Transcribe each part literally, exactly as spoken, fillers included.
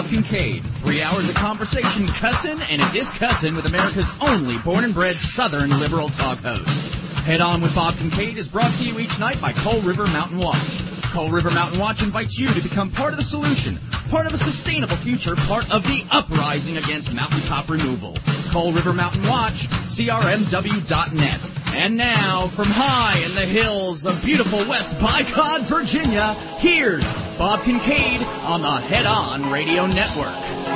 Bob Kincaid. Three hours of conversation, cussin' and a discussin' with America's only born and bred Southern liberal talk host. Head On with Bob Kincaid is brought to you each night by Coal River Mountain Watch. Coal River Mountain Watch invites you to become part of the solution, part of a sustainable future, part of the uprising against mountaintop removal. Coal River Mountain Watch, C R M W dot net. And now, from high in the hills of beautiful West Bicod, Virginia, here's Bob Kincaid on the Head On Radio Network.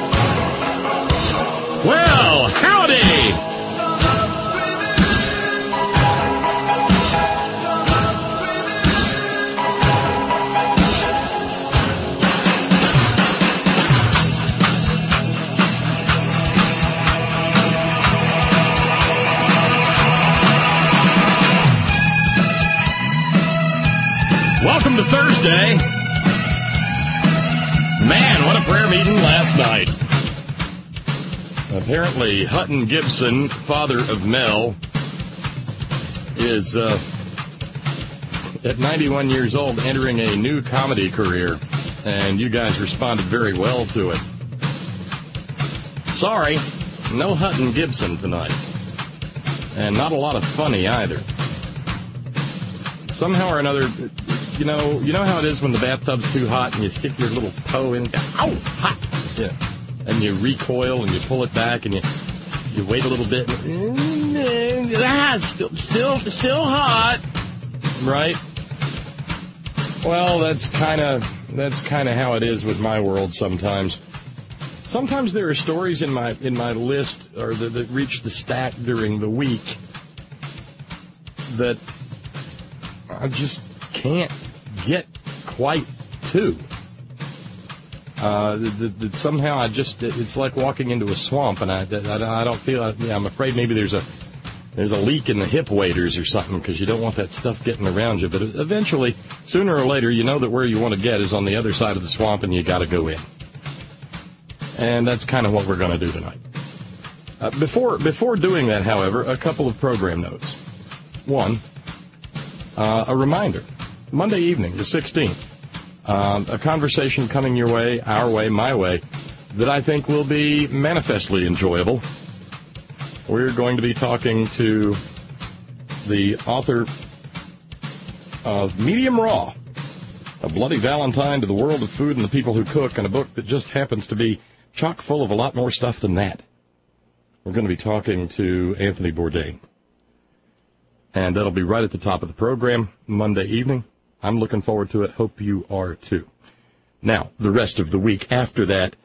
Well, howdy! Welcome to Thursday. Man, what a prayer meeting last night. Apparently, Hutton Gibson, father of Mel, is uh, at ninety-one years old entering a new comedy career, and you guys responded very well to it. Sorry, no Hutton Gibson tonight, and not a lot of funny either. Somehow or another, you know, you know how it is when the bathtub's too hot and you stick your little toe in, ow, hot, yeah, and you recoil and you pull it back and you you wait a little bit, and, ah, still, still, still hot, right? Well, that's kind of that's kind of how it is with my world sometimes. Sometimes there are stories in my in my list or that, that reach the stack during the week that I just can't get quite to. Uh, that, that somehow I just, it's like walking into a swamp, and I, I, I don't feel, yeah, I'm afraid maybe there's a there's a leak in the hip waders or something, because you don't want that stuff getting around you. But eventually, sooner or later, you know that where you want to get is on the other side of the swamp, and you got to go in. And that's kind of what we're going to do tonight. Uh, before before doing that, however, a couple of program notes. One, uh, a reminder. Monday evening, the sixteenth, um, a conversation coming your way, our way, my way, that I think will be manifestly enjoyable. We're going to be talking to the author of Medium Raw, A Bloody Valentine to the World of Food and the People Who Cook, and a book that just happens to be chock full of a lot more stuff than that. We're going to be talking to Anthony Bourdain. And that'll be right at the top of the program Monday evening. I'm looking forward to it. Hope you are, too. Now, the rest of the week after that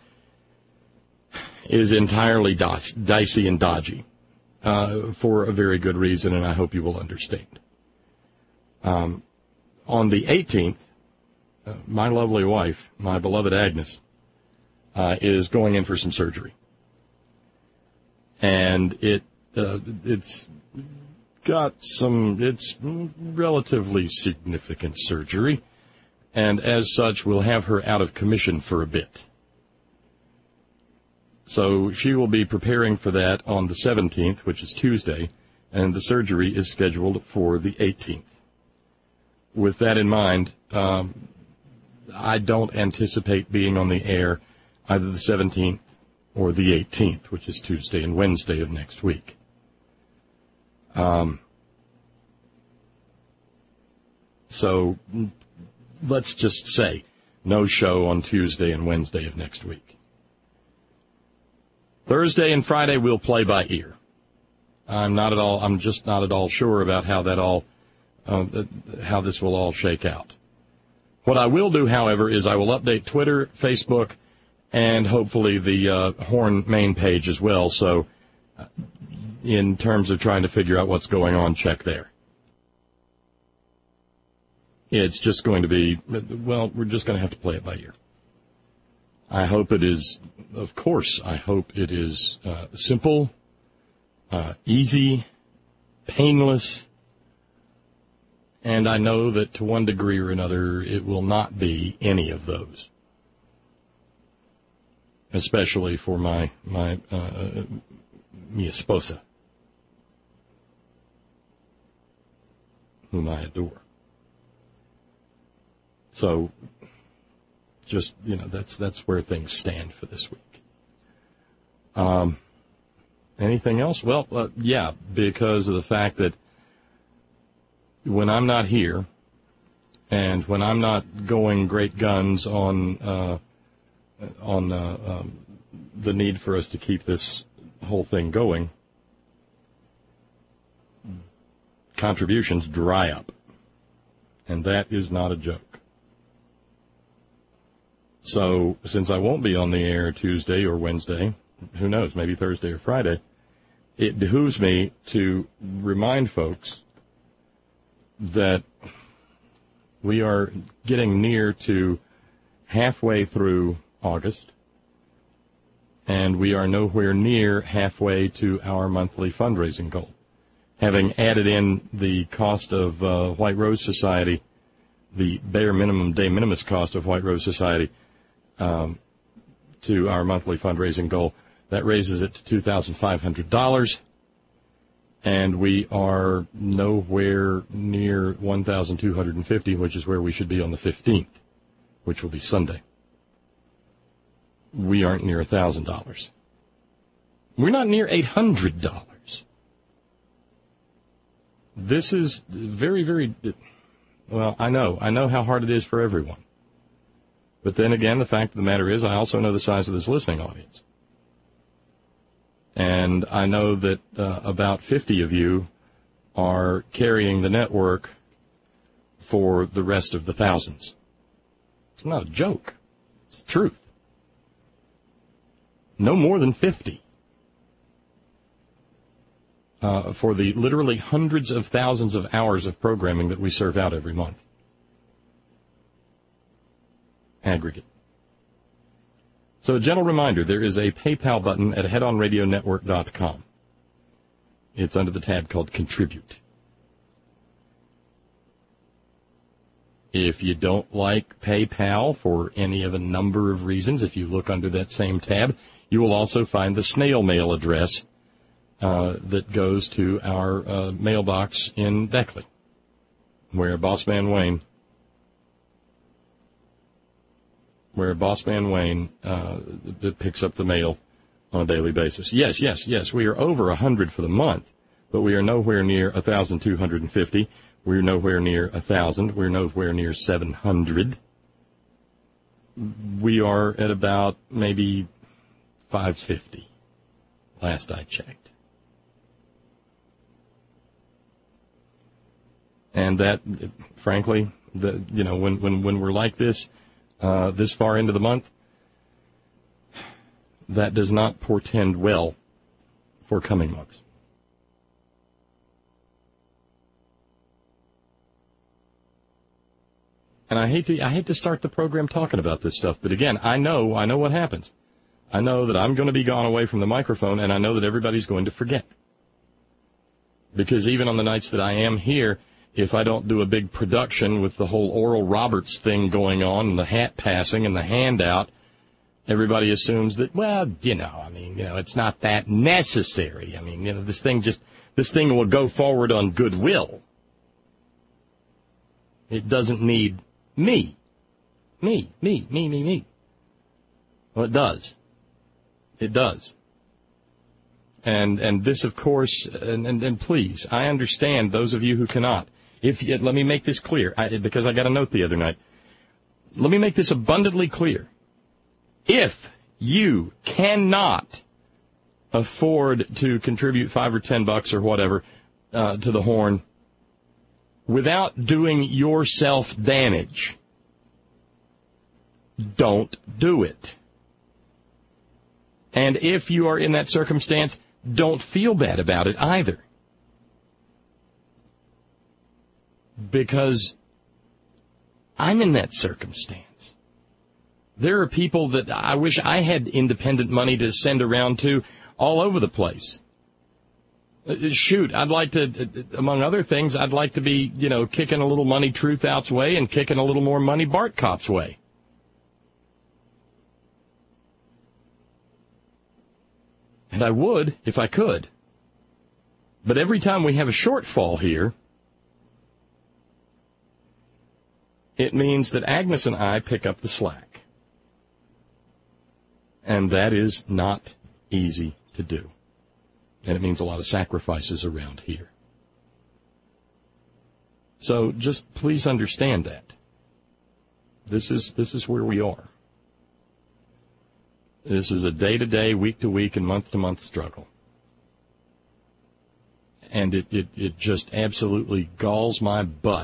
is entirely dicey and dodgy uh, for a very good reason, and I hope you will understand. Um, on the eighteenth, uh, my lovely wife, my beloved Agnes, uh, is going in for some surgery. And it uh, it's... got some, it's relatively significant surgery, and as such, we'll have her out of commission for a bit. So she will be preparing for that on the seventeenth, which is Tuesday, and the surgery is scheduled for the eighteenth. With that in mind, um, I don't anticipate being on the air either the seventeenth or the eighteenth, which is Tuesday and Wednesday of next week. Um, so let's just say no show on Tuesday and Wednesday of next week. Thursday and Friday we'll play by ear. I'm not at all, I'm just not at all sure about how that all, uh, how this will all shake out. What I will do, however, is I will update Twitter, Facebook, and hopefully the uh, Horn main page as well. So, uh, in terms of trying to figure out what's going on, check there. It's just going to be, well, we're just going to have to play it by ear. I hope it is, of course, I hope it is uh, simple, uh, easy, painless, and I know that to one degree or another it will not be any of those, especially for my, my uh, mi esposa, whom I adore. So just, you know, that's that's where things stand for this week. Um, anything else? Well, uh, yeah, because of the fact that when I'm not here and when I'm not going great guns on uh, on uh, um, the need for us to keep this whole thing going, contributions dry up. And that is not a joke. So, since I won't be on the air Tuesday or Wednesday, who knows, maybe Thursday or Friday, it behooves me to remind folks that we are getting near to halfway through August, and we are nowhere near halfway to our monthly fundraising goal. Having added in the cost of uh, White Rose Society, the bare minimum de minimis cost of White Rose Society, um, to our monthly fundraising goal, that raises it to two thousand five hundred dollars, and we are nowhere near one thousand two hundred fifty dollars, which is where we should be on the fifteenth, which will be Sunday. We aren't near one thousand dollars. We're not near eight hundred dollars. This is very, very, well, I know. I know how hard it is for everyone. But then again, the fact of the matter is I also know the size of this listening audience. And I know that uh, about fifty of you are carrying the network for the rest of the thousands. It's not a joke. It's the truth. No more than fifty. Uh, for the literally hundreds of thousands of hours of programming that we serve out every month. Aggregate. So a gentle reminder, there is a PayPal button at head on radio network dot com. It's under the tab called Contribute. If you don't like PayPal for any of a number of reasons, if you look under that same tab, you will also find the snail mail address uh, that goes to our uh, mailbox in Beckley, where Bossman Wayne where Bossman Wayne uh, picks up the mail on a daily basis. Yes, yes, yes, we are over one hundred for the month, but we are nowhere near one thousand two hundred fifty. We're nowhere near one thousand. We're nowhere near seven hundred. We are at about maybe five fifty, last I checked. And that, frankly, the, you know, when, when, when we're like this, Uh, this far into the month, that does not portend well for coming months. And I hate to I hate to start the program talking about this stuff, but again, I know I know what happens. I know that I'm going to be gone away from the microphone, and I know that everybody's going to forget. Because even on the nights that I am here, if I don't do a big production with the whole Oral Roberts thing going on and the hat passing and the handout, everybody assumes that, well, you know, I mean, you know, it's not that necessary. I mean, you know, this thing just, this thing will go forward on goodwill. It doesn't need me. Me, me, me, me, me. Well, it does. It does. And and this, of course, and, and, and please, I understand those of you who cannot. If let me make this clear, I, because I got a note the other night. Let me make this abundantly clear. If you cannot afford to contribute five or ten bucks or whatever uh, to the Horn without doing yourself damage, don't do it. And if you are in that circumstance, don't feel bad about it either. Because I'm in that circumstance. There are people that I wish I had independent money to send around to all over the place. Shoot, I'd like to, among other things, I'd like to be, you know, kicking a little money Truth Out's way and kicking a little more money Bart Kopp's way. And I would if I could. But every time we have a shortfall here, it means that Agnes and I pick up the slack. And that is not easy to do. And it means a lot of sacrifices around here. So just please understand that. This is this is where we are. This is a day-to-day, week-to-week, and month-to-month struggle. And it, it, it just absolutely galls my butt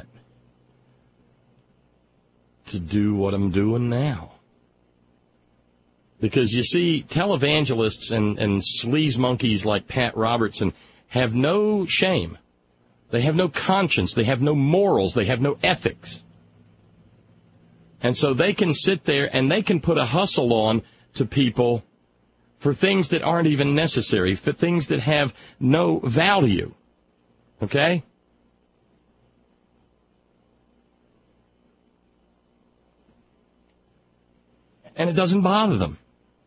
to do what I'm doing now. Because, you see, televangelists and, and sleaze monkeys like Pat Robertson have no shame. They have no conscience. They have no morals. They have no ethics. And so they can sit there and they can put a hustle on to people for things that aren't even necessary, for things that have no value. Okay? And it doesn't bother them.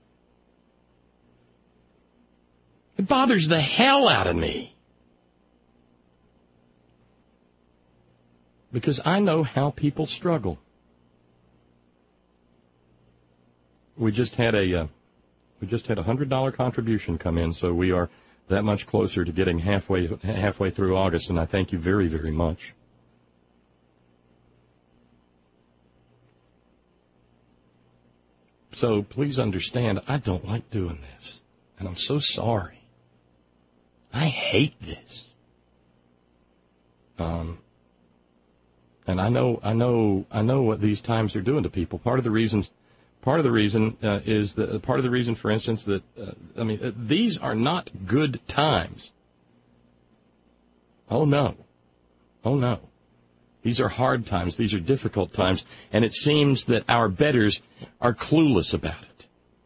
It bothers the hell out of me. Because I know how people struggle. We just had a uh, we just had a hundred dollar contribution come in, so we are that much closer to getting halfway halfway through August, and I thank you very, very much. So please understand, I don't like doing this, and I'm so sorry. I hate this. Um, and I know, I know, I know what these times are doing to people. Part of the reasons. Part of the reason uh, is that part of the reason, for instance, that uh, I mean uh, these are not good times. Oh no, oh no, these are hard times. These are difficult times, and it seems that our betters are clueless about it.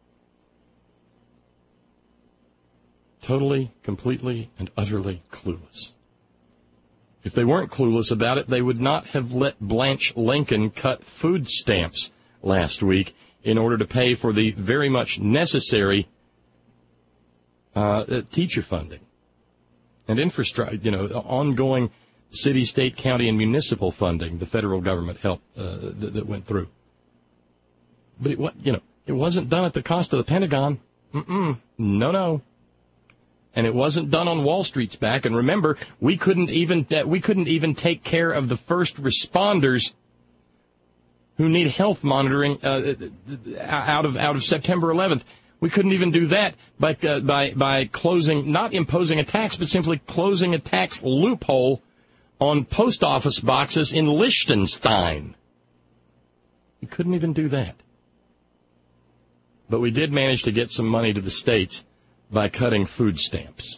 Totally, completely, and utterly clueless. If they weren't clueless about it, they would not have let Blanche Lincoln cut food stamps last week in order to pay for the very much necessary uh, teacher funding and infrastructure, you know, ongoing city, state, county, and municipal funding the federal government helped uh, that, that went through. But it, you know, it wasn't done at the cost of the Pentagon. Mm-mm. No, no. And it wasn't done on Wall Street's back. And remember, we couldn't even uh, we couldn't even take care of the first responders who need health monitoring uh, out of out of September eleventh. We couldn't even do that by uh, by by closing, not imposing a tax, but simply closing a tax loophole on post office boxes in Liechtenstein. We couldn't even do that. But we did manage to get some money to the states by cutting food stamps.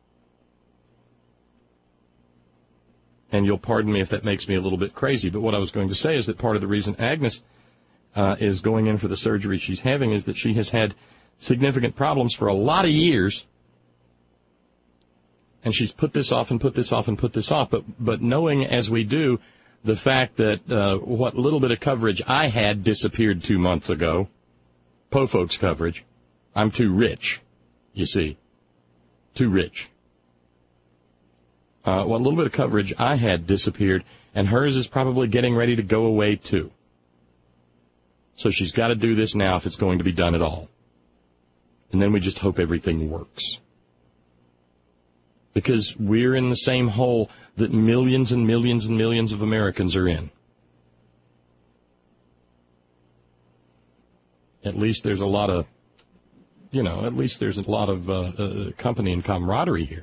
And you'll pardon me if that makes me a little bit crazy, but what I was going to say is that part of the reason Agnes uh, is going in for the surgery she's having is that she has had significant problems for a lot of years, and she's put this off and put this off and put this off, but, but knowing as we do the fact that uh, what little bit of coverage I had disappeared two months ago, Po Folks coverage, I'm too rich, you see, too rich. Uh, what little bit of coverage I had disappeared, and hers is probably getting ready to go away, too. So she's got to do this now if it's going to be done at all. And then we just hope everything works. Because we're in the same hole that millions and millions and millions of Americans are in. At least there's a lot of, you know, at least there's a lot of uh, uh, company and camaraderie here.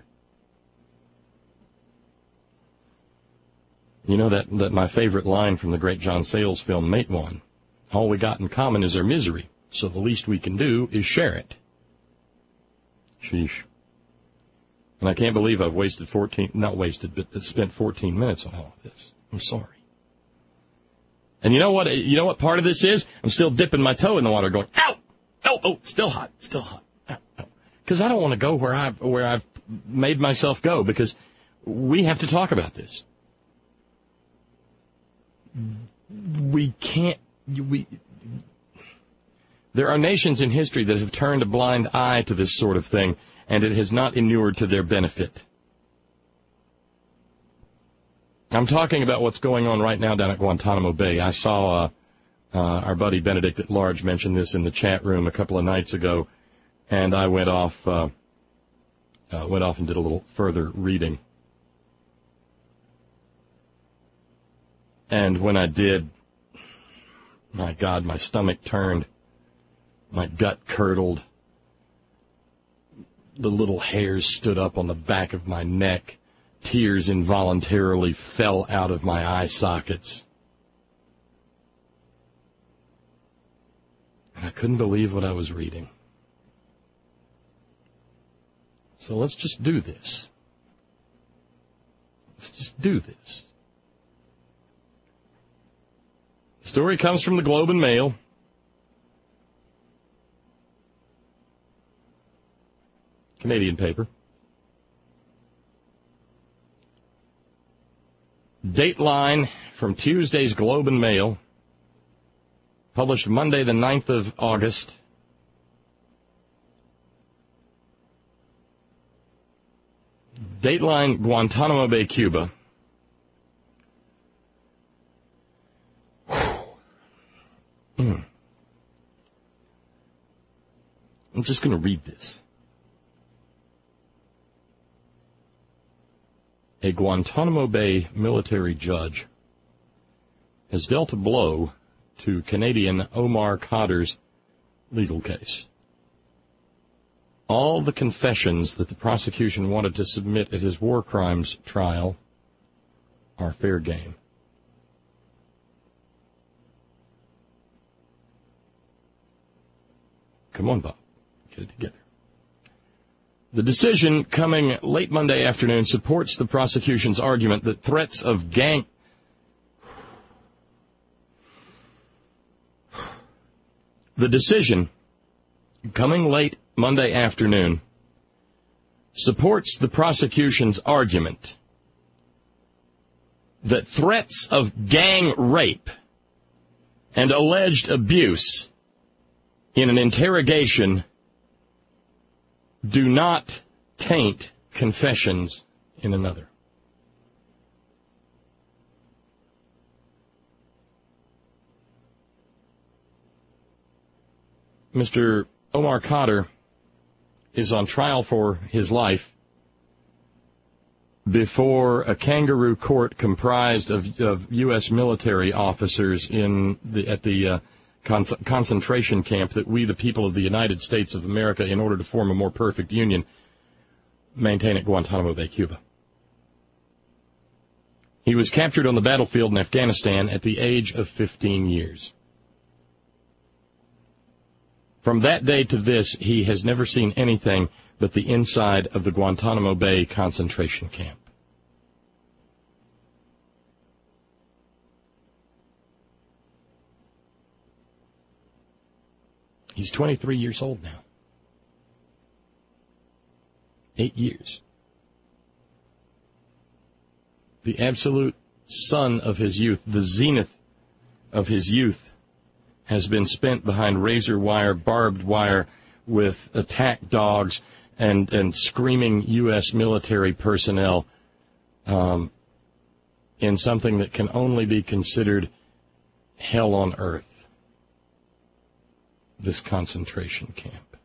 You know that, that my favorite line from the great John Sayles film, Matewan, all we got in common is our misery, so the least we can do is share it. Sheesh. And I can't believe I've wasted fourteen, not wasted, but spent fourteen minutes on all of this. I'm sorry. And you know what, you know what part of this is? I'm still dipping my toe in the water going, ow, oh, oh, still hot, still hot. Because I don't want to go where I've, where I've made myself go, because we have to talk about this. We can't, we, there are nations in history that have turned a blind eye to this sort of thing, and it has not inured to their benefit. I'm talking about what's going on right now down at Guantanamo Bay. I saw Uh, our buddy Benedict at Large mentioned this in the chat room a couple of nights ago, and I went off, uh, uh, went off and did a little further reading. And when I did, my God, my stomach turned, my gut curdled, the little hairs stood up on the back of my neck, tears involuntarily fell out of my eye sockets. And I couldn't believe what I was reading. So let's just do this. Let's just do this. The story comes from the Globe and Mail. Canadian paper. Dateline from Tuesday's Globe and Mail, published Monday the ninth of August. Dateline, Guantanamo Bay, Cuba. Mm. I'm just going to read this. A Guantanamo Bay military judge has dealt a blow to Canadian Omar Khadr's legal case. All the confessions that the prosecution wanted to submit at his war crimes trial are fair game. Come on, Bob. Get it together. The decision, coming late Monday afternoon, supports the prosecution's argument that threats of gang... The decision, coming late Monday afternoon, supports the prosecution's argument that threats of gang rape and alleged abuse in an interrogation do not taint confessions in another. Mister Omar Khadr is on trial for his life before a kangaroo court comprised of, of U S military officers in the, at the uh, con- concentration camp that we, the people of the United States of America, in order to form a more perfect union, maintain at Guantanamo Bay, Cuba. He was captured on the battlefield in Afghanistan at the age of fifteen years. From that day to this, he has never seen anything but the inside of the Guantanamo Bay concentration camp. He's twenty-three years old now. Eight years. The absolute sun of his youth, the zenith of his youth, has been spent behind razor wire, barbed wire, with attack dogs and, and screaming U S military personnel um, in something that can only be considered hell on earth, this concentration camp.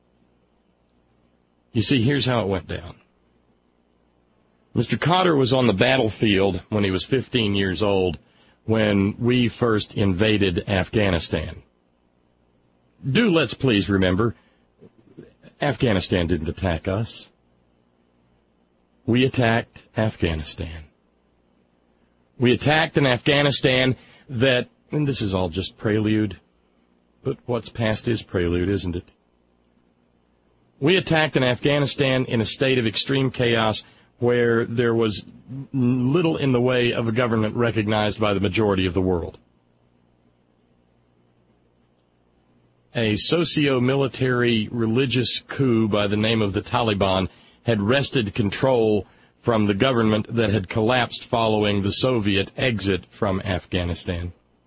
You see, here's how it went down. Mister Khadr was on the battlefield when he was fifteen years old when we first invaded Afghanistan. Do let's please remember, Afghanistan didn't attack us. We attacked Afghanistan. We attacked an Afghanistan that, and this is all just prelude, but what's past is prelude, isn't it? We attacked an Afghanistan in a state of extreme chaos where there was little in the way of a government recognized by the majority of the world. A socio-military religious coup by the name of the Taliban had wrested control from the government that had collapsed following the Soviet exit from Afghanistan.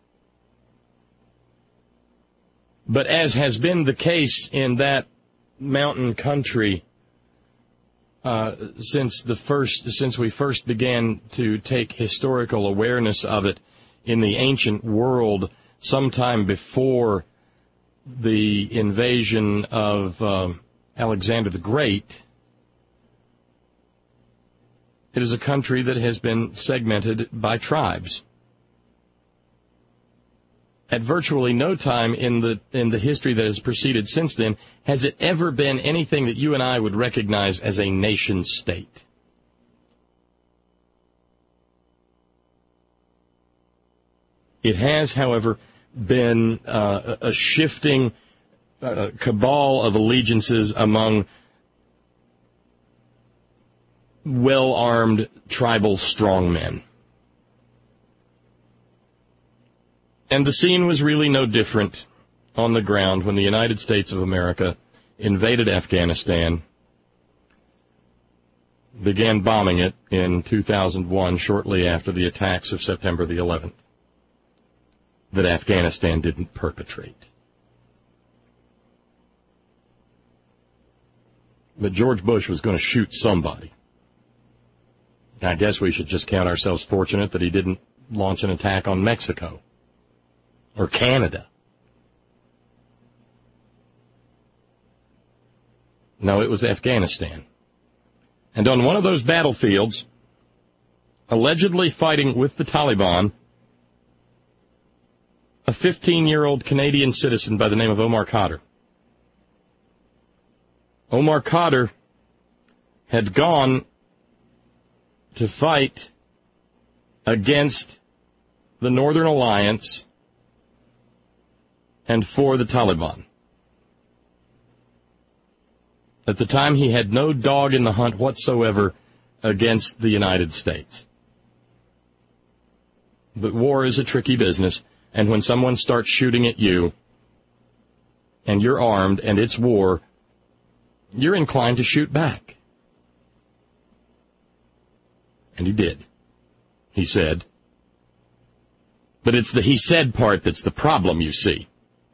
But as has been the case in that mountain country, Uh, since the first, since we first began to take historical awareness of it in the ancient world sometime before the invasion of uh, Alexander the Great, it is a country that has been segmented by tribes. At virtually no time in the in the history that has preceded since then has it ever been anything that you and I would recognize as a nation state. It has, however, been uh, a shifting uh, cabal of allegiances among well-armed tribal strongmen. And the scene was really no different on the ground when the United States of America invaded Afghanistan, began bombing it in two thousand one, shortly after the attacks of September the eleventh, that Afghanistan didn't perpetrate. But George Bush was going to shoot somebody. I guess we should just count ourselves fortunate that he didn't launch an attack on Mexico or Canada. No, it was Afghanistan. And on one of those battlefields, allegedly fighting with the Taliban, a fifteen-year-old Canadian citizen by the name of Omar Khadr. Omar Khadr had gone to fight against the Northern Alliance and for the Taliban. At the time, he had no dog in the hunt whatsoever against the United States. But war is a tricky business, and when someone starts shooting at you, and you're armed, and it's war, you're inclined to shoot back. And he did. He said. But it's the he said part that's the problem, you see.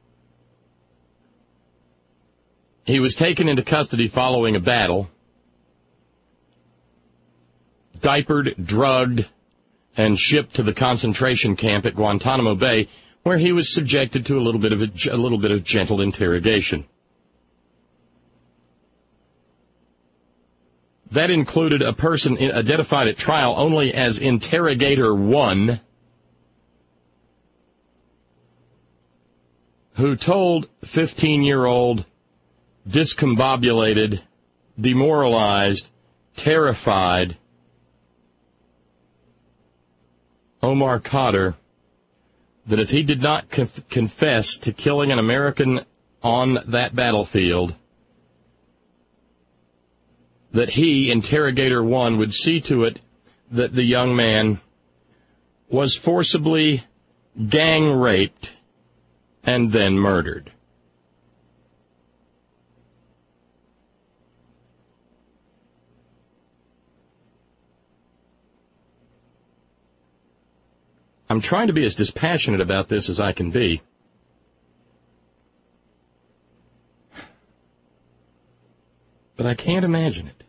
He was taken into custody following a battle, diapered, drugged, and shipped to the concentration camp at Guantanamo Bay, where he was subjected to a little bit of a, a little bit of gentle interrogation. That included a person identified at trial only as Interrogator One, who told fifteen-year-old, discombobulated, demoralized, terrified Omar Khadr that if he did not conf- confess to killing an American on that battlefield, that he, Interrogator One, would see to it that the young man was forcibly gang raped and then murdered. I'm trying to be as dispassionate about this as I can be. But I can't imagine it.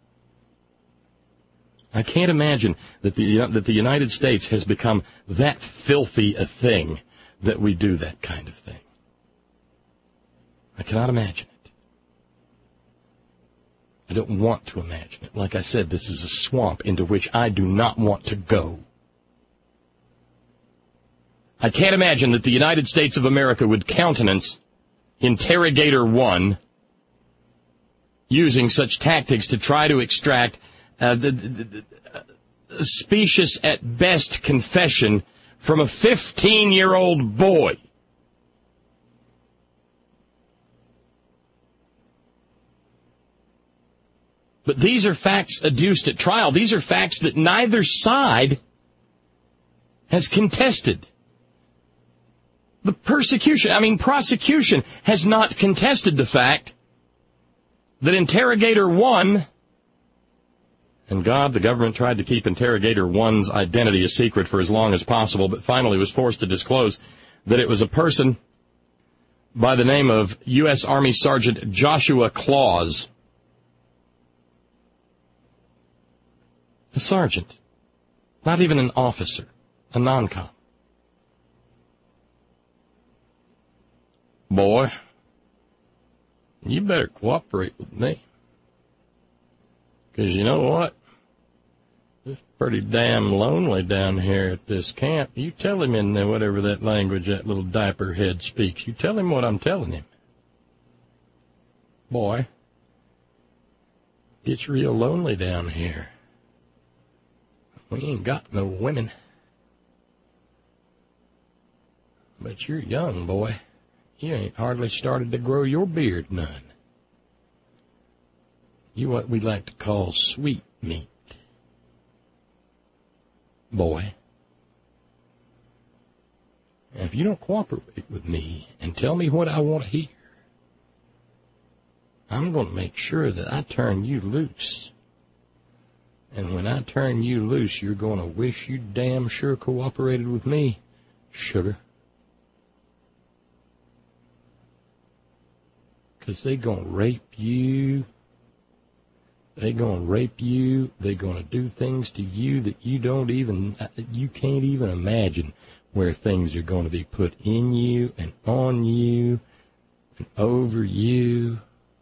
I can't imagine that the that the United States has become that filthy a thing that we do that kind of thing. I cannot imagine it. I don't want to imagine it. Like I said, this is a swamp into which I do not want to go. I can't imagine that the United States of America would countenance Interrogator One using such tactics to try to extract uh, the, the, the specious at best confession from a fifteen-year-old boy. But these are facts adduced at trial. These are facts that neither side has contested. The persecution, I mean, prosecution has not contested the fact that Interrogator One, and God, the government tried to keep Interrogator One's identity a secret for as long as possible, but finally was forced to disclose that it was a person by the name of U S Army Sergeant Joshua Claus. A sergeant, not even an officer, a non-com. boy, you better cooperate with me. Because you know what? It's pretty damn lonely down here at this camp. You tell him in there whatever that language that little diaper head speaks. You tell him what I'm telling him. Boy, it's real lonely down here. We ain't got no women. But you're young, boy. You ain't hardly started to grow your beard none. You what we like to call sweet meat. Boy. And if you don't cooperate with me and tell me what I want to hear, I'm going to make sure that I turn you loose. And when I turn you loose, you're going to wish you damn sure cooperated with me, sugar. Because they going to rape you. They going to rape you. They going to do things to you that you don't even, you can't even imagine where things are going to be put in you and on you and over you.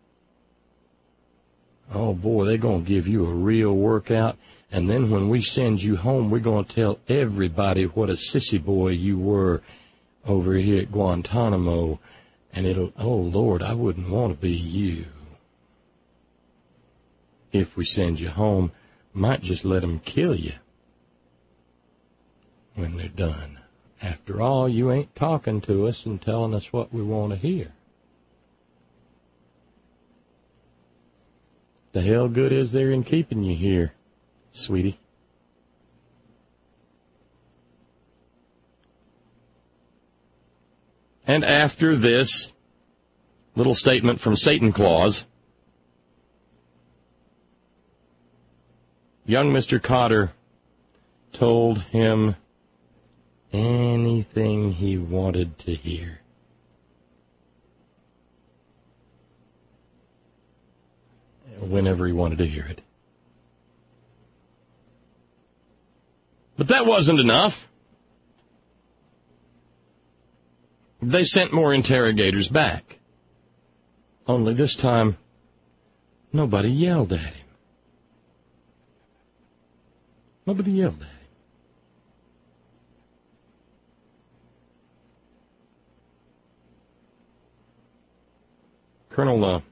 Oh, boy, they're going to give you a real workout. And then when we send you home, we're going to tell everybody what a sissy boy you were over here at Guantanamo. And it'll, oh, Lord, I wouldn't want to be you. If we send you home, might just let them kill you when they're done. After all, you ain't talking to us and telling us what we want to hear. The hell good is there in keeping you here, sweetie? And after this little statement from Satan Claus, young Mister Cotter told him anything he wanted to hear. Whenever he wanted to hear it. But that wasn't enough. They sent more interrogators back. Only this time, nobody yelled at him. Nobody yelled at him. Colonel, uh,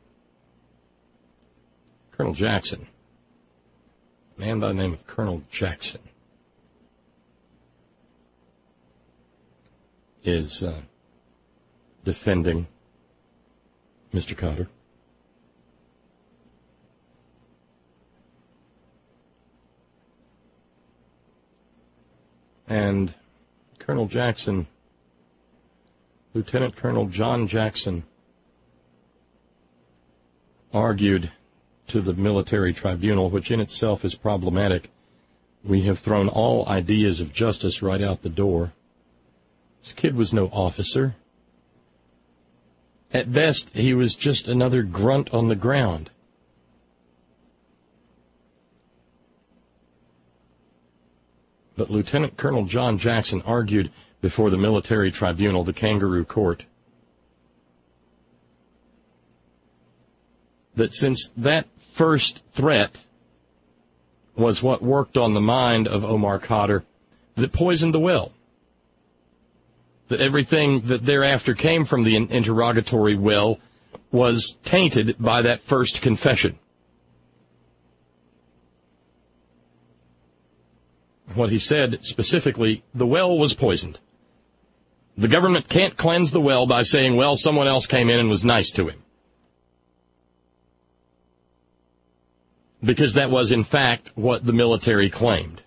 Colonel Jackson, a man by the name of Colonel Jackson, is uh, defending Mister Cotter. And Colonel Jackson, Lieutenant Colonel John Jackson, argued to the military tribunal, which in itself is problematic. We have thrown all ideas of justice right out the door. This kid was no officer. At best, he was just another grunt on the ground. But Lieutenant Colonel John Jackson argued before the military tribunal, the kangaroo court, that since that first threat was what worked on the mind of Omar Cotter, that poisoned the well. That everything that thereafter came from the interrogatory well was tainted by that first confession. What he said specifically, the well was poisoned. The government can't cleanse the well by saying, well, someone else came in and was nice to him. Because that was, in fact, what the military claimed.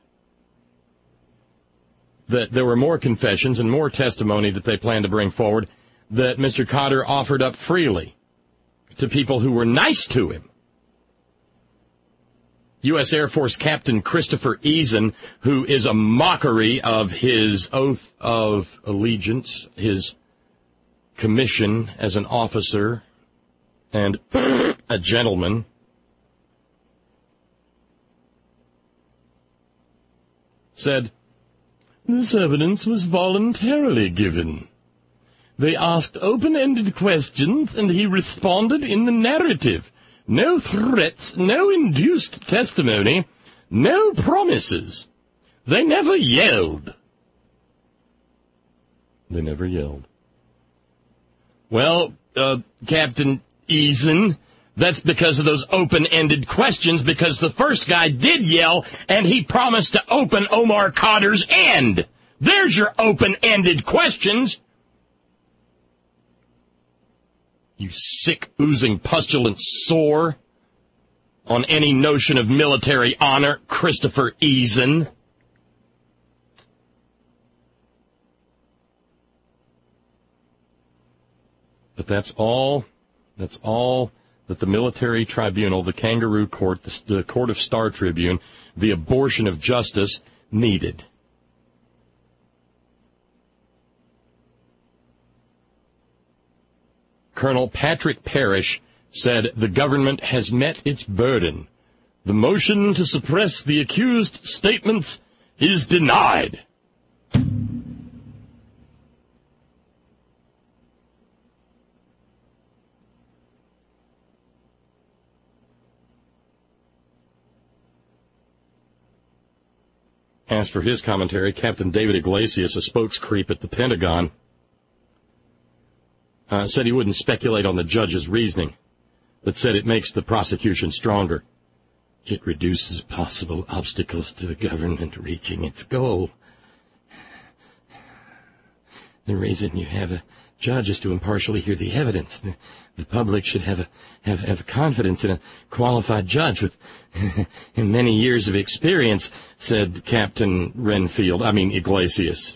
That there were more confessions and more testimony that they planned to bring forward that Mister Cotter offered up freely to people who were nice to him. U S Air Force Captain Christopher Eason, who is a mockery of his oath of allegiance, his commission as an officer and a gentleman, said, this evidence was voluntarily given. They asked open-ended questions, and he responded in the narrative. No threats, no induced testimony, no promises. They never yelled. They never yelled. Well, uh, Captain Eason, that's because of those open-ended questions, because the first guy did yell, and he promised to open Omar Khadr's end. There's your open-ended questions. You sick, oozing, pustulant sore on any notion of military honor, Christopher Eason. But that's all, that's all that the military tribunal, the kangaroo court, the, the court of Star Tribune, the abortion of justice needed. Colonel Patrick Parrish said the government has met its burden. The motion to suppress the accused statements is denied. As for his commentary, Captain David Iglesias, a spokescreep at the Pentagon, uh, said he wouldn't speculate on the judge's reasoning, but said it makes the prosecution stronger. It reduces possible obstacles to the government reaching its goal. The reason you have a judge is to impartially hear the evidence. The, the public should have, a, have have confidence in a qualified judge with many years of experience, said Captain Renfield, I mean Iglesias.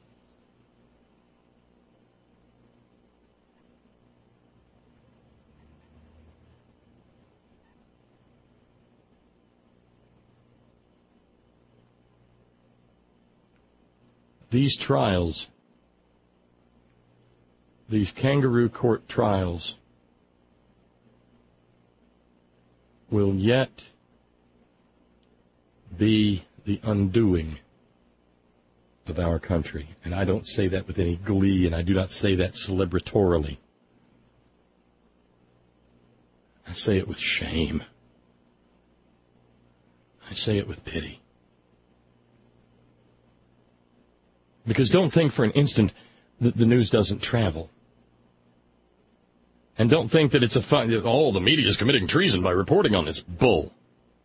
These trials, these kangaroo court trials, will yet be the undoing of our country. And I don't say that with any glee, and I do not say that celebratorily. I say it with shame. I say it with pity. Because don't think for an instant that the news doesn't travel. And don't think that it's a fun, oh, the media is committing treason by reporting on this bull.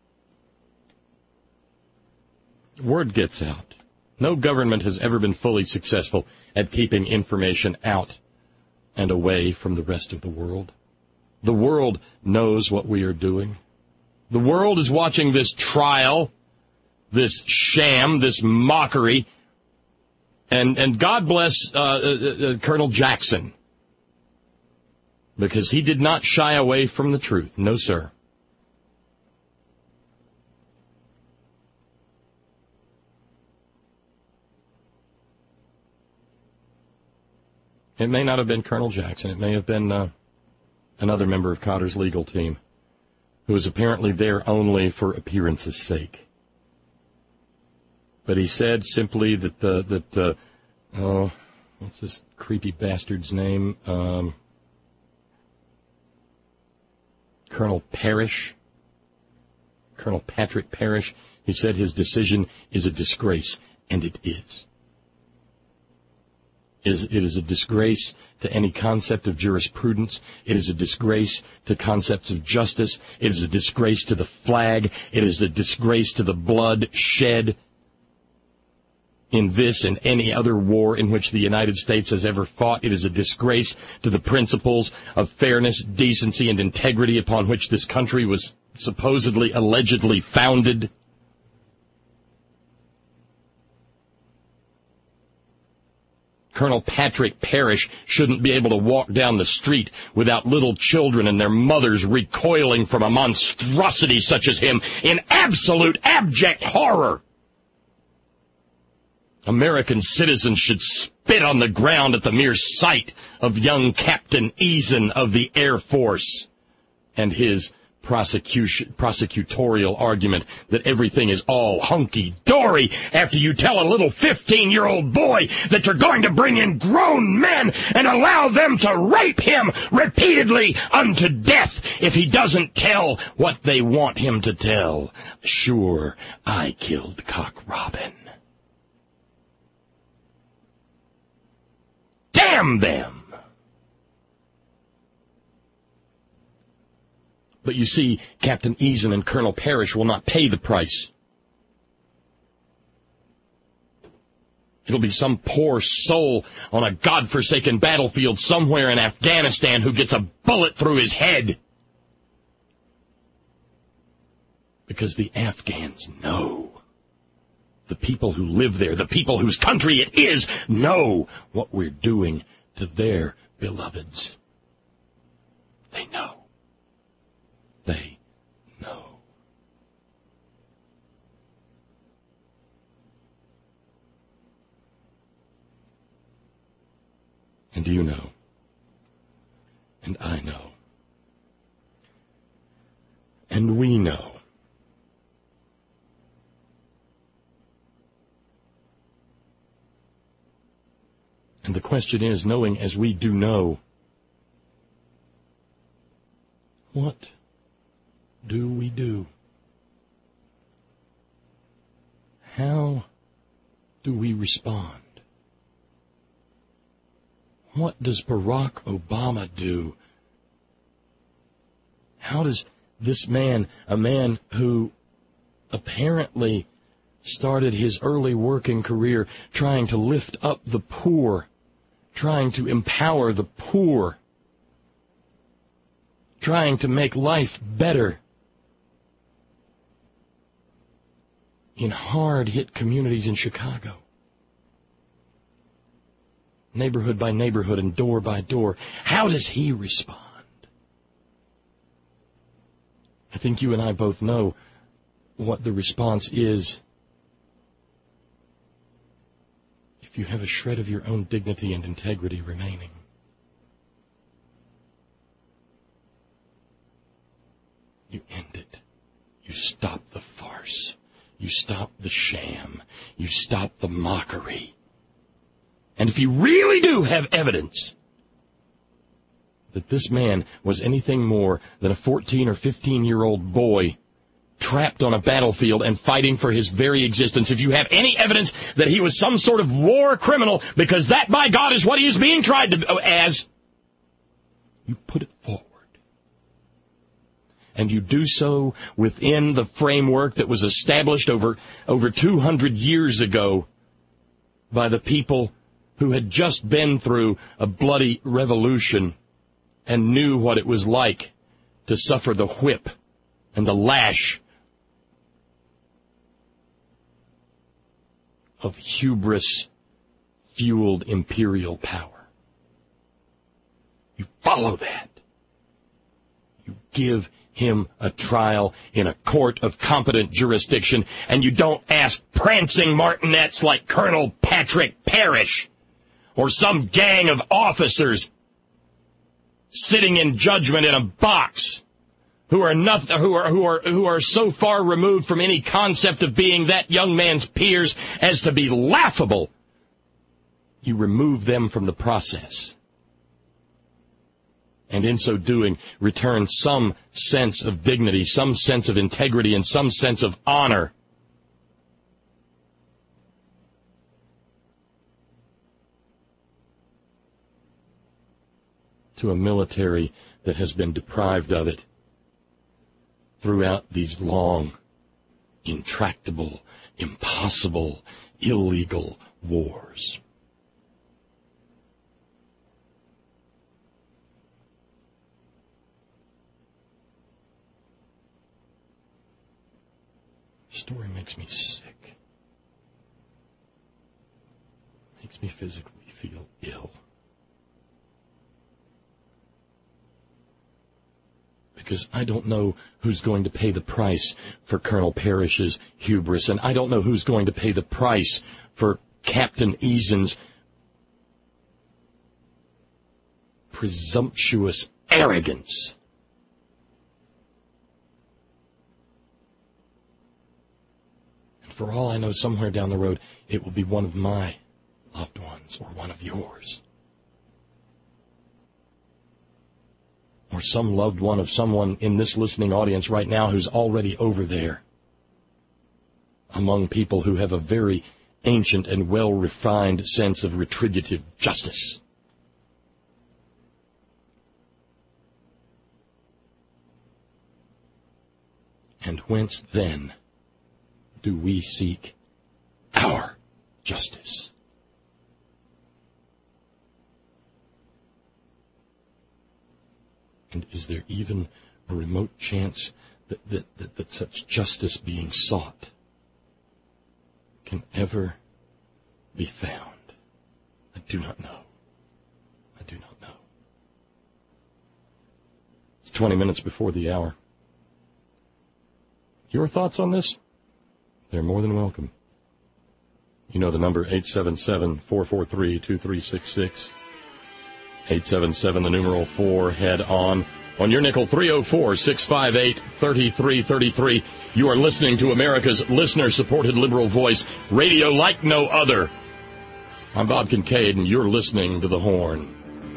Word gets out. No government has ever been fully successful at keeping information out and away from the rest of the world. The world knows what we are doing. The world is watching this trial, this sham, this mockery. And and God bless uh, uh, uh, Colonel Jackson, because he did not shy away from the truth. No, sir. It may not have been Colonel Jackson. It may have been uh, another member of Khadr's legal team who was apparently there only for appearance's sake. But he said simply that, uh, that uh, oh, what's this creepy bastard's name? Um, Colonel Parrish, Colonel Patrick Parrish, he said his decision is a disgrace, and it is. It is a disgrace to any concept of jurisprudence. It is a disgrace to concepts of justice. It is a disgrace to the flag. It is a disgrace to the blood shed in this and any other war in which the United States has ever fought. It is a disgrace to the principles of fairness, decency, and integrity upon which this country was supposedly, allegedly founded. Colonel Patrick Parrish shouldn't be able to walk down the street without little children and their mothers recoiling from a monstrosity such as him in absolute abject horror. American citizens should spit on the ground at the mere sight of young Captain Eason of the Air Force and his prosecution, prosecutorial argument that everything is all hunky-dory after you tell a little fifteen-year-old boy that you're going to bring in grown men and allow them to rape him repeatedly unto death if he doesn't tell what they want him to tell. Sure, I killed Cock Robin. Damn them! But you see, Captain Eason and Colonel Parrish will not pay the price. It'll be some poor soul on a godforsaken battlefield somewhere in Afghanistan who gets a bullet through his head. Because the Afghans know. The people who live there, the people whose country it is, know what we're doing to their beloveds. They know. They know. And you know. And I know. And we know. And the question is, knowing as we do know, what do we do? How do we respond? What does Barack Obama do? How does this man, a man who apparently started his early working career trying to lift up the poor, trying to empower the poor, trying to make life better in hard-hit communities in Chicago, neighborhood by neighborhood and door by door, how does he respond? I think you and I both know what the response is. If you have a shred of your own dignity and integrity remaining, you end it. You stop the farce. You stop the sham. You stop the mockery. And if you really do have evidence that this man was anything more than a fourteen or fifteen-year-old boy trapped on a battlefield and fighting for his very existence, if you have any evidence that he was some sort of war criminal, because that, by God, is what he is being tried to as, you put it forward. And you do so within the framework that was established over, over two hundred years ago by the people who had just been through a bloody revolution and knew what it was like to suffer the whip and the lash of hubris-fueled imperial power. You follow that. You give him a trial in a court of competent jurisdiction, and you don't ask prancing martinets like Colonel Patrick Parrish or some gang of officers sitting in judgment in a box who are nothing, who are who are who are so far removed from any concept of being that young man's peers as to be laughable. You remove them from the process, and in so doing, return some sense of dignity, some sense of integrity, and some sense of honor to a military that has been deprived of it throughout these long, intractable, impossible, illegal wars. The story makes me sick. Makes me physically feel ill. Because I don't know who's going to pay the price for Colonel Parrish's hubris, and I don't know who's going to pay the price for Captain Eason's presumptuous arrogance. for all I know, somewhere down the road, it will be one of my loved ones or one of yours. Or some loved one of someone in this listening audience right now who's already over there, among people who have a very ancient and well-refined sense of retributive justice. And whence then do we seek our justice? And is there even a remote chance that, that, that, that such justice being sought can ever be found? I do not know. I do not know. It's twenty minutes before the hour. Your thoughts on this? They're more than welcome. You know the number, eight seven seven, four four three, two three six six. eight seven seven, the numeral four, head on. On your nickel, three oh four, six five eight, three three three three. You are listening to America's listener-supported liberal voice, radio like no other. I'm Bob Kincaid, and you're listening to The Horn.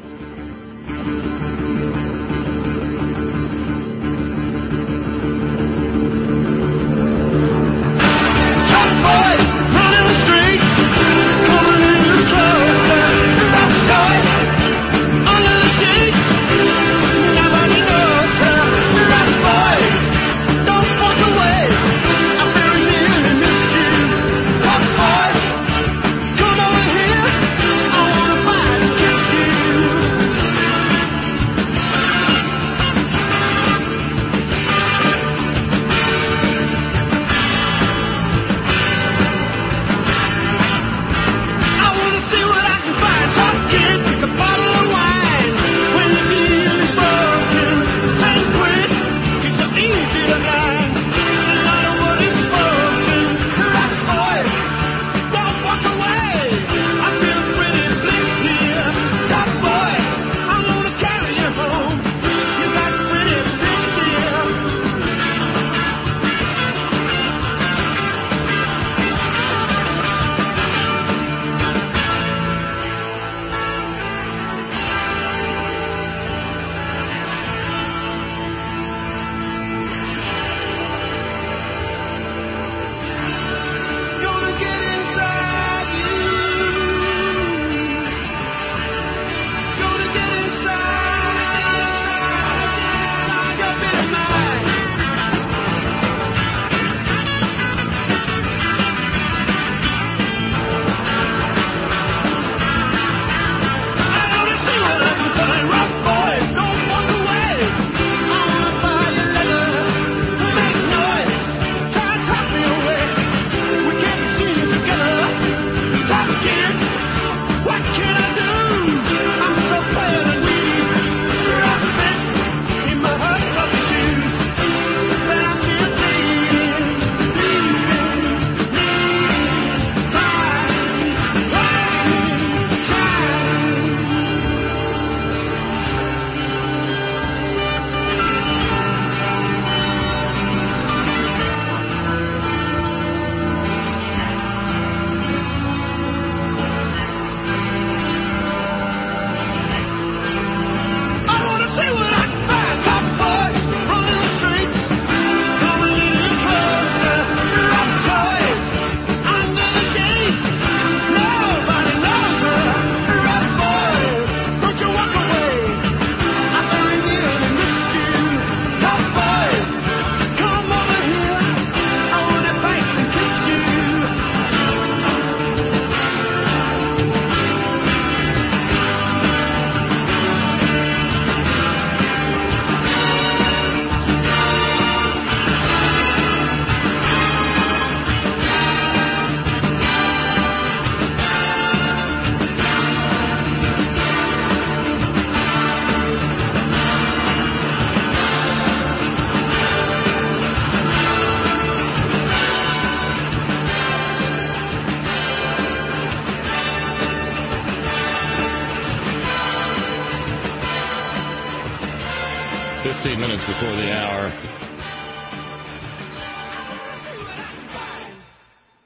fifteen minutes before the hour.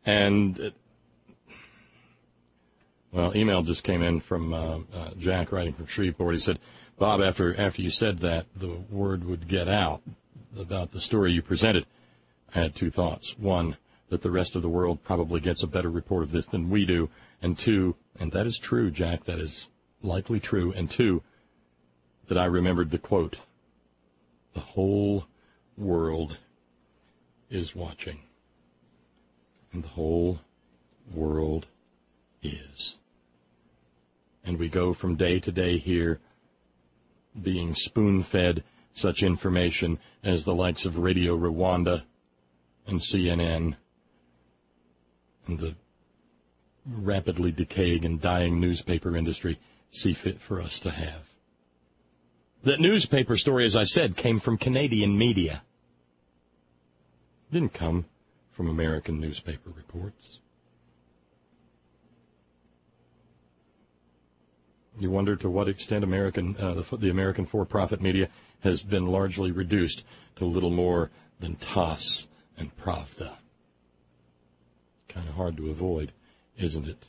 And, it, well, email just came in from uh, uh, Jack writing from Shreveport. He said, Bob, after after you said that the word would get out about the story you presented, I had two thoughts. One, that the rest of the world probably gets a better report of this than we do. And two, and that is true, Jack, that is likely true. And two, that I remembered the quote, the whole world is watching. And the whole world is. And we go from day to day here being spoon-fed such information as the likes of Radio Rwanda and C N N and the rapidly decaying and dying newspaper industry see fit for us to have. That newspaper story, as I said, came from Canadian media. It didn't come from American newspaper reports. You wonder to what extent American, uh, the, the American for-profit media has been largely reduced to little more than T A S S and Pravda. Kind of hard to avoid, isn't it?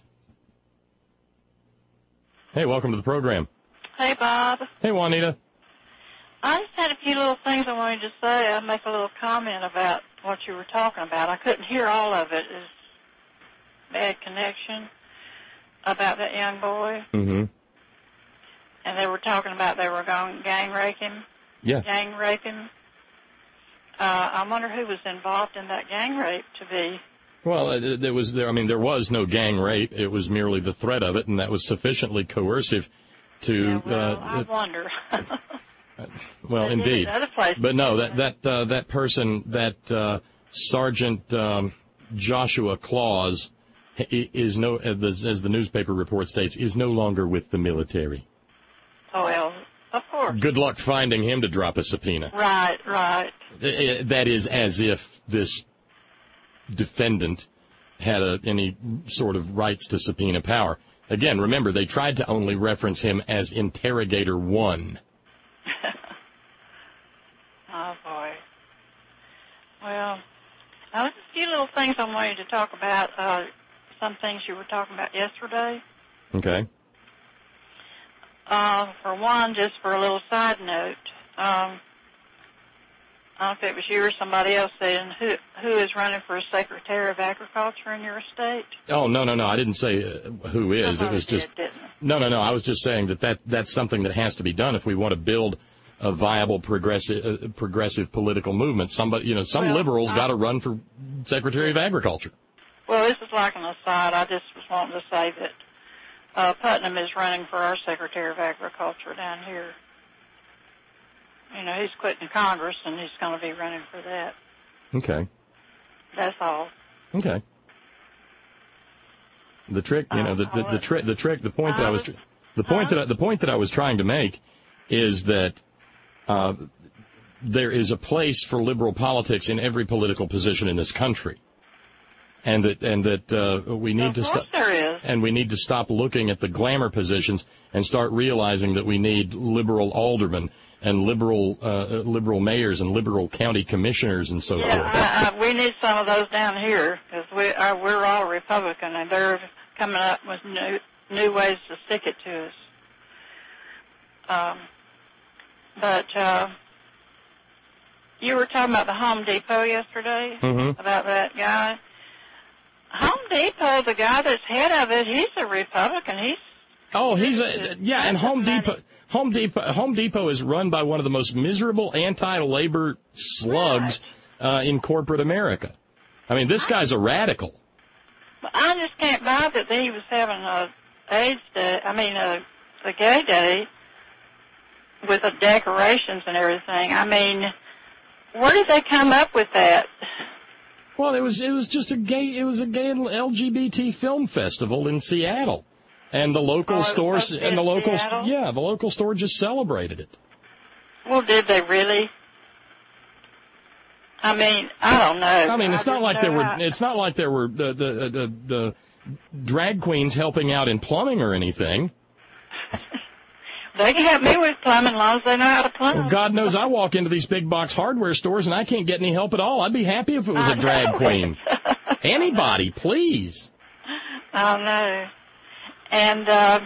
Hey, welcome to the program. Hey, Bob. Hey, Juanita. I just had a few little things I wanted to say. I'll make a little comment about what you were talking about. I couldn't hear all of it. It's bad connection about that young boy. Mm-hmm. And they were talking about they were going to gang rape him. Yeah. Gang rape him. Uh, I wonder who was involved in that gang rape to be. Well, there was there. I mean, there was no gang rape. It was merely the threat of it, and that was sufficiently coercive to. Yeah, well, uh, I wonder. well, indeed. But no, that that uh, that person, that uh, Sergeant um, Joshua Claus, is no, as the newspaper report states, is no longer with the military. Oh well, of course. Good luck finding him to drop a subpoena. Right, right. That is as if this defendant had a, any sort of rights to subpoena power. Again, remember, they tried to only reference him as Interrogator One. Oh, boy. Well, now, there's a few little things I wanted to talk about, uh, some things you were talking about yesterday. Okay. Uh, for one, just for a little side note, um, I don't know if it was you or somebody else saying who who is running for Secretary of Agriculture in your state. Oh no no no! I didn't say uh, who is. It was did, just didn't no no no. I was just saying that, that that's something that has to be done if we want to build a viable progressive uh, progressive political movement. Somebody you know some well, liberals got to run for Secretary of Agriculture. Well, this is like an aside. I just was wanting to say that uh, Putnam is running for our Secretary of Agriculture down here. You know, he's quitting Congress, and he's going to be running for that. Okay. That's all. Okay. The trick, you know, the the, the trick, the trick, the point that I was, the point that I, the point that I was trying to make is that uh, there is a place for liberal politics in every political position in this country, and that and that uh, we need to stop. There is. And we need to stop looking at the glamour positions and start realizing that we need liberal aldermen and liberal uh, liberal mayors and liberal county commissioners and so yeah, forth. I, I, we need some of those down here because we are, we're all Republican, and they're coming up with new new ways to stick it to us. Um, but uh, you were talking about the Home Depot yesterday, mm-hmm. about that guy. Home Depot, the guy that's head of it, he's a Republican. He's oh, he's a yeah, and Home Depot. Home Depot, Home Depot is run by one of the most miserable anti-labor slugs uh, in corporate America. I mean, this guy's a radical. I just can't buy that he was having a AIDS day, I mean, a, a gay day with the decorations and everything. I mean, where did they come up with that? Well, it was it was just a gay it was a gay L G B T film festival in Seattle. And the local oh, stores and the local Seattle? yeah, the local store just celebrated it. Well, did they really? I mean, I don't know. I mean, it's I not like there were I, it's not like there were the the, the the drag queens helping out in plumbing or anything. They can help me with plumbing as long as they know how to plumb. Well, God knows I walk into these big box hardware stores and I can't get any help at all. I'd be happy if it was I a drag know. queen. Anybody, please. Oh, no. And uh,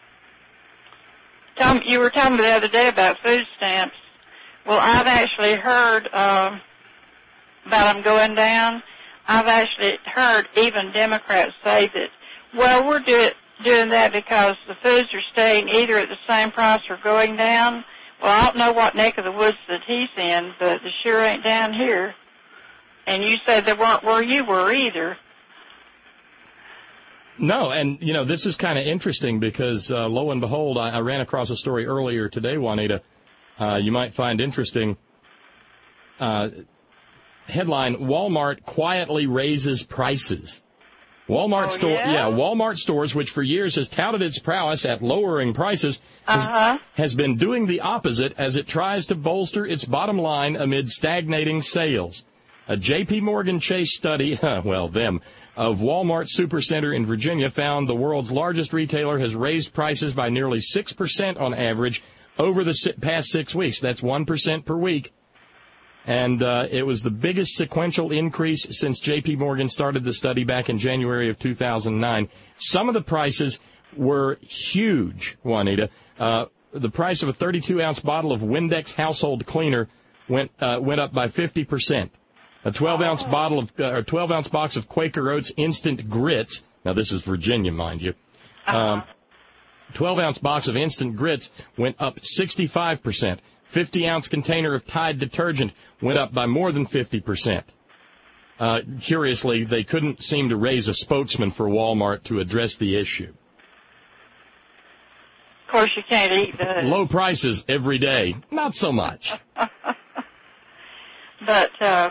Tom, you were talking the other day about food stamps. Well, I've actually heard uh, about them going down. I've actually heard even Democrats say that, well, we're do- doing that because the foods are staying either at the same price or going down. Well, I don't know what neck of the woods that he's in, but it sure ain't down here. And you said they weren't where you were either. No, and, you know, this is kind of interesting because, uh, lo and behold, I, I ran across a story earlier today, Juanita, uh, you might find interesting. Uh, headline, Walmart quietly raises prices. Walmart oh, store, yeah? yeah, Walmart stores, which for years has touted its prowess at lowering prices, has, uh-huh. has been doing the opposite as it tries to bolster its bottom line amid stagnating sales. A J P. Morgan Chase study, well, them, of Walmart Supercenter in Virginia found the world's largest retailer has raised prices by nearly six percent on average over the past six weeks. That's one percent per week. And uh, it was the biggest sequential increase since J P. Morgan started the study back in January of two thousand nine. Some of the prices were huge, Juanita. Uh, the price of a thirty-two ounce bottle of Windex household cleaner went uh, went up by fifty percent. A twelve ounce bottle of, uh, or twelve ounce box of Quaker Oats instant grits. Now this is Virginia, mind you. Um, twelve ounce box of instant grits went up sixty-five percent. fifty ounce container of Tide detergent went up by more than fifty percent. Uh, curiously, they couldn't seem to raise a spokesman for Walmart to address the issue. Of course, you can't eat the low prices every day. Not so much. But uh,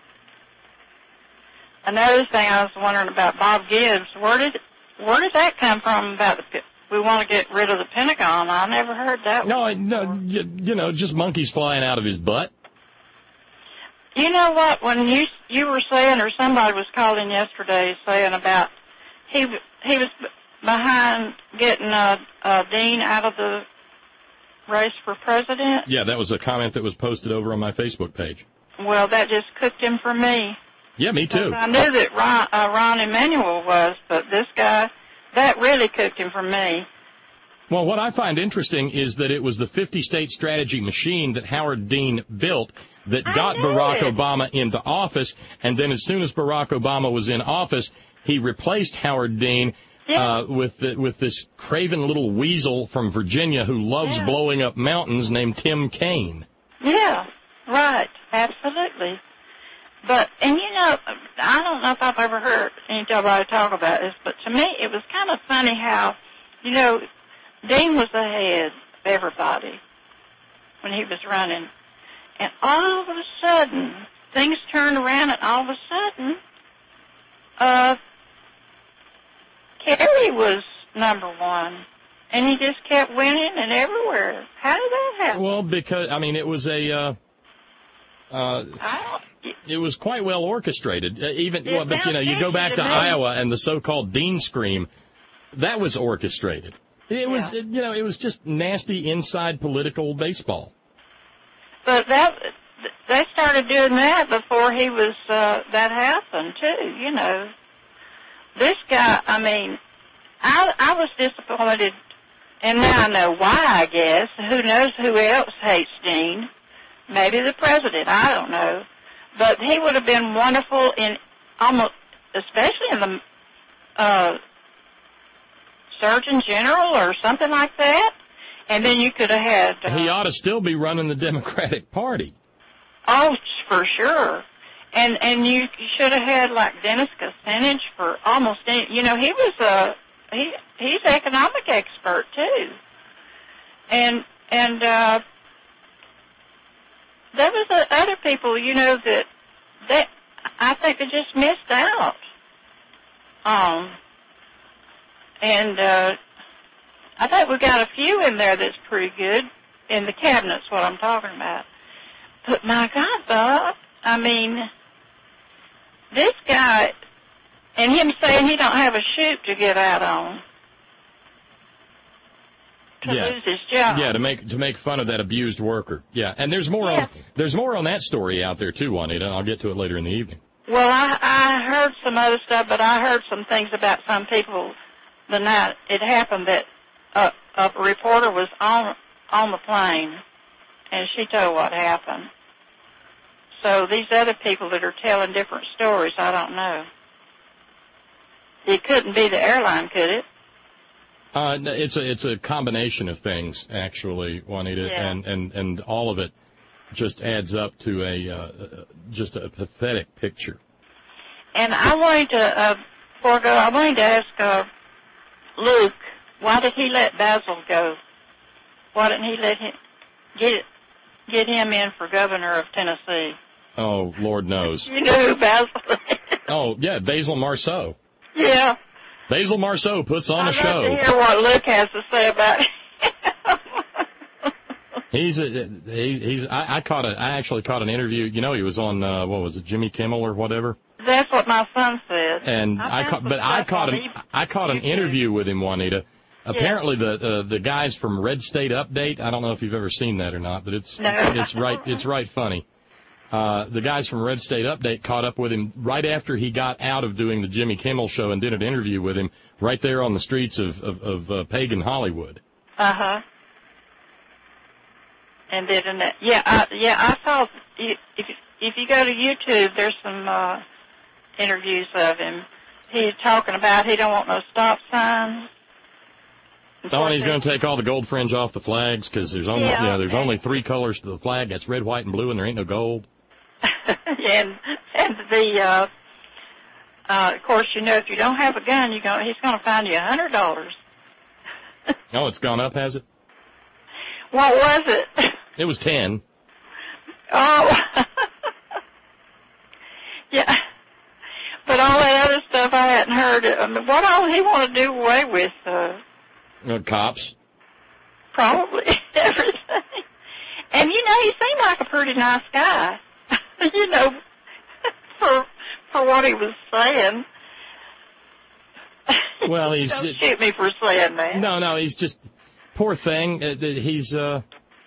another thing I was wondering about Bob Gibbs. Where did where did that come from? About the we want to get rid of the Pentagon. I never heard that. No, no, you, you know, just monkeys flying out of his butt. You know what? When you you were saying, or somebody was calling yesterday saying about he he was behind getting uh, uh, Dean out of the race for president. Yeah, that was a comment that was posted over on my Facebook page. Well, that just cooked him for me. Yeah, me too. I knew that Ron, uh, Ron Emanuel was, but this guy, that really cooked him for me. Well, what I find interesting is that it was the fifty-state strategy machine that Howard Dean built that got Barack it. Obama into office, and then as soon as Barack Obama was in office, he replaced Howard Dean yeah. uh, with the, with this craven little weasel from Virginia who loves yeah. blowing up mountains named Tim Kaine. Yeah, right, absolutely. But, and you know, I don't know if I've ever heard anybody talk about this, but to me it was kind of funny how, you know, Dean was ahead of everybody when he was running. And all of a sudden, things turned around, and all of a sudden, uh, Kerry was number one. And he just kept winning and everywhere. How did that happen? Well, because, I mean, it was a, uh, uh, I don't, it was quite well orchestrated. Uh, even, well, but, you know, you sounds go back to fishy to me. Iowa and the so-called Dean Scream, that was orchestrated. It was, Yeah. you know, it was just nasty inside political baseball. But that they started doing that before he was uh, that happened too. You know, this guy. I mean, I I was disappointed, and now I know why. I guess who knows who else hates Dean? Maybe the president. I don't know, but he would have been wonderful in almost, especially in the uh, Surgeon General or something like that. And then you could have had... Uh, he ought to still be running the Democratic Party. Oh, for sure. And and you should have had, like, Dennis Kucinich for almost any... You know, he was a... He, he's an economic expert, too. And, and uh, there was uh, other people, you know, that... that I think they just missed out. Um, and... uh I think we got a few in there that's pretty good in the cabinet's what I'm talking about. But my God, Bob, I mean, this guy, and him saying he don't have a chute to get out on to yeah. lose his job. Yeah, to make to make fun of that abused worker. Yeah, and there's more yeah. on there's more on that story out there too, Juanita. I'll get to it later in the evening. Well, I, I heard some other stuff, but I heard some things about some people the night it happened that a, a reporter was on on the plane, and she told what happened. So these other people that are telling different stories, I don't know. It couldn't be the airline, could it? Uh, it's a it's a combination of things, actually, Juanita, Yeah. and, and, and all of it just adds up to a uh, just a pathetic picture. And I wanted to, uh, before I go, I wanted to ask uh, Luke, why did he let Basil go? Why didn't he let him get get him in for governor of Tennessee? Oh, Lord knows. You know who Basil is? Oh, yeah, Basil Marceau. Yeah. Basil Marceau puts on I'd a show. I'd like to hear what Luke has to say about it. He's a, he, he's I, I caught a I actually caught an interview. You know, he was on uh, what was it, Jimmy Kimmel or whatever. That's what my son said. And I, I caught, but I caught an I caught an interview with him, Juanita. Apparently, the uh, the guys from Red State Update. I don't know if you've ever seen that or not, but it's no. it's right it's right funny. Uh, the guys from Red State Update caught up with him right after he got out of doing the Jimmy Kimmel show and did an interview with him right there on the streets of of, of uh, pagan Hollywood. Uh huh. And did an yeah I, yeah I saw if if you go to YouTube, there's some uh, interviews of him. He's talking about he don't want no stop signs. Oh, and he's going to take all the gold fringe off the flags because there's only yeah, you know there's only three colors to the flag. That's red, white, and blue, and there ain't no gold. and and the uh, uh, of course, you know, if you don't have a gun, you go he's going to find you a hundred dollars. Oh, it's gone up, has it? What was it? It was ten. Oh, yeah. But all that other stuff I hadn't heard. I mean, what all he want to do away with? Uh, Uh, cops. Probably everything. And you know, he seemed like a pretty nice guy. you know, for for what he was saying. Well, he's Don't shoot me for saying that. No, no, he's just poor thing. Uh, he's uh,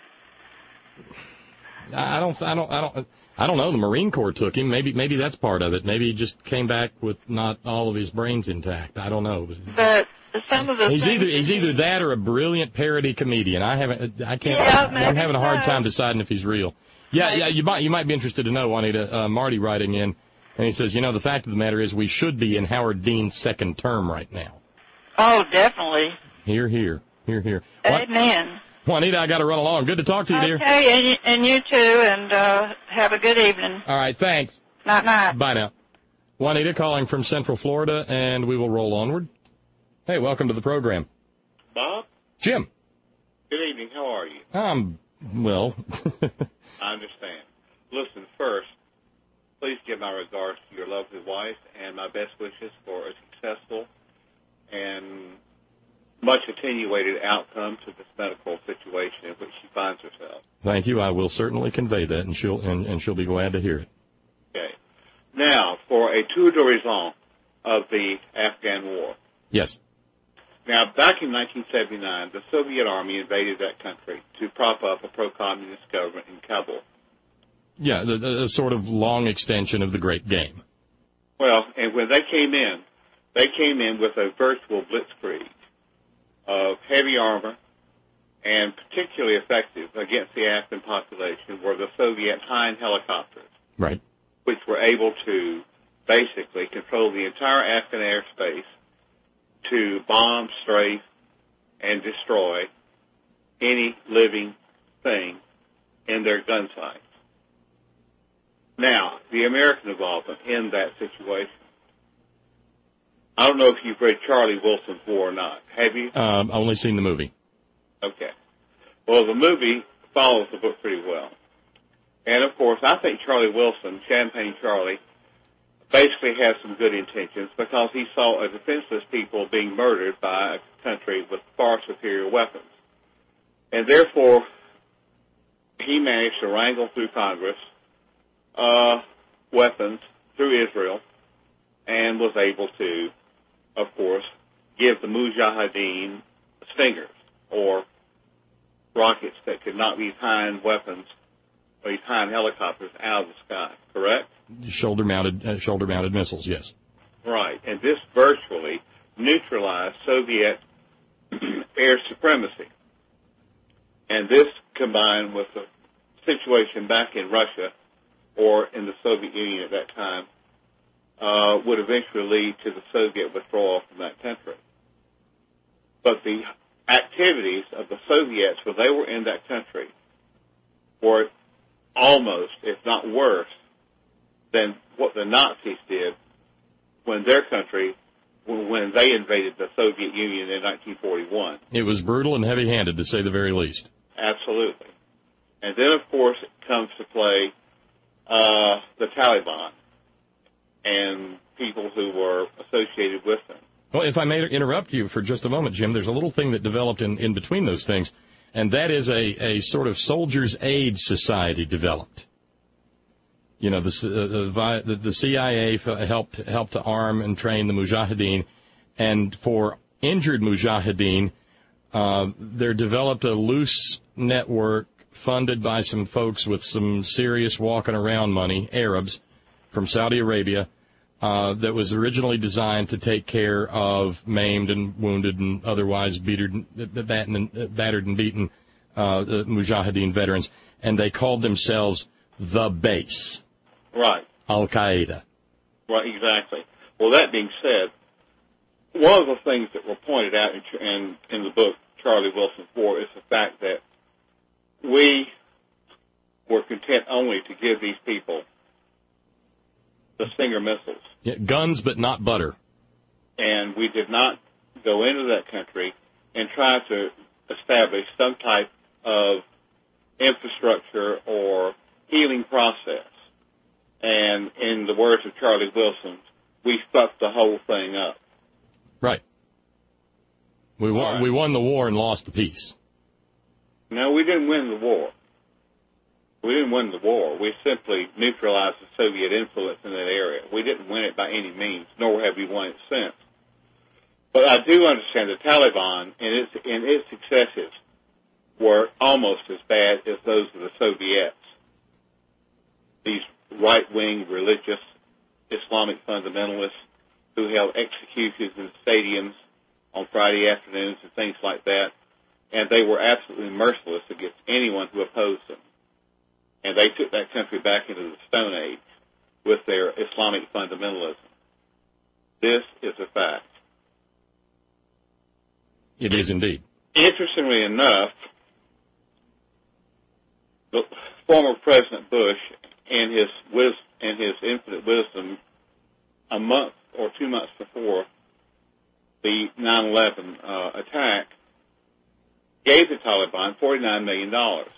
I don't, I don't, I don't, I don't know. The Marine Corps took him. Maybe, maybe that's part of it. Maybe he just came back with not all of his brains intact. I don't know. But some of the he's things either he's either that or a brilliant parody comedian. I haven't, I can't. Yeah, I'm having a hard so. time deciding if he's real. Yeah, yeah. You might, you might be interested to know, Juanita. Uh, Marty writing in, and he says, you know, the fact of the matter is, we should be in Howard Dean's second term right now. Oh, definitely. Here, here, here, here. Amen. Juanita, I got to run along. Good to talk to you, dear. Okay, and you, and you too, and uh, have a good evening. All right, thanks. Night, night. Bye now. Juanita calling from Central Florida, and we will roll onward. Hey, welcome to the program. Bob? Jim. Good evening. How are you? Um, well. I understand. Listen, first, please give my regards to your lovely wife and my best wishes for a successful and much attenuated outcome to this medical situation in which she finds herself. Thank you. I will certainly convey that, and she'll and, and she'll be glad to hear it. Okay. Now, for a tour d'horizon of the Afghan war. Yes. Now, back in nineteen seventy-nine, the Soviet Army invaded that country to prop up a pro-communist government in Kabul. Yeah, the, the, the sort of long extension of the Great Game. Well, and when they came in, they came in with a virtual blitzkrieg of heavy armor, and particularly effective against the Afghan population were the Soviet Hind helicopters. Right. Which were able to basically control the entire Afghan airspace to bomb, strafe, and destroy any living thing in their gun sights. Now, the American involvement in that situation. I don't know if you've read Charlie Wilson's War or not. Have you? Um, only seen the movie. Okay. Well, the movie follows the book pretty well. And, of course, I think Charlie Wilson, Champagne Charlie, basically has some good intentions because he saw a defenseless people being murdered by a country with far superior weapons. And, therefore, he managed to wrangle through Congress uh, weapons through Israel and was able to, of course, give the Mujahideen stingers or rockets that could not be Hind weapons these Hind helicopters out of the sky, correct? Shoulder-mounted, uh, shoulder-mounted missiles, yes. Right, and this virtually neutralized Soviet air supremacy. And this, combined with the situation back in Russia, or in the Soviet Union at that time, uh, would eventually lead to the Soviet withdrawal from that country. But the activities of the Soviets when they were in that country were almost, if not worse, than what the Nazis did when their country, when they invaded the Soviet Union in nineteen forty-one. It was brutal and heavy-handed, to say the very least. Absolutely. And then, of course, it comes to play uh, the Taliban and people who were associated with them. Well, if I may interrupt you for just a moment, Jim, there's a little thing that developed in, in between those things, and that is a, a sort of soldiers' aid society developed. You know, the, uh, the, the C I A helped helped to arm and train the Mujahideen, and for injured Mujahideen, uh, there developed a loose network funded by some folks with some serious walking around money, Arabs from Saudi Arabia, uh, that was originally designed to take care of maimed and wounded and otherwise battered, battered and beaten uh, Mujahideen veterans, and they called themselves the Base. Right. Al-Qaeda. Right, exactly. Well, that being said, one of the things that were pointed out in, in, in the book, Charlie Wilson four, is the fact that we were content only to give these people the Stinger missiles. Yeah, guns, but not butter. And we did not go into that country and try to establish some type of infrastructure or healing process. And in the words of Charlie Wilson, we fucked the whole thing up. Right. We won, right. we won the war and lost the peace. No, we didn't win the war. We didn't win the war. We simply neutralized the Soviet influence in that area. We didn't win it by any means, nor have we won it since. But I do understand the Taliban and its, and its successes were almost as bad as those of the Soviets. These right-wing religious Islamic fundamentalists who held executions in stadiums on Friday afternoons and things like that, and they were absolutely merciless against anyone who opposed them. And they took that country back into the Stone Age with their Islamic fundamentalism. This is a fact. It is indeed. Interestingly enough, the former President Bush, in his wis- in his infinite wisdom, a month or two months before the nine eleven uh, attack, gave the Taliban forty-nine million dollars.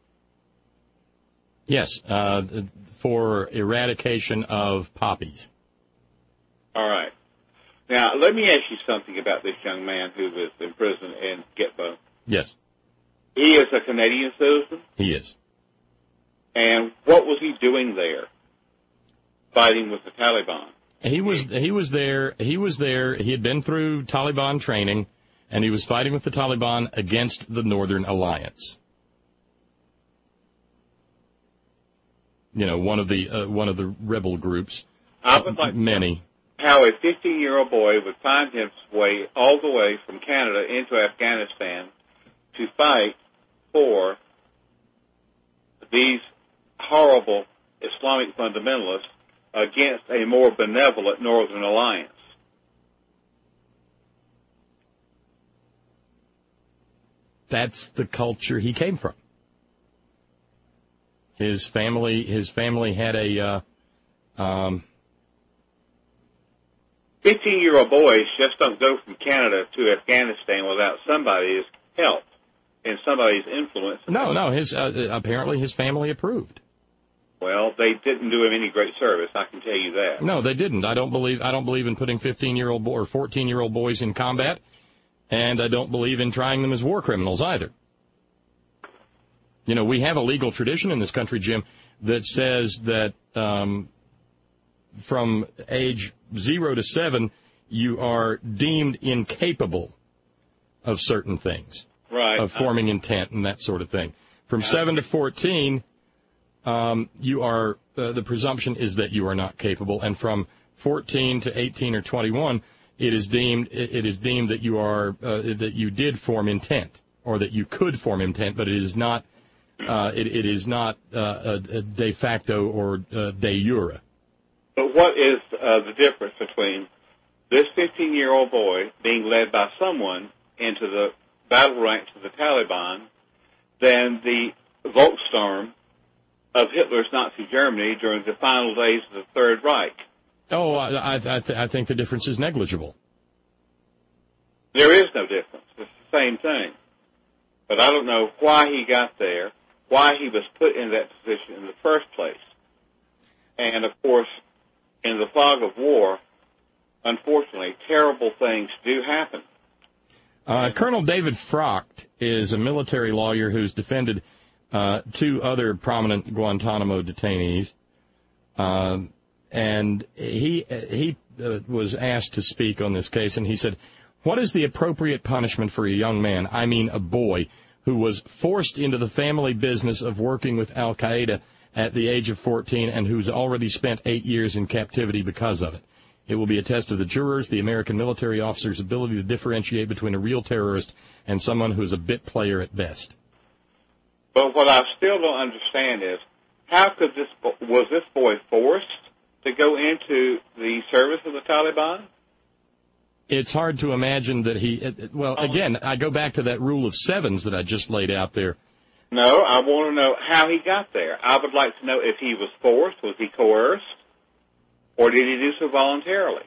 Yes, uh, for eradication of poppies. All right. Now, let me ask you something about this young man who was in prison in Gitbo. Yes. He is a Canadian citizen? He is. And what was he doing there, fighting with the Taliban? He was he was there. He was there. He had been through Taliban training, and he was fighting with the Taliban against the Northern Alliance. You know, one of the uh, one of the rebel groups. I would like many. How a fifteen-year-old boy would find his way all the way from Canada into Afghanistan to fight for these horrible Islamic fundamentalists against a more benevolent Northern Alliance. That's the culture he came from. His family, his family had a uh, um, fifteen-year-old boys just don't go from Canada to Afghanistan without somebody's help and somebody's influence. No, no. His uh, apparently his family approved. Well, they didn't do him any great service, I can tell you that. No, they didn't. I don't believe. I don't believe in putting fifteen-year-old bo- or fourteen-year-old boys in combat, and I don't believe in trying them as war criminals either. You know, we have a legal tradition in this country, Jim, that says that um, from age zero to seven, you are deemed incapable of certain things, right? Of forming intent and that sort of thing. From seven to fourteen. um, you are uh, the presumption is that you are not capable, and from fourteen to eighteen or twenty-one, it is deemed it is deemed that you are uh, that you did form intent, or that you could form intent, but it is not uh, it, it is not uh, a, a de facto or uh, de jure. But what is uh, the difference between this fifteen-year-old boy being led by someone into the battle ranks of the Taliban than the Volkssturm of Hitler's Nazi Germany during the final days of the Third Reich? Oh, I, I, th- I think the difference is negligible. There is no difference. It's the same thing. But I don't know why he got there, why he was put in that position in the first place. And, of course, in the fog of war, unfortunately, terrible things do happen. Uh, Colonel David Frakt is a military lawyer who's defended uh, two other prominent Guantanamo detainees. Uh, and he he uh, was asked to speak on this case, and he said, "What is the appropriate punishment for a young man, I mean a boy, who was forced into the family business of working with Al-Qaeda at the age of fourteen and who's already spent eight years in captivity because of it? It will be a test of the jurors, the American military officer's ability to differentiate between a real terrorist and someone who's a bit player at best." But what I still don't understand is, how could this, was this boy forced to go into the service of the Taliban? It's hard to imagine that he, well, again, I go back to that rule of sevens that I just laid out there. No, I want to know how he got there. I would like to know if he was forced, was he coerced, or did he do so voluntarily?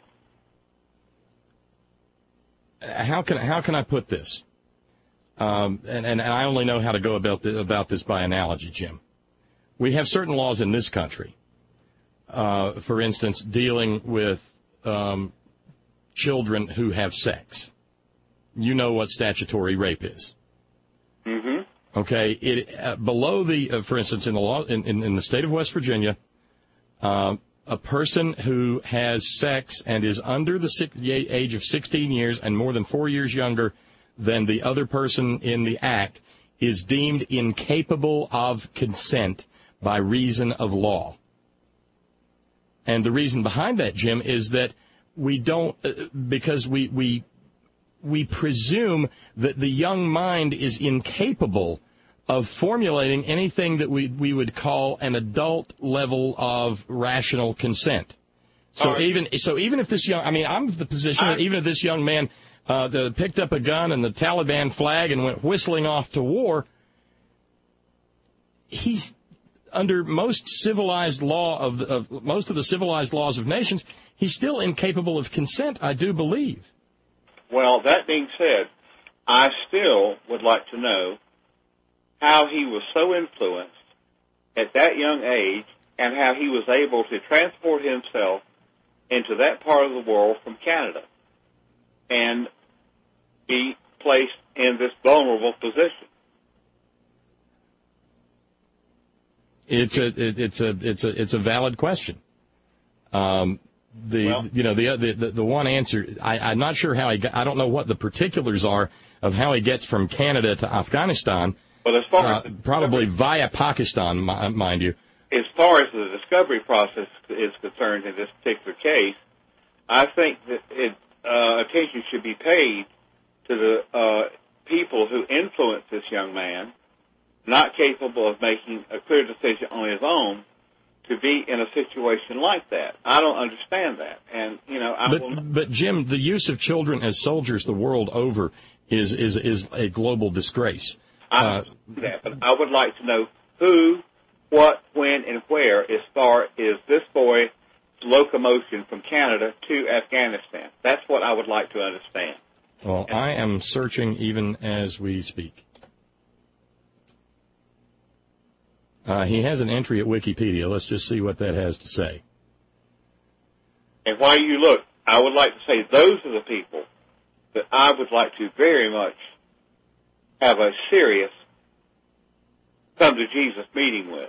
How can how can I put this? Um, and, and I only know how to go about this, about this by analogy, Jim. We have certain laws in this country, uh, for instance, dealing with um, children who have sex. You know what statutory rape is. Mm-hmm. Okay. It uh, below the, uh, for instance, in the law in, in, in the state of West Virginia, uh, a person who has sex and is under the, six, the age of sixteen years and more than four years younger than the other person in the act is deemed incapable of consent by reason of law. And the reason behind that, Jim, is that we don't, uh, because we, we, we presume that the young mind is incapable of formulating anything that we, we would call an adult level of rational consent. So right. even so, even if this young, I mean, I'm of the position that even if this young man uh, the, picked up a gun and the Taliban flag and went whistling off to war, he's under most civilized law of, of most of the civilized laws of nations, he's still incapable of consent, I do believe. Well, that being said, I still would like to know how he was so influenced at that young age and how he was able to transport himself into that part of the world from Canada and be placed in this vulnerable position. It's a it's a it's a it's a valid question. Um, the well, you know the, the the one answer I, I'm not sure how he got, I don't know what the particulars are of how he gets from Canada to Afghanistan. Well, as far as uh, probably via Pakistan, mind you. As far as the discovery process is concerned in this particular case, I think that it, uh, attention should be paid to the uh, people who influenced this young man, not capable of making a clear decision on his own, to be in a situation like that. I don't understand that. And, you know, I but, will not... but Jim, the use of children as soldiers the world over is is, is a global disgrace. I uh, understand that, but I would like to know who, what, when, and where as far as this boy's locomotion from Canada to Afghanistan. That's what I would like to understand. Well, I am searching even as we speak. Uh, he has an entry at Wikipedia. Let's just see what that has to say. And while you look, I would like to say those are the people that I would like to very much have a serious come-to-Jesus meeting with.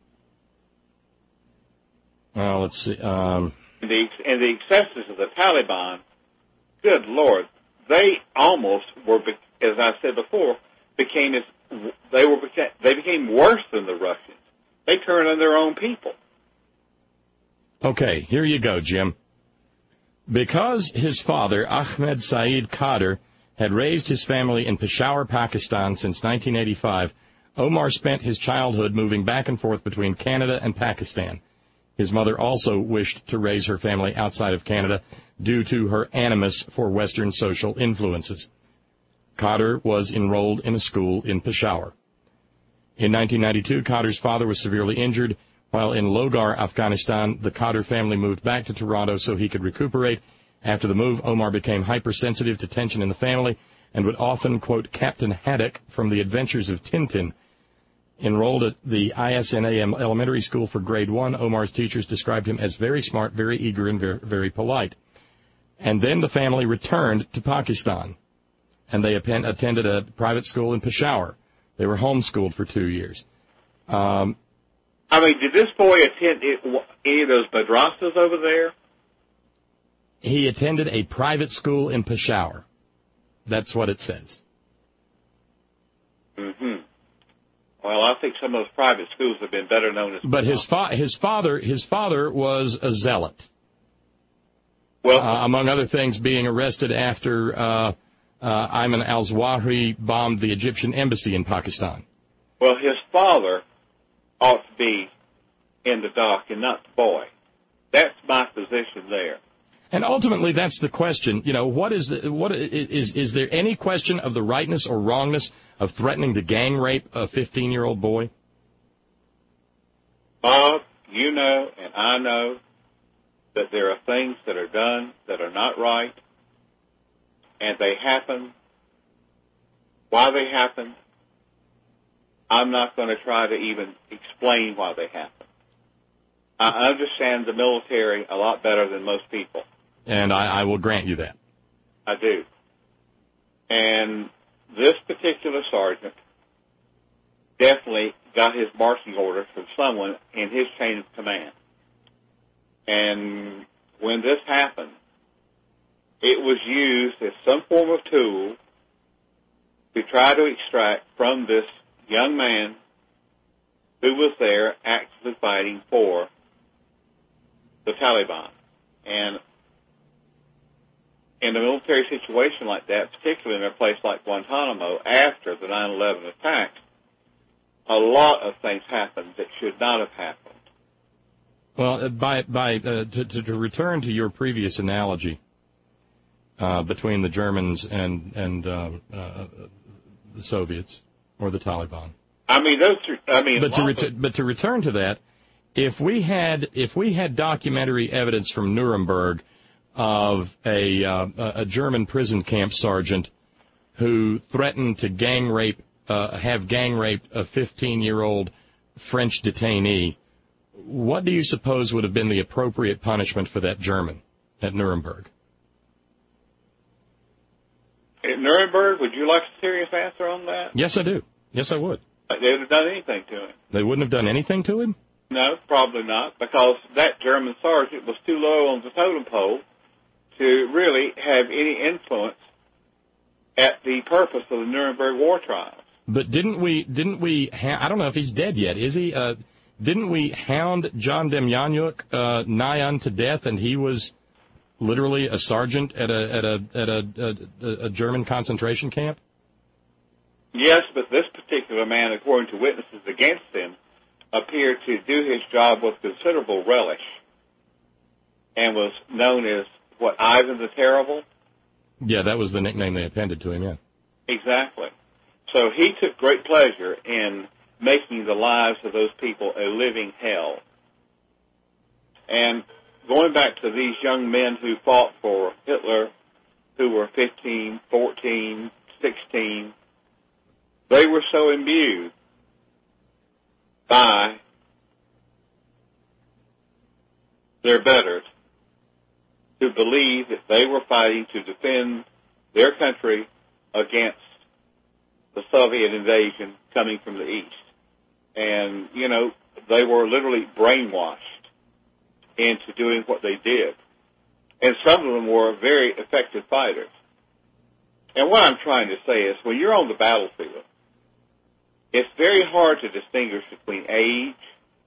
Well, let's see. Um, and, the, and the excesses of the Taliban, good Lord, they almost were, as I said before, became as they were they became worse than the Russians. they turn on their own people. Okay, here you go, Jim. Because his father, Ahmed Saeed Kader, had raised his family in Peshawar, Pakistan since nineteen eighty-five, Omar spent his childhood moving back and forth between Canada and Pakistan. His mother also wished to raise her family outside of Canada due to her animus for Western social influences. Kader was enrolled in a school in Peshawar. In nineteen ninety-two, Kader's father was severely injured. While in Logar, Afghanistan, the Kader family moved back to Toronto so he could recuperate. After the move, Omar became hypersensitive to tension in the family and would often quote Captain Haddock from The Adventures of Tintin. Enrolled at the I S N A M Elementary School for grade one, Omar's teachers described him as very smart, very eager, and very, very polite. And then the family returned to Pakistan, and they attended a private school in Peshawar. They were homeschooled for two years. Um, I mean, did this boy attend any of those madrasas over there? He attended a private school in Peshawar. That's what it says. Mm-hmm. Well, I think some of those private schools have been better known as. But his fa- his father his father was a zealot. Well, uh, among other things, being arrested after uh, uh, Ayman al-Zawahiri bombed the Egyptian embassy in Pakistan. Well, his father ought to be in the dock and not the boy. That's my position there. And ultimately, that's the question. You know, what is the what is is there any question of the rightness or wrongness of threatening to gang rape a fifteen-year-old boy? Bob, you know, and I know that there are things that are done that are not right, and they happen. Why they happen, I'm not going to try to even explain why they happen. I understand the military a lot better than most people. And I, I will grant you that. I do. And this particular sergeant definitely got his marching orders from someone in his chain of command. And when this happened, it was used as some form of tool to try to extract from this young man who was there actively fighting for the Taliban. And in a military situation like that, particularly in a place like Guantanamo, after the nine eleven attacks, a lot of things happened that should not have happened. Well, by by uh, to, to to return to your previous analogy uh, between the Germans and and uh, uh, the Soviets or the Taliban. I mean, those. Are, I mean, but to ret- but to return to that, if we had if we had documentary evidence from Nuremberg of a uh, a German prison camp sergeant who threatened to gang rape, uh, have gang raped a fifteen-year-old French detainee, what do you suppose would have been the appropriate punishment for that German at Nuremberg? At Nuremberg, would you like a serious answer on that? Yes, I do. Yes, I would. They would have done anything to him. They wouldn't have done anything to him? No, probably not, because that German sergeant was too low on the totem pole to really have any influence at the purpose of the Nuremberg war trials. But didn't we, didn't we, ha- I don't know if he's dead yet, is he? Uh, didn't we hound John Demjanjuk uh, nigh unto death, and he was literally a sergeant at a at a at a, a, a German concentration camp? Yes, but this particular man, according to witnesses against him, appeared to do his job with considerable relish and was known as, what, Ivan the Terrible? Yeah, that was the nickname they appended to him, yeah. Exactly. So he took great pleasure in making the lives of those people a living hell. And going back to these young men who fought for Hitler, who were fifteen, fourteen, sixteen, they were so imbued by their betters to believe that they were fighting to defend their country against the Soviet invasion coming from the East. And, you know, they were literally brainwashed into doing what they did. And some of them were very effective fighters. And what I'm trying to say is, when you're on the battlefield, it's very hard to distinguish between age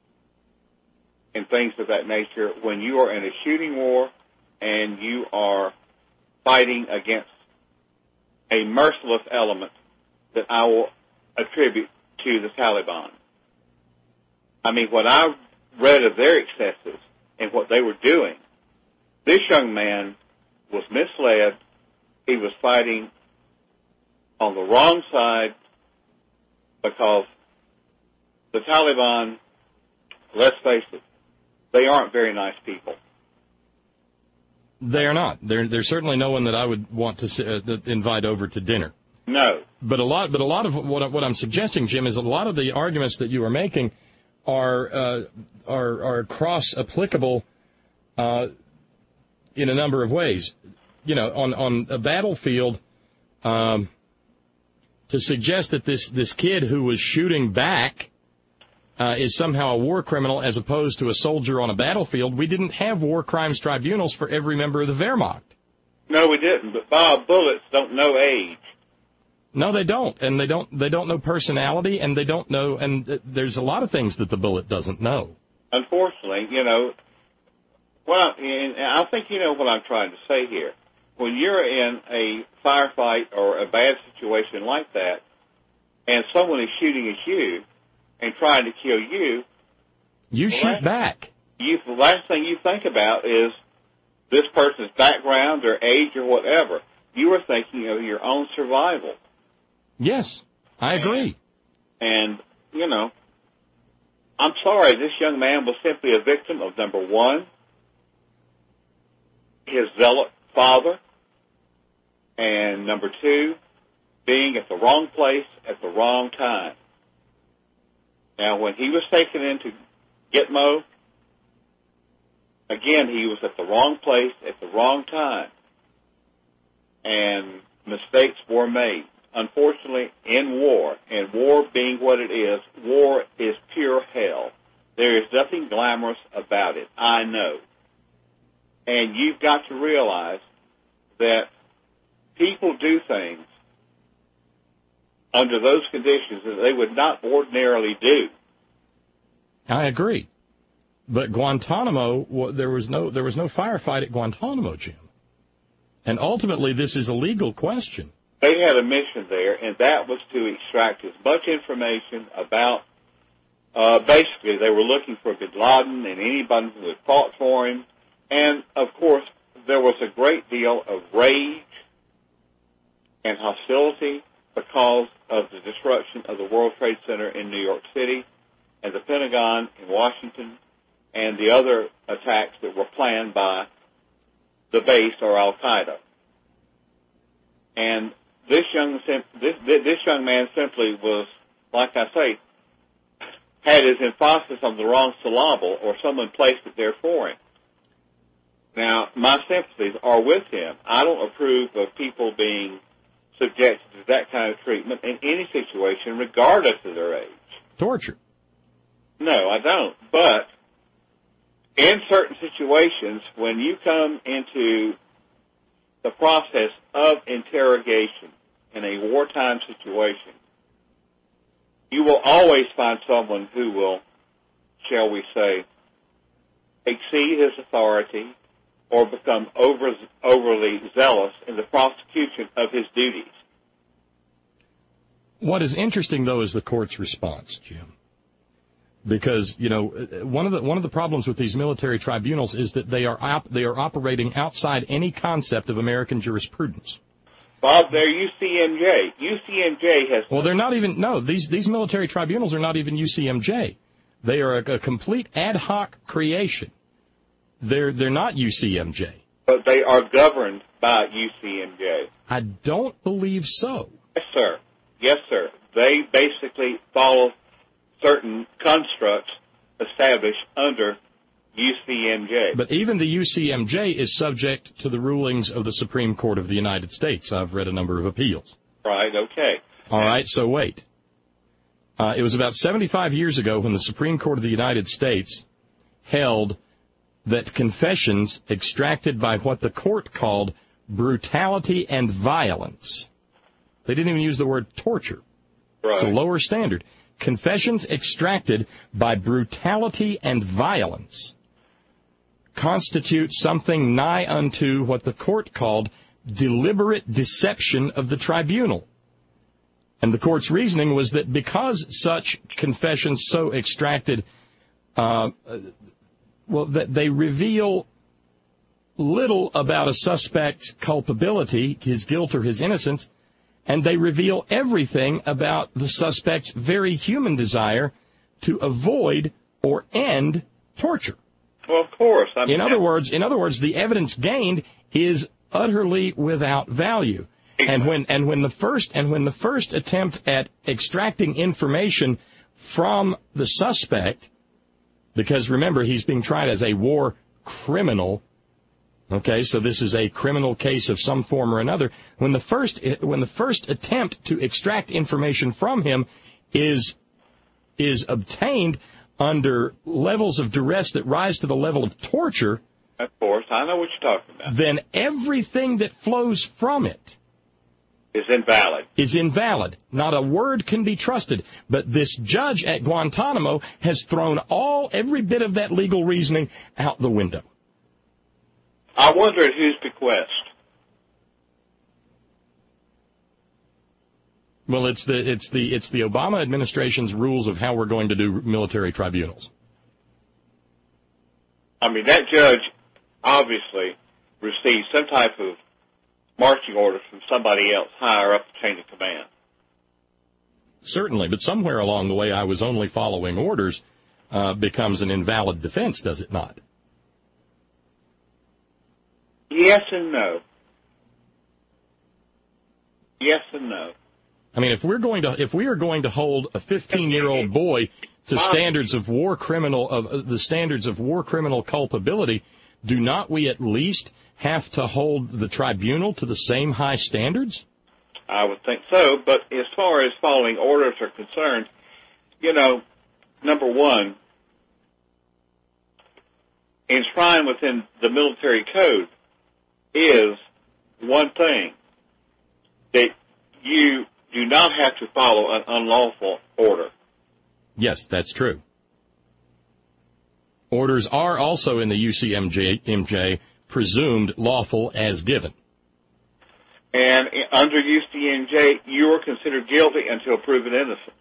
and things of that nature when you are in a shooting war and you are fighting against a merciless element that I will attribute to the Taliban. I mean, what I read of their excesses and what they were doing, this young man was misled. He was fighting on the wrong side because the Taliban, let's face it, they aren't very nice people. They are not. They're, they're certainly no one that I would want to uh, invite over to dinner. No. But a lot, but a lot of what, what I'm suggesting, Jim, is a lot of the arguments that you are making are uh, are, are cross-applicable uh, in a number of ways. You know, on on a battlefield, um, to suggest that this this kid who was shooting back Uh, is somehow a war criminal as opposed to a soldier on a battlefield. We didn't have war crimes tribunals for every member of the Wehrmacht. No, we didn't. But Bob, bullets don't know age. No, they don't, and they don't. They don't know personality, and they don't know. And th- there's a lot of things that the bullet doesn't know. Unfortunately, you know. Well, and I think you know what I'm trying to say here. When you're in a firefight or a bad situation like that, and someone is shooting at you and trying to kill you, you shoot last, back. You, the last thing you think about is this person's background or age or whatever. You are thinking of your own survival. Yes, I agree. And, and, you know, I'm sorry, this young man was simply a victim of, number one, his zealot father, and number two, being at the wrong place at the wrong time. Now, when he was taken into Gitmo, again, he was at the wrong place at the wrong time, and mistakes were made. Unfortunately, in war, and war being what it is, war is pure hell. There is nothing glamorous about it, I know. And you've got to realize that people do things under those conditions that they would not ordinarily do. I agree. But Guantanamo, there was no there was no firefight at Guantanamo, Jim. And ultimately, this is a legal question. They had a mission there, and that was to extract as much information about, uh, basically, they were looking for bin Laden and anybody who had fought for him. And, of course, there was a great deal of rage and hostility because of the destruction of the World Trade Center in New York City and the Pentagon in Washington and the other attacks that were planned by the base or Al-Qaeda. And this young this this young man simply was, like I say, had his emphasis on the wrong syllable, or someone placed it there for him. Now, my sympathies are with him. I don't approve of people being subjected to that kind of treatment in any situation, regardless of their age. Torture. No, I don't. But in certain situations, when you come into the process of interrogation in a wartime situation, you will always find someone who will, shall we say, exceed his authority or become over, overly zealous in the prosecution of his duties. What is interesting, though, is the court's response, Jim. Because, you know, one of the one of the problems with these military tribunals is that they are op- they are operating outside any concept of American jurisprudence. Bob, they're U C M J. U C M J has... Well, they're not even... No, these, these military tribunals are not even U C M J. They are a, a complete ad hoc creation. They're they're not U C M J. But they are governed by U C M J. I don't believe so. Yes, sir. Yes, sir. They basically follow certain constructs established under U C M J. But even the U C M J is subject to the rulings of the Supreme Court of the United States. I've read a number of appeals. Right, okay. All right, so wait. Uh, it was about seventy-five years ago when the Supreme Court of the United States held that confessions extracted by what the court called brutality and violence. They didn't even use the word torture. Right. It's a lower standard. confessions extracted by brutality and violence constitute something nigh unto what the court called deliberate deception of the tribunal. And the court's reasoning was that because such confessions so extracted, uh, well, that they reveal little about a suspect's culpability, his guilt or his innocence, and they reveal everything about the suspect's very human desire to avoid or end torture. Well, of course. I mean, in other words, in other words, the evidence gained is utterly without value. And when and when the first and when the first attempt at extracting information from the suspect, because remember he's being tried as a war criminal, okay, so this is a criminal case of some form or another. When the first when the first attempt to extract information from him is is obtained under levels of duress that rise to the level of torture, of course, I know what you're talking about. Then everything that flows from it is invalid. Is invalid. Not a word can be trusted. But this judge at Guantanamo has thrown all, every bit of that legal reasoning out the window. I wonder at whose bequest. Well, it's the it's the it's the Obama administration's rules of how we're going to do military tribunals. I mean, that judge obviously received some type of marching orders from somebody else higher up the chain of command. Certainly, but somewhere along the way I was only following orders uh, becomes an invalid defense, does it not? Yes and no. Yes and no. I mean, if we're going to if we are going to hold a fifteen-year-old boy to standards of war criminal of uh, the standards of war criminal culpability, do not we at least have to hold the tribunal to the same high standards? I would think so, but as far as following orders are concerned, you know, number one, enshrined within the military code is one thing, that you do not have to follow an unlawful order. Yes, that's true. Orders are also in the U C M J presumed lawful as given. And under U C M J, you are considered guilty until proven innocent.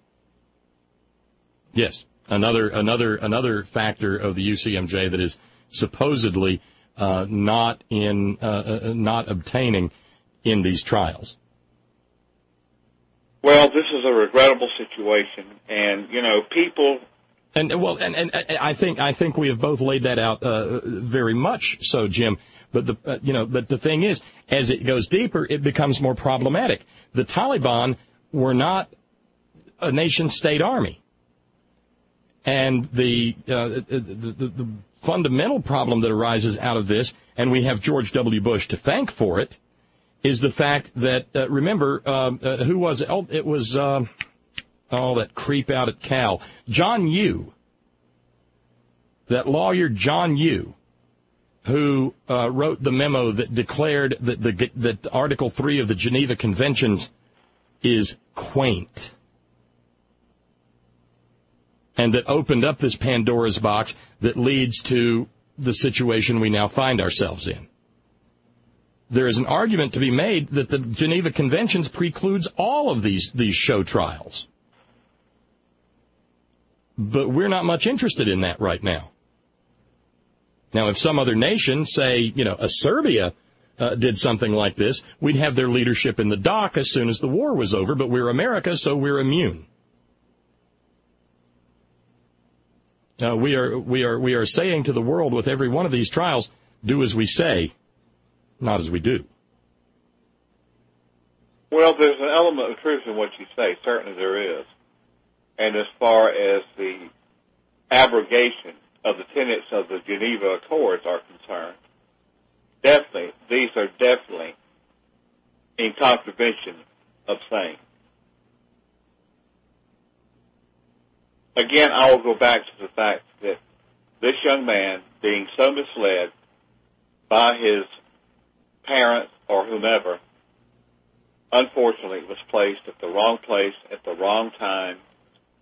Yes, another another another factor of the U C M J that is supposedly uh, not in uh, uh, not obtaining in these trials. Well, this is a regrettable situation, and you know, people. And well, and, and I think I think we have both laid that out uh, very much so, Jim. But the uh, you know, but the thing is, as it goes deeper, it becomes more problematic. The Taliban were not a nation-state army, and the, uh, the, the the fundamental problem that arises out of this, and we have George W. Bush to thank for it, is the fact that uh, remember uh, uh, who was it? Oh, it was. Uh, Oh, that creep out at Cal. John Yoo, that lawyer John Yoo, who uh, wrote the memo that declared that, the, that Article three of the Geneva Conventions is quaint, and that opened up this Pandora's box that leads to the situation we now find ourselves in. There is an argument to be made that the Geneva Conventions precludes all of these, these show trials. But we're not much interested in that right now. Now, if some other nation, say, you know, a Serbia, uh, did something like this, we'd have their leadership in the dock as soon as the war was over, but we're America, so we're immune. Uh, we are we are we are saying to the world with every one of these trials, do as we say, not as we do. Well, there's an element of truth in what you say. Certainly there is. And as far as the abrogation of the tenets of the Geneva Accords are concerned, definitely, these are definitely in contravention of same. Again, I will go back to the fact that this young man, being so misled by his parents or whomever, unfortunately was placed at the wrong place at the wrong time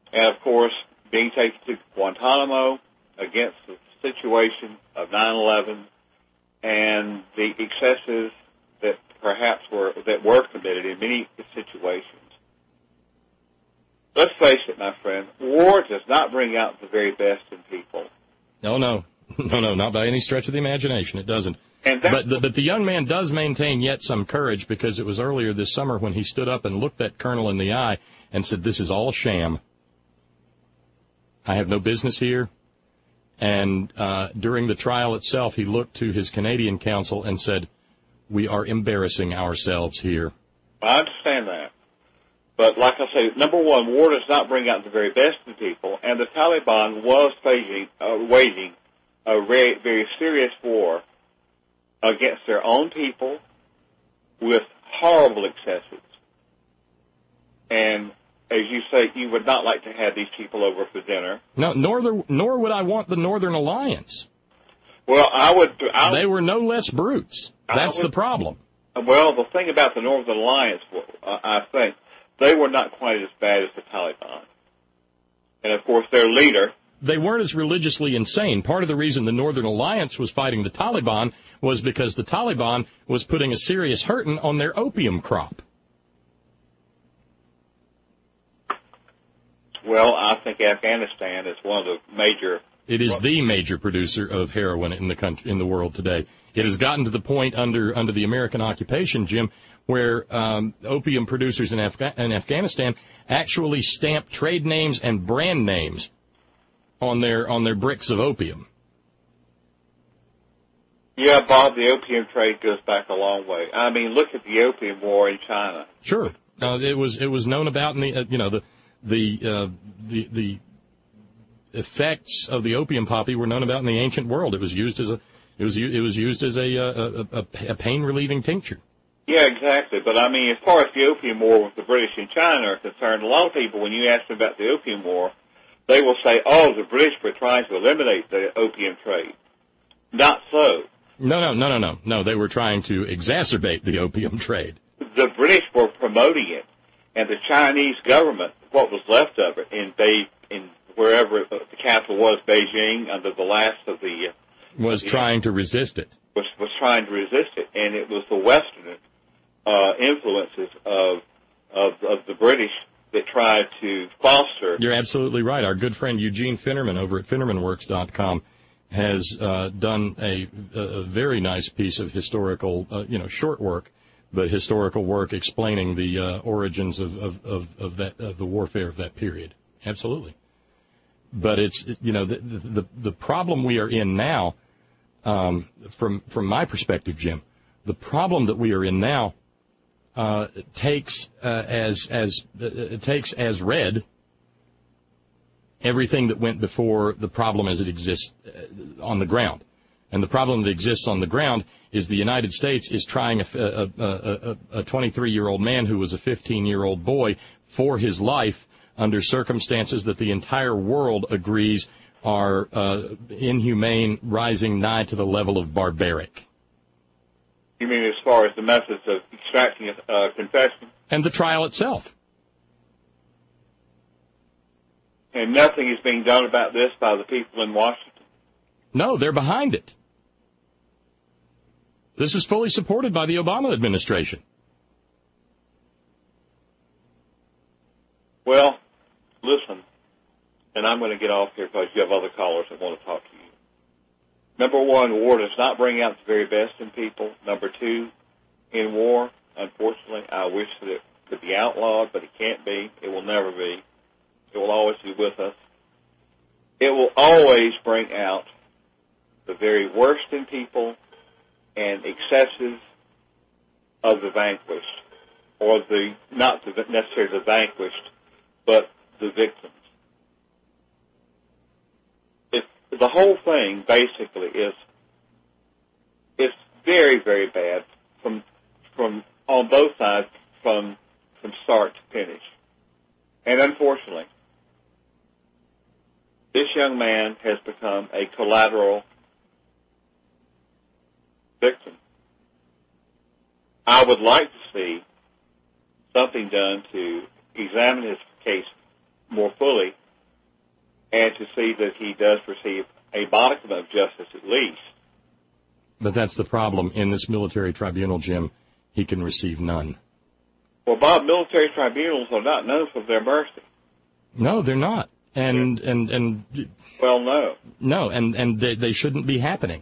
and, of course, being taken to Guantanamo against the situation of nine eleven and the excesses that perhaps were that were committed in many situations. Let's face it, my friend, war does not bring out the very best in people. No, no. No, no, not by any stretch of the imagination. It doesn't. And but, the, but the young man does maintain yet some courage, because it was earlier this summer when he stood up and looked that colonel in the eye and said, "This is all a sham. I have no business here." And uh, during the trial itself, he looked to his Canadian counsel and said, "We are embarrassing ourselves here." I understand that. But like I say, number one, war does not bring out the very best in people, and the Taliban was waging, uh, waging a very, very serious war against their own people with horrible excesses. And as you say, you would not like to have these people over for dinner. No, nor, the, nor would I want the Northern Alliance. Well, I would... I would they were no less brutes. That's would, the problem. Well, the thing about the Northern Alliance, I think, they were not quite as bad as the Taliban. And, of course, their leader... They weren't as religiously insane. Part of the reason the Northern Alliance was fighting the Taliban was because the Taliban was putting a serious hurting on their opium crop. Well, I think Afghanistan is one of the major... It is the major producer of heroin in the country, in the world today. It has gotten to the point under under the American occupation, Jim, where um, opium producers in, Afga- in Afghanistan actually stamp trade names and brand names on their on their bricks of opium. Yeah, Bob, the opium trade goes back a long way. I mean, look at the opium war in China. Sure, uh, it was it was known about in the uh, you know the the uh, the the effects of the opium poppy were known about in the ancient world. It was used as a it was it was used as a a, a, a pain relieving tincture. Yeah, exactly. But I mean, as far as the opium war with the British in China are concerned, a lot of people, when you ask them about the opium war, they will say, "Oh, the British were trying to eliminate the opium trade." Not so. No, no, no, no, no, no. They were trying to exacerbate the opium trade. The British were promoting it, and the Chinese government, what was left of it in Bei, in wherever the capital was, Beijing, under the last of the was the, trying to resist it. Was was trying to resist it, and it was the Western uh, influences of of of the British that tried to foster. You're absolutely right. Our good friend Eugene Finnerman over at Finnerman Works dot com has uh, done a, a very nice piece of historical, uh, you know, short work, but historical work explaining the uh, origins of, of, of, of that of the warfare of that period. Absolutely. But it's, you know, the the, the problem we are in now, um, from from my perspective, Jim, the problem that we are in now uh, takes uh, as as uh, it takes as read everything that went before the problem as it exists on the ground. And the problem that exists on the ground is the United States is trying a twenty-three-year-old man who was a fifteen-year-old boy for his life under circumstances that the entire world agrees are uh, inhumane, rising nigh to the level of barbaric. You mean as far as the methods of extracting a uh, confession? And the trial itself. And nothing is being done about this by the people in Washington? No, they're behind it. This is fully supported by the Obama administration. Well, listen, and I'm going to get off here because you have other callers that want to talk to you. Number one, war does not bring out the very best in people. Number two, in war, unfortunately, I wish that it could be outlawed, but it can't be. It will never be. It will always be with us. It will always bring out the very worst in people and excesses of the vanquished, or the not the, necessarily the vanquished, but the victims. It, the whole thing basically is it's very, very bad from from on both sides, from from start to finish. And unfortunately, this young man has become a collateral victim. I would like to see something done to examine his case more fully and to see that he does receive a modicum of justice at least. But that's the problem. In this military tribunal, Jim, he can receive none. Well, Bob, military tribunals are not known for their mercy. No, they're not. And, yeah. and, and, well, no. No, and, and they, they shouldn't be happening.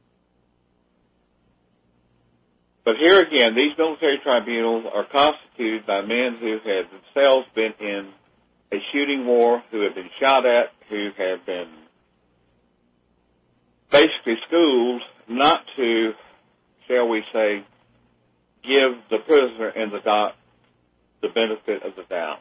But here again, these military tribunals are constituted by men who have themselves been in a shooting war, who have been shot at, who have been basically schooled not to, shall we say, give the prisoner and the doc the benefit of the doubt.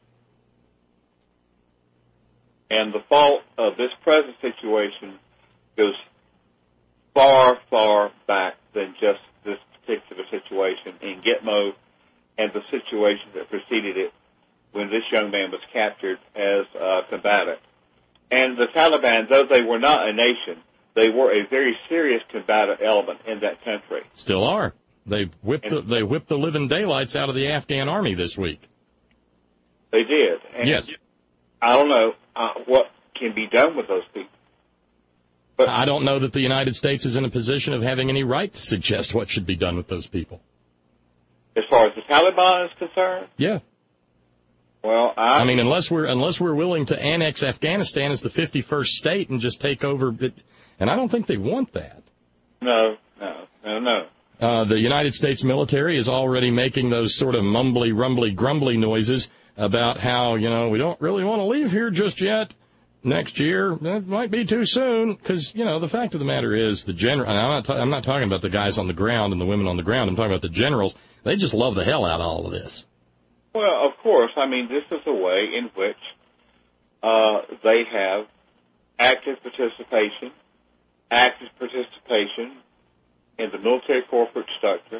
And the fault of this present situation goes far, far back than just this particular situation in Gitmo and the situation that preceded it when this young man was captured as a combatant. And the Taliban, though they were not a nation, they were a very serious combatant element in that country. Still are. They whipped the, they whipped the living daylights out of the Afghan army this week. They did. And yes. I don't know uh, what can be done with those people. But I don't know that the United States is in a position of having any right to suggest what should be done with those people. As far as the Taliban is concerned? Yeah. Well, I... I mean, unless we're unless we're willing to annex Afghanistan as the fifty-first state and just take over, and I don't think they want that. No, no, no, no. Uh, the United States military is already making those sort of mumbly, rumbly, grumbly noises about how, you know, we don't really want to leave here just yet. Next year, that might be too soon, because, you know, the fact of the matter is the general, and I'm not, ta- I'm not talking about the guys on the ground and the women on the ground, I'm talking about the generals. They just love the hell out of all of this. Well, of course. I mean, this is a way in which uh, they have active participation, active participation in the military corporate structure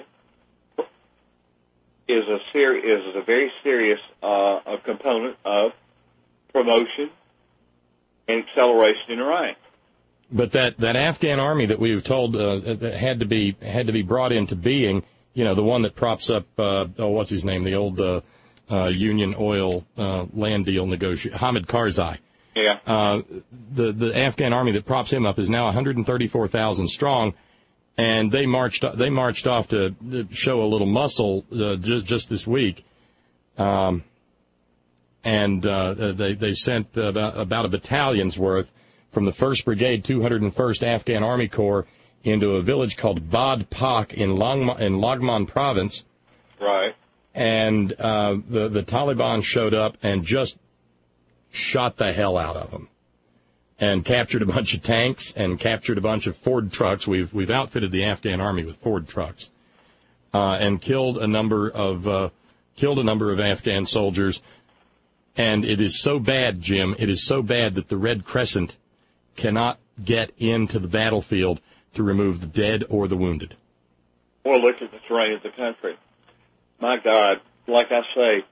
is a ser- is a very serious uh, a component of promotion and acceleration in the rank. But that, that Afghan army that we were told uh, had to be had to be brought into being, you know, the one that props up, uh, oh, what's his name, the old uh, uh, Union Oil uh, land deal negotiator, Hamid Karzai. Yeah. Uh, the the Afghan army that props him up is now one hundred thirty-four thousand strong, and they marched they marched off to show a little muscle uh, just just this week. Um, And uh, they they sent about about a battalion's worth from the first Brigade, two hundred first Afghan Army Corps, into a village called Bad Pak in Lagman, in Lagman Province. Right. And uh, the the Taliban showed up and just shot the hell out of them, and captured a bunch of tanks and captured a bunch of Ford trucks. We've we've outfitted the Afghan army with Ford trucks, uh, and killed a number of uh, killed a number of Afghan soldiers. And it is so bad, Jim, it is so bad that the Red Crescent cannot get into the battlefield to remove the dead or the wounded. Well, look at the terrain of the country. My God, like I say,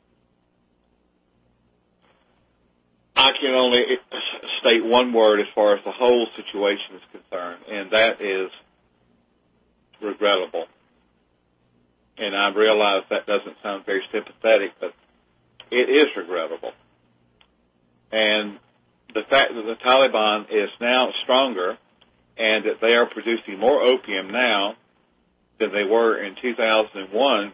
I can only state one word as far as the whole situation is concerned, and that is regrettable. And I realize that doesn't sound very sympathetic, but it is regrettable. And the fact that the Taliban is now stronger and that they are producing more opium now than they were in two thousand one,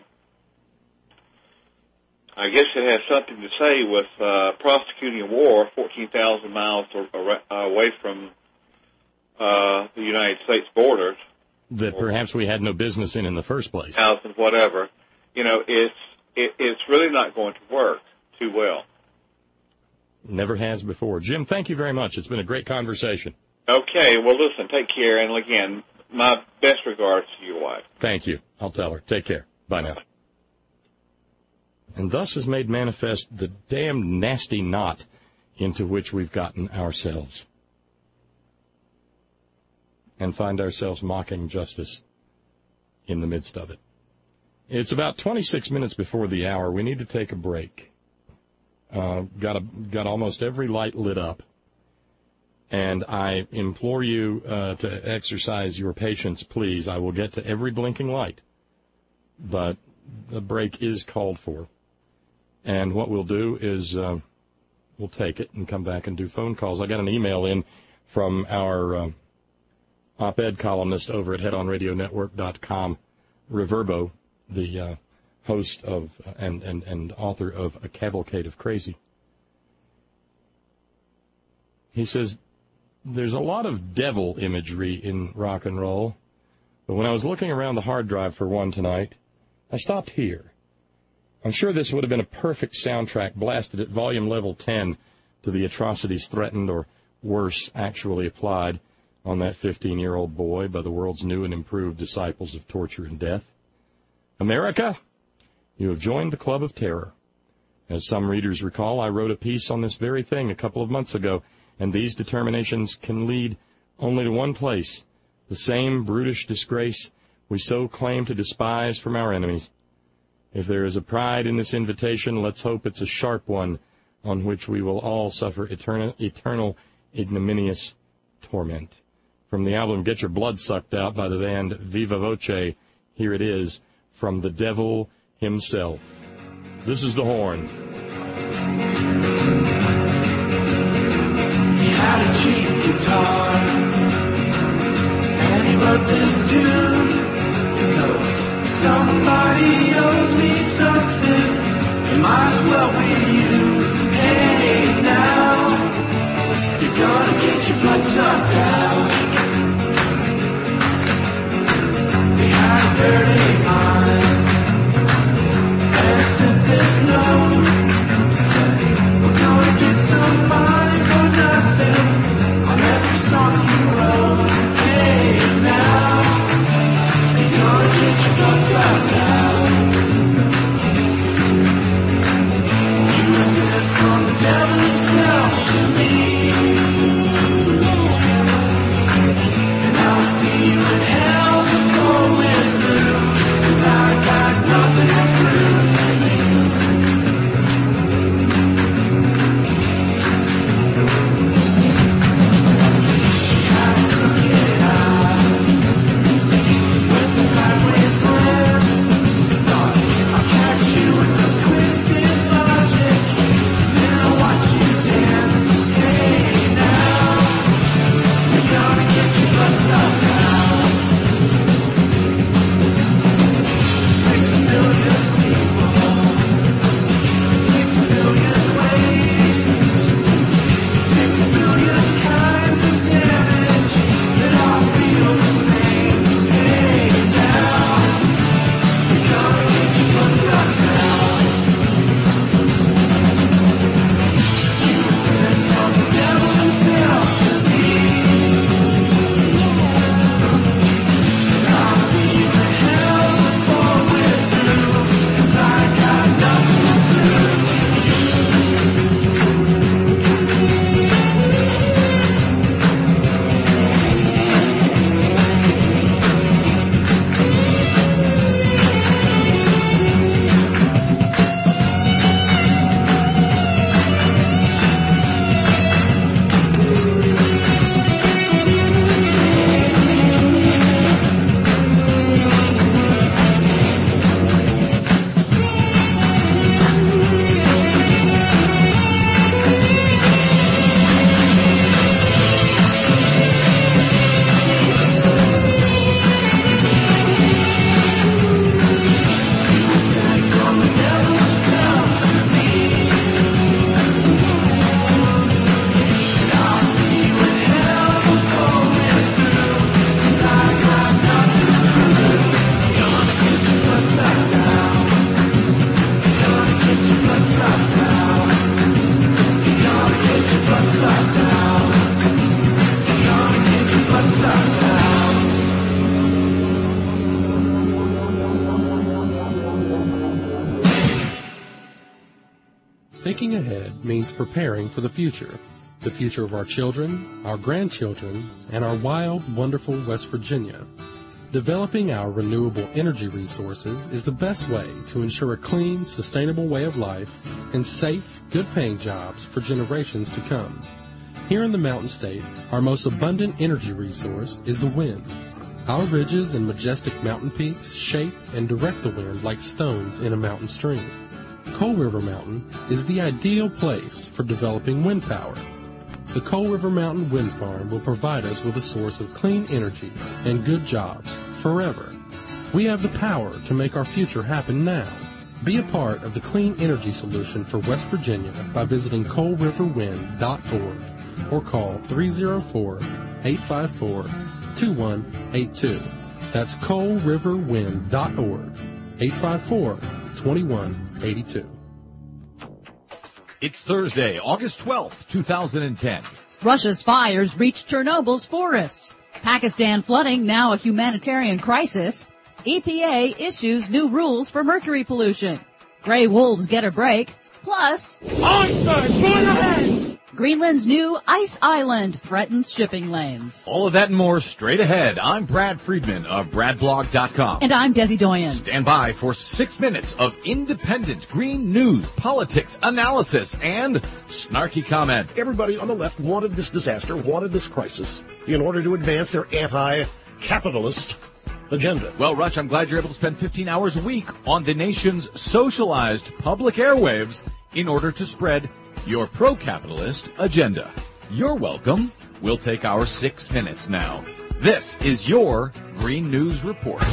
I guess it has something to say with uh, prosecuting a war fourteen thousand miles away from uh, the United States borders. That perhaps we had no business in in the first place. Thousand, whatever. You know, it's It, it's really not going to work too well. Never has before. Jim, thank you very much. It's been a great conversation. Okay. Well, listen, take care. And again, my best regards to your wife. Thank you. I'll tell her. Take care. Bye now. And thus is made manifest the damned nasty knot into which we've gotten ourselves. And find ourselves mocking justice in the midst of it. It's about twenty-six minutes before the hour. We need to take a break. Uh, got a, got almost every light lit up. And I implore you uh, to exercise your patience, please. I will get to every blinking light. But the break is called for. And what we'll do is uh, we'll take it and come back and do phone calls. I got an email in from our uh, op-ed columnist over at head on radio network dot com, Reverbo, the uh, host of uh, and, and, and author of A Cavalcade of Crazy. He says, there's a lot of devil imagery in rock and roll, but when I was looking around the hard drive for one tonight, I stopped here. I'm sure this would have been a perfect soundtrack blasted at volume level ten to the atrocities threatened or worse actually applied on that fifteen-year-old boy by the world's new and improved disciples of torture and death. America, you have joined the Club of Terror. As some readers recall, I wrote a piece on this very thing a couple of months ago, and these determinations can lead only to one place, the same brutish disgrace we so claim to despise from our enemies. If there is a pride in this invitation, let's hope it's a sharp one on which we will all suffer eternal, eternal ignominious torment. From the album Get Your Blood Sucked Out by the band Viva Voce, here it is, from the devil himself. This is The Horn. He had a cheap guitar, and he wrote this tune. It goes, somebody owes me something, it might as well be you. Hey, now, you're gonna get your blood sucked out. They had a dirty mind, and sent this note to say, we're gonna get somebody for nothing on every song you wrote. Hey, now, you're gonna get your blood sucked out. You were sent from the devil himself to me, and I'll see you in hell before we're through, 'cause I got nothing to prove to you. She had a crooked eye with a sideways glance. Thought I'll catch you with a twisted logic, then I'll watch you dance. Hey, now, you're gonna get your blood sucked out. Six million people, six million ways, six million kinds of damage that all feel the same. Hey, now, you're gonna get your blood sucked out. You were sent from the devil himself to me, and I'll see you in hell before we're through, 'cause I got nothing to prove to you. From the devil himself to me, and I'll see you in hell before we're through, 'cause I got nothing to prove. Gonna get your blood sucked out. Gonna get your blood sucked out. Gonna get your blood sucked out. Gonna get your blood sucked out. Thinking ahead means preparing for the future, the future of our children, our grandchildren, and our wild, wonderful West Virginia. Developing our renewable energy resources is the best way to ensure a clean, sustainable way of life and safe, good-paying jobs for generations to come. Here in the Mountain State, our most abundant energy resource is the wind. Our ridges and majestic mountain peaks shape and direct the wind like stones in a mountain stream. Coal River Mountain is the ideal place for developing wind power. The Coal River Mountain Wind Farm will provide us with a source of clean energy and good jobs forever. We have the power to make our future happen now. Be a part of the clean energy solution for West Virginia by visiting coal river wind dot org or call three oh four, eight five four, two one eight two. That's coal river wind dot org, eight five four, two one eight two. It's Thursday, August twelfth, two thousand ten. Russia's fires reached Chernobyl's forests. Pakistan flooding now a humanitarian crisis. E P A issues new rules for mercury pollution. Gray wolves get a break. Plus, Iceberg, going ahead! Greenland's new ice island threatens shipping lanes. All of that and more straight ahead. I'm Brad Friedman of brad blog dot com. And I'm Desi Doyen. Stand by for six minutes of independent green news, politics, analysis, and snarky comment. Everybody on the left wanted this disaster, wanted this crisis, in order to advance their anti-capitalist agenda. Well, Rush, I'm glad you're able to spend fifteen hours a week on the nation's socialized public airwaves in order to spread your pro-capitalist agenda. You're welcome. We'll take our six minutes now. This is your Green News Report.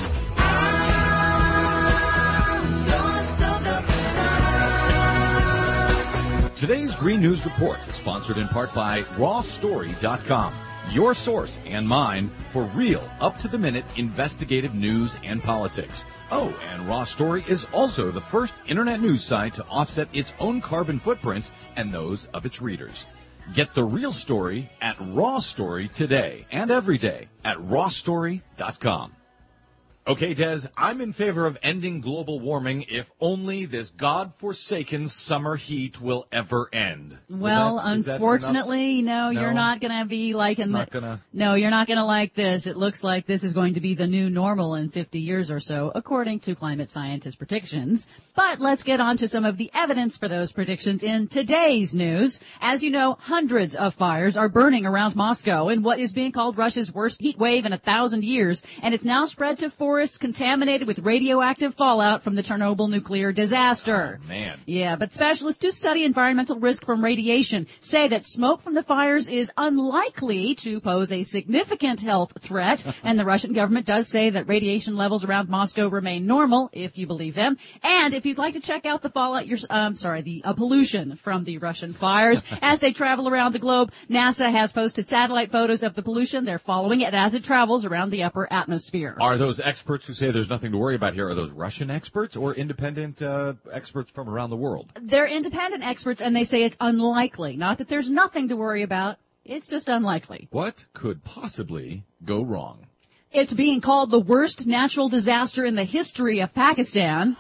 Today's Green News Report is sponsored in part by raw story dot com, your source and mine for real, up-to-the-minute investigative news and politics. Oh, and Raw Story is also the first internet news site to offset its own carbon footprints and those of its readers. Get the real story at Raw Story today and every day at raw story dot com. Okay, Des, I'm in favor of ending global warming if only this godforsaken summer heat will ever end. Well, that, unfortunately, no, no, you're not going to be liking not the, gonna... No, you're not going to like this. It looks like this is going to be the new normal in fifty years or so, according to climate scientists' predictions. But let's get on to some of the evidence for those predictions in today's news. As you know, hundreds of fires are burning around Moscow in what is being called Russia's worst heat wave in a thousand years, and it's now spread to forests contaminated with radioactive fallout from the Chernobyl nuclear disaster. Oh, man. Yeah, but specialists who study environmental risk from radiation say that smoke from the fires is unlikely to pose a significant health threat, and the Russian government does say that radiation levels around Moscow remain normal, if you believe them. And if you'd like to check out the fallout, you're, um, sorry, the uh, pollution from the Russian fires as they travel around the globe, NASA has posted satellite photos of the pollution. They're following it as it travels around the upper atmosphere. Are those experts who say there's nothing to worry about here, are those Russian experts or independent uh, experts from around the world? They're independent experts, and they say it's unlikely. Not that there's nothing to worry about. It's just unlikely. What could possibly go wrong? It's being called the worst natural disaster in the history of Pakistan.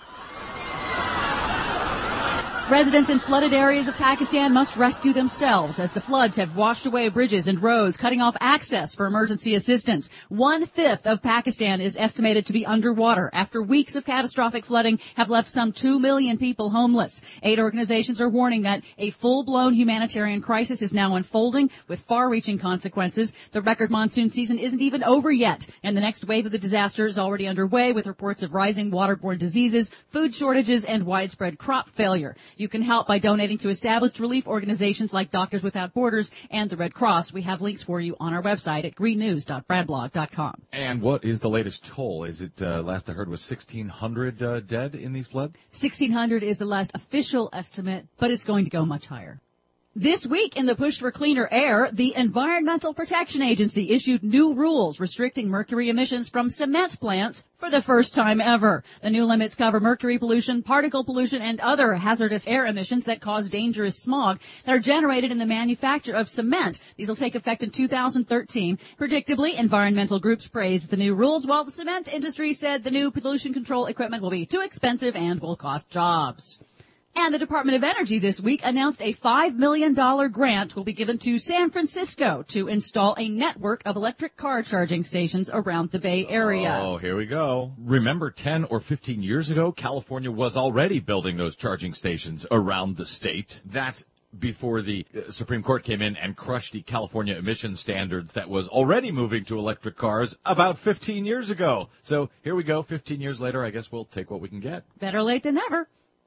Residents in flooded areas of Pakistan must rescue themselves as the floods have washed away bridges and roads, cutting off access for emergency assistance. One-fifth of Pakistan is estimated to be underwater after weeks of catastrophic flooding have left some two million people homeless. Aid organizations are warning that a full-blown humanitarian crisis is now unfolding with far-reaching consequences. The record monsoon season isn't even over yet, and the next wave of the disaster is already underway with reports of rising waterborne diseases, food shortages, and widespread crop failure. You can help by donating to established relief organizations like Doctors Without Borders and the Red Cross. We have links for you on our website at green news dot brad blog dot com. And what is the latest toll? Is it, uh, last I heard, was sixteen hundred uh, dead in these floods? sixteen hundred is the last official estimate, but it's going to go much higher. This week, in the push for cleaner air, the Environmental Protection Agency issued new rules restricting mercury emissions from cement plants for the first time ever. The new limits cover mercury pollution, particle pollution, and other hazardous air emissions that cause dangerous smog that are generated in the manufacture of cement. These will take effect in two thousand thirteen. Predictably, environmental groups praised the new rules, while the cement industry said the new pollution control equipment will be too expensive and will cost jobs. And the Department of Energy this week announced a five million dollars grant will be given to San Francisco to install a network of electric car charging stations around the Bay Area. Oh, here we go. Remember ten or fifteen years ago, California was already building those charging stations around the state. That's before the Supreme Court came in and crushed the California emission standards that was already moving to electric cars about fifteen years ago. So here we go, fifteen years later, I guess we'll take what we can get. Better late than never.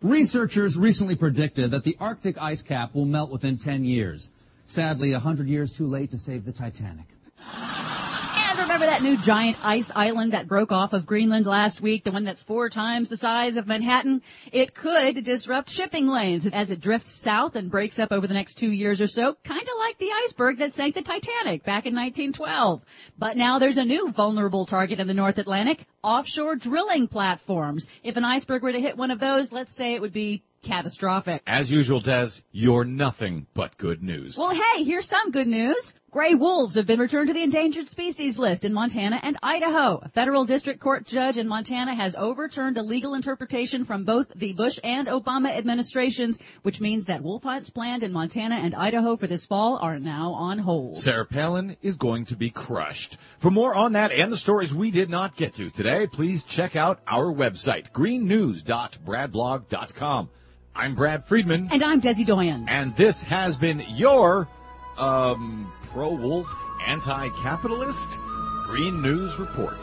Researchers recently predicted that the Arctic ice cap will melt within ten years. Sadly, one hundred years too late to save the Titanic. And remember that new giant ice island that broke off of Greenland last week, the one that's four times the size of Manhattan? It could disrupt shipping lanes as it drifts south and breaks up over the next two years or so, kind of like the iceberg that sank the Titanic back in nineteen twelve. But now there's a new vulnerable target in the North Atlantic, offshore drilling platforms. If an iceberg were to hit one of those, let's say it would be catastrophic. As usual, Des, you're nothing but good news. Well, hey, here's some good news. Gray wolves have been returned to the endangered species list in Montana and Idaho. A federal district court judge in Montana has overturned a legal interpretation from both the Bush and Obama administrations, which means that wolf hunts planned in Montana and Idaho for this fall are now on hold. Sarah Palin is going to be crushed. For more on that and the stories we did not get to today, please check out our website, green news dot brad blog dot com. I'm Brad Friedman. And I'm Desi Doyen. And this has been your, um, pro-wolf, anti-capitalist Green News Report.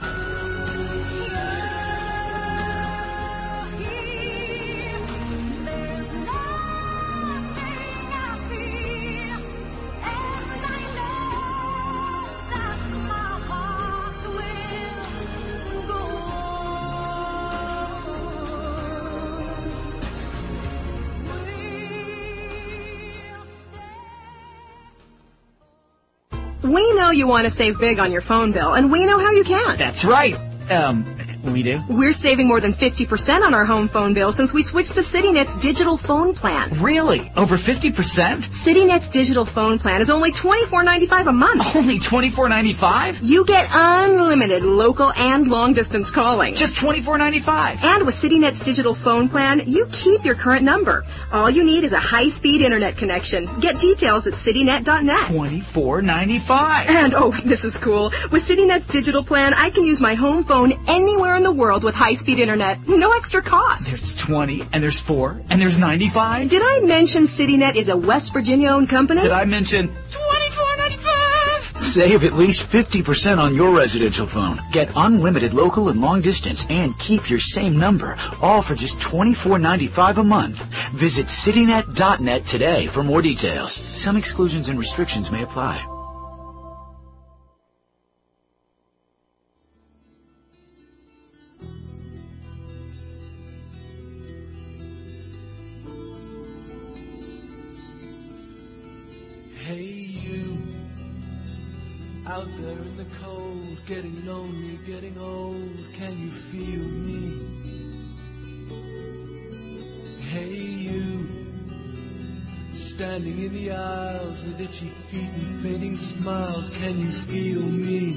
We know you want to save big on your phone bill, and we know how you can. That's right. Um, we do. We're saving more than fifty percent on our home phone bill since we switched to CityNet's digital phone plan. Really? Over fifty percent? CityNet's digital phone plan is only twenty-four ninety-five a month. Only twenty-four ninety-five? You get unlimited local and long-distance calling. Just twenty-four ninety-five. And with CityNet's digital phone plan, you keep your current number. All you need is a high-speed internet connection. Get details at citynet dot net. twenty-four ninety-five. And, oh, this is cool. With CityNet's digital plan, I can use my home phone anywhere in the world with high-speed internet. No extra cost. There's twenty, and there's four, and there's ninety-five. Did I mention CityNet is a West Virginia-owned company? Did I mention twenty-four ninety-five? Save at least fifty percent on your residential phone. Get unlimited local and long distance and keep your same number, all for just twenty-four ninety-five a month. Visit citynet dot net today for more details. Some exclusions and restrictions may apply. Hey you, out there in the cold, getting lonely, getting old, can you feel me? Hey you, standing in the aisles with itchy feet and fading smiles, can you feel me?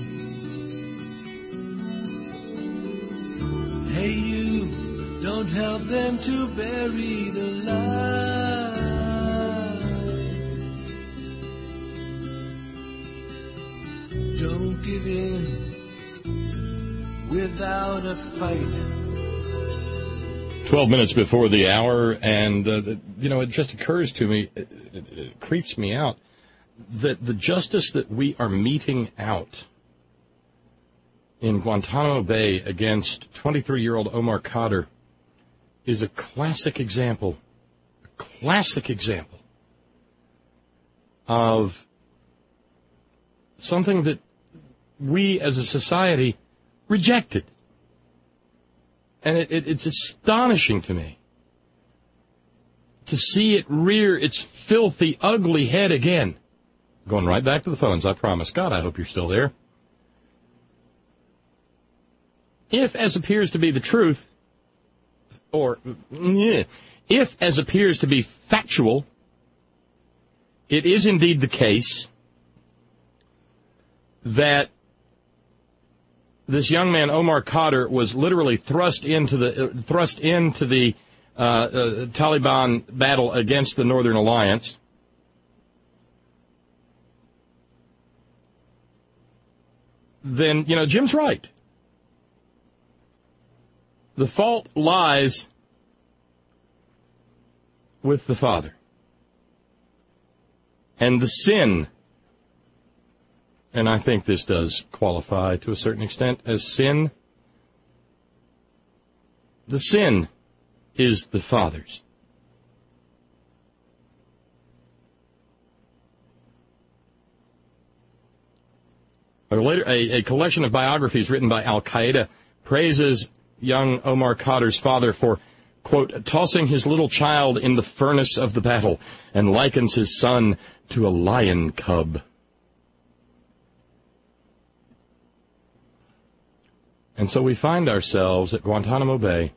Hey you, don't help them to bury the light. Don't give in without a fight. Twelve minutes before the hour, and, uh, you know, it just occurs to me, it, it, it creeps me out, that the justice that we are meting out in Guantanamo Bay against twenty-three-year-old Omar Khadr is a classic example, a classic example of something that we as a society rejected. And it, it, it's astonishing to me to see it rear its filthy, ugly head again. Going right back to the phones, I promise. God, I hope you're still there. If, as appears to be the truth, or if, as appears to be factual, it is indeed the case that this young man, Omar Khadr, was literally thrust into the uh, thrust into the uh, uh, Taliban battle against the Northern Alliance. Then, you know, Jim's right. The fault lies with the father. And the sin, and I think this does qualify to a certain extent as sin, the sin is the Father's. A, later, a, a collection of biographies written by Al-Qaeda praises young Omar Khadr's father for, quote, tossing his little child in the furnace of the battle, and likens his son to a lion cub. And so we find ourselves at Guantanamo Bay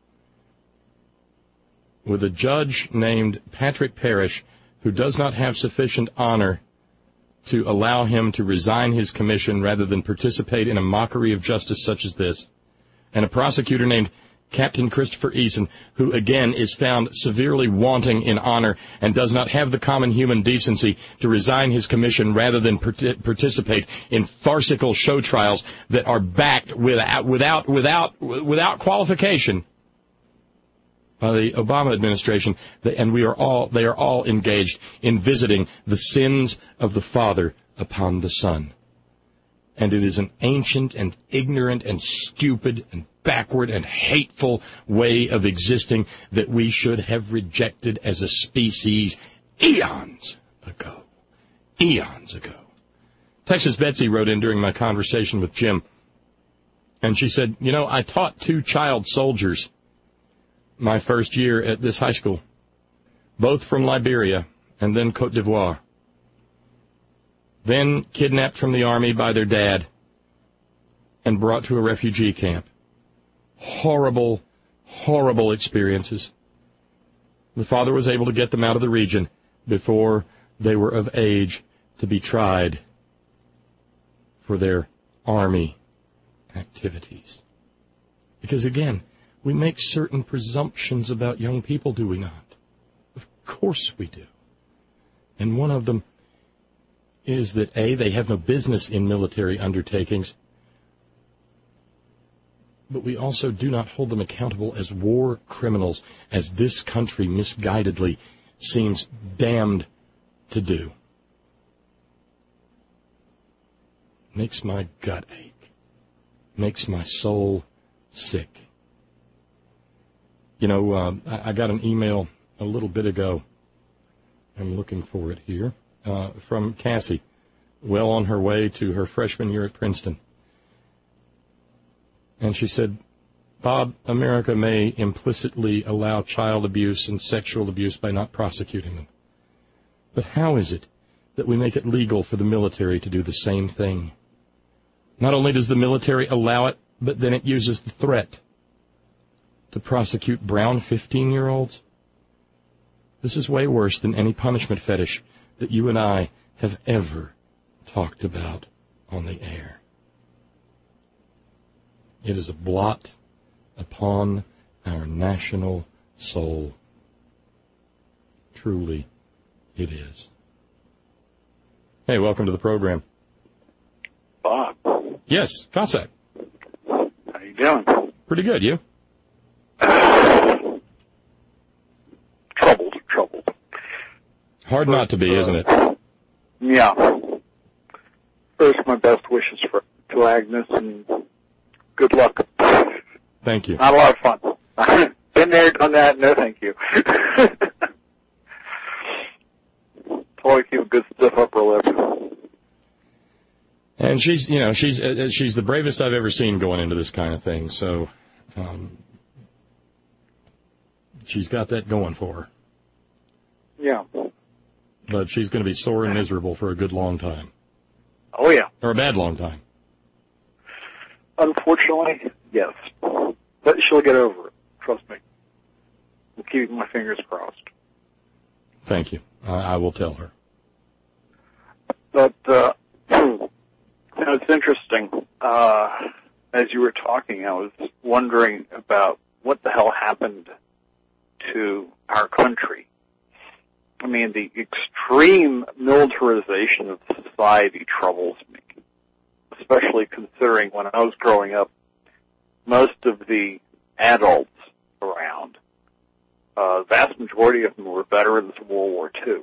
with a judge named Patrick Parrish who does not have sufficient honor to allow him to resign his commission rather than participate in a mockery of justice such as this, and a prosecutor named Captain Christopher Eason, who again is found severely wanting in honor and does not have the common human decency to resign his commission rather than part- participate in farcical show trials that are backed without without without without qualification by the Obama administration, and we are all they are all engaged in visiting the sins of the Father upon the Son. And it is an ancient and ignorant and stupid and backward and hateful way of existing that we should have rejected as a species eons ago. Eons ago. Texas Betsy wrote in during my conversation with Jim, and she said, you know, I taught two child soldiers my first year at this high school, both from Liberia and then Cote d'Ivoire, then kidnapped from the army by their dad and brought to a refugee camp. Horrible, horrible experiences. The father was able to get them out of the region before they were of age to be tried for their army activities. Because, again, we make certain presumptions about young people, do we not? Of course we do. And one of them is that, A, they have no business in military undertakings, but we also do not hold them accountable as war criminals, as this country misguidedly seems damned to do. Makes my gut ache. Makes my soul sick. You know, uh, I, I got an email a little bit ago. I'm looking for it here. Uh, from Cassie, well on her way to her freshman year at Princeton. And she said, Bob, America may implicitly allow child abuse and sexual abuse by not prosecuting them. But how is it that we make it legal for the military to do the same thing? Not only does the military allow it, but then it uses the threat to prosecute brown fifteen-year-olds? This is way worse than any punishment fetish that you and I have ever talked about on the air. It is a blot upon our national soul. Truly, it is. Hey, welcome to the program. Bob. Yes, Cossack. How you doing? Pretty good, you? Troubled, troubled. Hard not to be, isn't it? Yeah. First, my best wishes for to Agnes, and good luck. Thank you. Not a lot of fun. Been there, done that. No, thank you. Always keep a good stiff upper lip. And she's, you know, she's uh, she's the bravest I've ever seen going into this kind of thing. So, um, she's got that going for her. Yeah. But she's going to be sore and miserable for a good long time. Oh, yeah. Or a bad long time. Unfortunately, yes. But she'll get over it. Trust me. I'm keeping my fingers crossed. Thank you. I, I will tell her. But, uh, you know, it's interesting. Uh, as you were talking, I was wondering about what the hell happened to our country. I mean, the extreme militarization of society troubles me, especially considering when I was growing up, most of the adults around, uh, the vast majority of them were veterans of World War Two.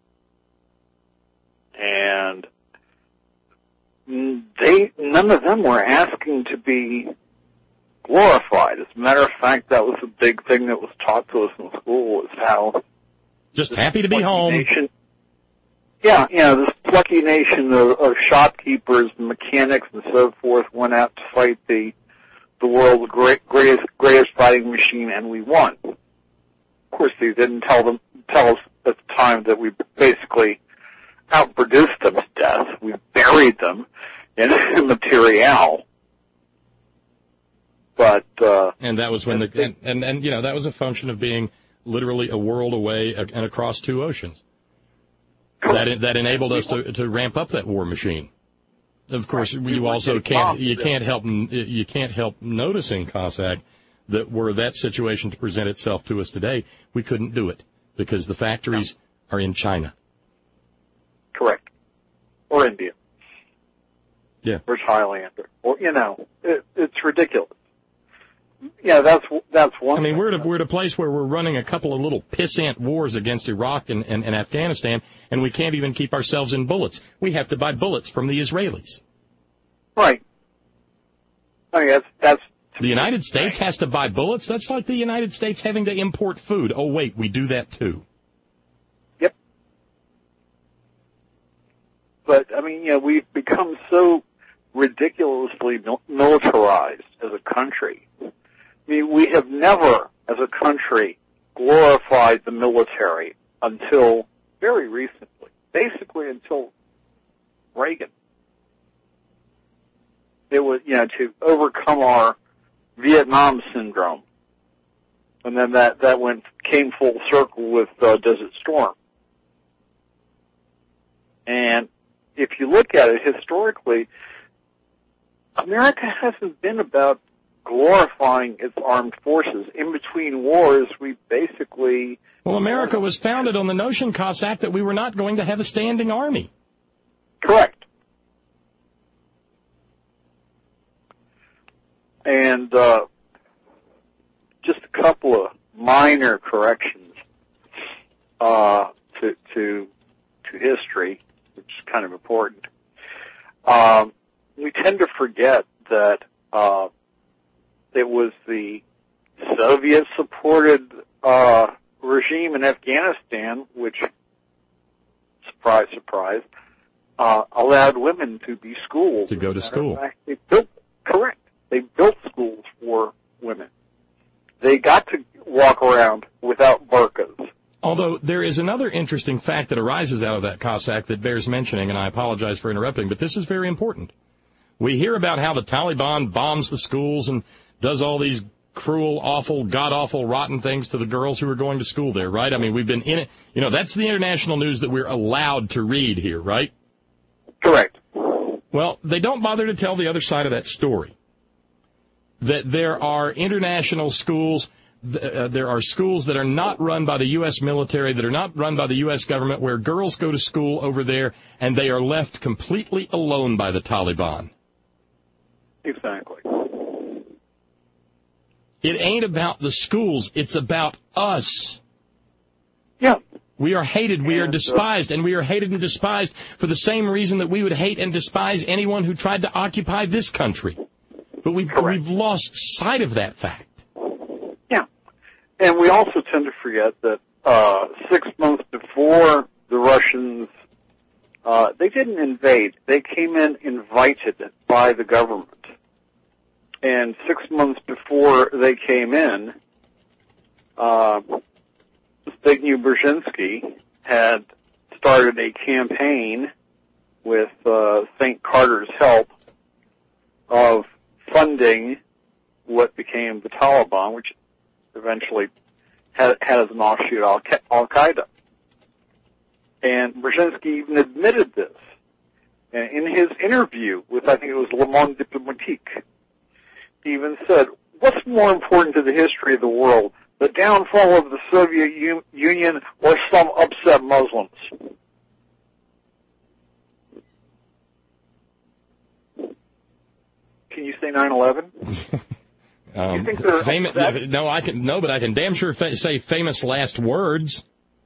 And they, none of them were asking to be glorified. As a matter of fact, that was a big thing that was taught to us in school, is how just happy to be home. Nation, yeah, you know, this plucky nation of, of shopkeepers and mechanics and so forth went out to fight the the world's great, greatest greatest fighting machine, and we won. Of course, they didn't tell them tell us at the time that we basically outproduced them to death. We buried them in material. But uh, and that was when the and, and and you know that was a function of being literally a world away and across two oceans. That that enabled us to to ramp up that war machine. Of course, you also can't you can't help you can't help noticing, Cossack, that were that situation to present itself to us today, we couldn't do it because the factories no. are in China. Correct. Or India. Yeah. Or Thailand. Or, you know, it, it's ridiculous. Yeah, that's that's one. I mean, thing. we're at, a, we're at a place where we're running a couple of little pissant wars against Iraq and, and, and Afghanistan, and we can't even keep ourselves in bullets. We have to buy bullets from the Israelis. Right. I mean, that's, that's the United States has to buy bullets? That's like the United States having to import food. Oh, wait, we do that too. Yep. But, I mean, you know, we've become so ridiculously militarized as a country. I mean, we have never, as a country, glorified the military until very recently, basically until Reagan. It was, you know, to overcome our Vietnam syndrome. And then that, that went, came full circle with uh, Desert Storm. And if you look at it historically, America hasn't been about glorifying its armed forces. In between wars, we basically... Well, America was founded on the notion, Cossack, that we were not going to have a standing army. Correct. And uh, just a couple of minor corrections uh, to, to to history, which is kind of important. Um, we tend to forget that uh, it was the Soviet-supported uh, regime in Afghanistan, which, surprise, surprise, uh, allowed women to be schooled. To go to school. Fact, they built, correct. They built schools for women. They got to walk around without burqas. Although there is another interesting fact that arises out of that, Cossack, that bears mentioning, and I apologize for interrupting, but this is very important. We hear about how the Taliban bombs the schools and does all these cruel, awful, god-awful, rotten things to the girls who are going to school there, right? I mean, we've been in it. You know, that's the international news that we're allowed to read here, right? Correct. Well, they don't bother to tell the other side of that story. That there are international schools, uh, there are schools that are not run by the U S military, that are not run by the U S government, where girls go to school over there, and they are left completely alone by the Taliban. Exactly. It ain't about the schools, it's about us. Yeah. We are hated, we are despised, and we are hated and despised for the same reason that we would hate and despise anyone who tried to occupy this country. But we've, we've lost sight of that fact. Yeah. And we also tend to forget that uh, six months before the Russians, uh, they didn't invade. They came in invited by the government. And six months before they came in, uh, Zbigniew Brzezinski had started a campaign with uh, Saint Carter's help of funding what became the Taliban, which eventually had, had as an offshoot Al-Qaeda. And Brzezinski even admitted this. And in his interview with, I think it was Le Monde Diplomatique, he even said, what's more important to the history of the world, the downfall of the Soviet U- Union or some upset Muslims? Can you say nine eleven? um, you think they're famous, no, I can no, but I can damn sure fa- say famous last words.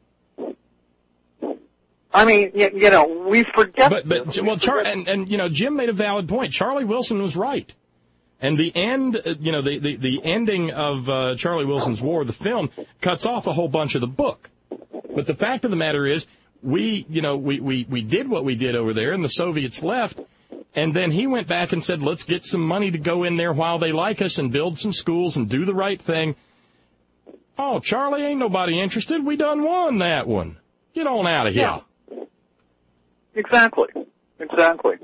I mean, you, you know, we forget. But but well, Char- and and you know, Jim made a valid point. Charlie Wilson was right, And the end, uh, you know, the, the, the ending of uh, Charlie Wilson's War, the film, cuts off a whole bunch of the book. But the fact of the matter is, we, you know, we, we, we did what we did over there, and the Soviets left. And then he went back and said, let's get some money to go in there while they like us and build some schools and do the right thing. Oh, Charlie, ain't nobody interested. We done won that one. Get on out of here. Yeah. Exactly. Exactly.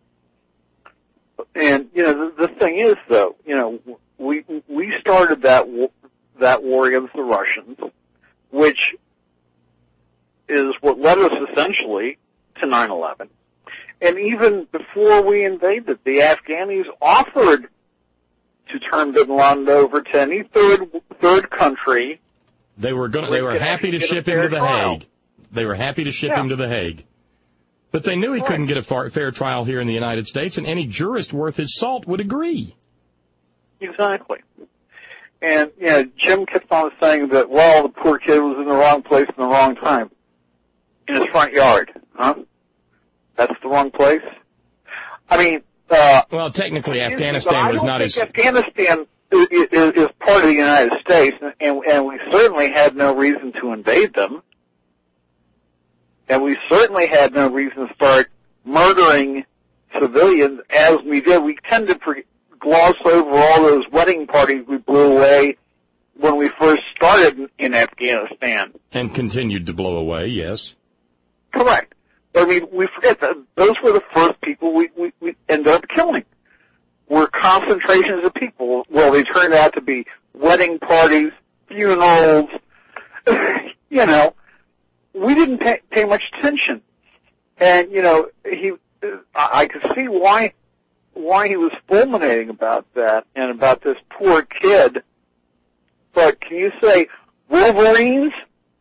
And, you know, the, the thing is, though, you know, we we started that that war against the Russians, which is what led us essentially to nine eleven. And even before we invaded, the Afghanis offered to turn Bin Laden over to any third third country. They were going. They were happy to ship him to the Hague. They were happy to ship yeah. him to the Hague. But they knew he right. couldn't get a far, fair trial here in the United States, and any jurist worth his salt would agree. Exactly. And, you know, Jim kept on saying that, well, the poor kid was in the wrong place in the wrong time. In his front yard, huh? That's the wrong place? I mean, uh... Well, technically, Afghanistan was not as... I don't think Afghanistan is, is, is part of the United States, and, and we certainly had no reason to invade them. And we certainly had no reason to start murdering civilians as we did. We tend to pre- gloss over all those wedding parties we blew away when we first started in, in Afghanistan. And continued to blow away, yes. Correct. But I mean, we forget that those were the first people we, we, we ended up killing. Were concentrations of people. Well, they turned out to be wedding parties, funerals, you know. We didn't pay, pay much attention, and you know he. I could see why why he was fulminating about that and about this poor kid. But can you say Wolverines?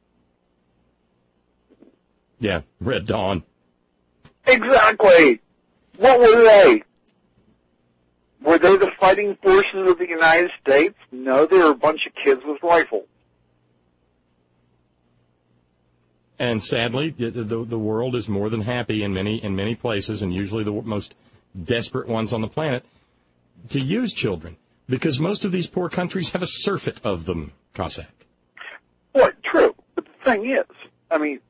Yeah, Red Dawn. Exactly. What were they? Were they the fighting forces of the United States? No, they were a bunch of kids with rifles. And sadly, the, the, the world is more than happy in many in many places, and usually the most desperate ones on the planet, to use children, because most of these poor countries have a surfeit of them, Cossack. Well, true. But the thing is, I mean,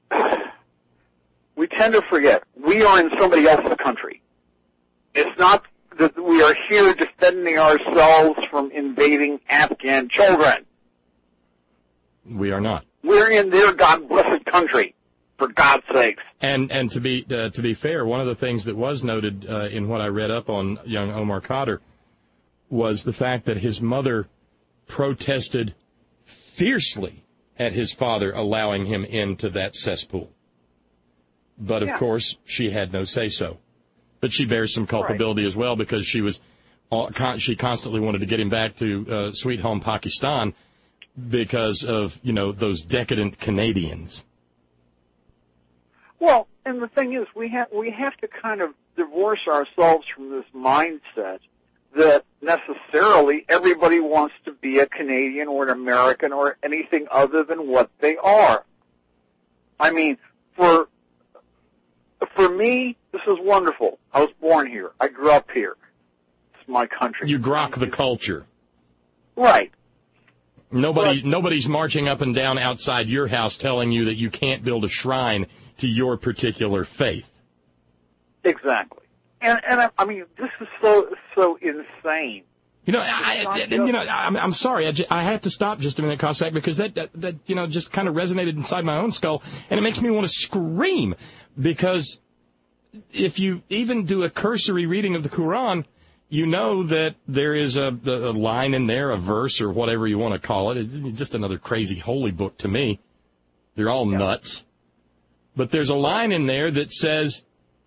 we tend to forget we are in somebody else's country. It's not that we are here defending ourselves from invading Afghan children. We are not. We're in their God-blessed country, for God's sakes. And and to be uh, to be fair, one of the things that was noted uh, in what I read up on young Omar Khadr was the fact that his mother protested fiercely at his father allowing him into that cesspool. But, of yeah. course, she had no say-so. But she bears some culpability right. as well, because she was she constantly wanted to get him back to uh, sweet home Pakistan, because of, you know, those decadent Canadians. Well, and the thing is, we have we have to kind of divorce ourselves from this mindset that necessarily everybody wants to be a Canadian or an American or anything other than what they are. I mean, for for me, this is wonderful. I was born here. I grew up here. It's my country. You grok the culture. Right. Nobody, nobody's marching up and down outside your house telling you that you can't build a shrine to your particular faith. Exactly. And, and I, I mean, this is so so insane. You know, I, I, and, you know, I'm, I'm sorry. I, j- I have to stop just a minute, Cossack, because that, that, that, you know, just kind of resonated inside my own skull, and it makes me want to scream, because if you even do a cursory reading of the Quran, you know that there is a, a line in there, a verse or whatever you want to call it. It's just another crazy holy book to me. They're all yeah. nuts. But there's a line in there that says,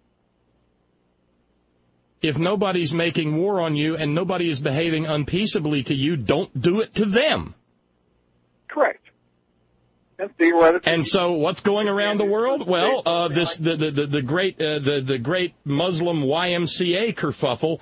if nobody's making war on you and nobody is behaving unpeaceably to you, don't do it to them. Correct. That's theoretically. And so, what's going around the world? Well, uh, this the the the, the great uh, the the great Muslim Y M C A kerfuffle,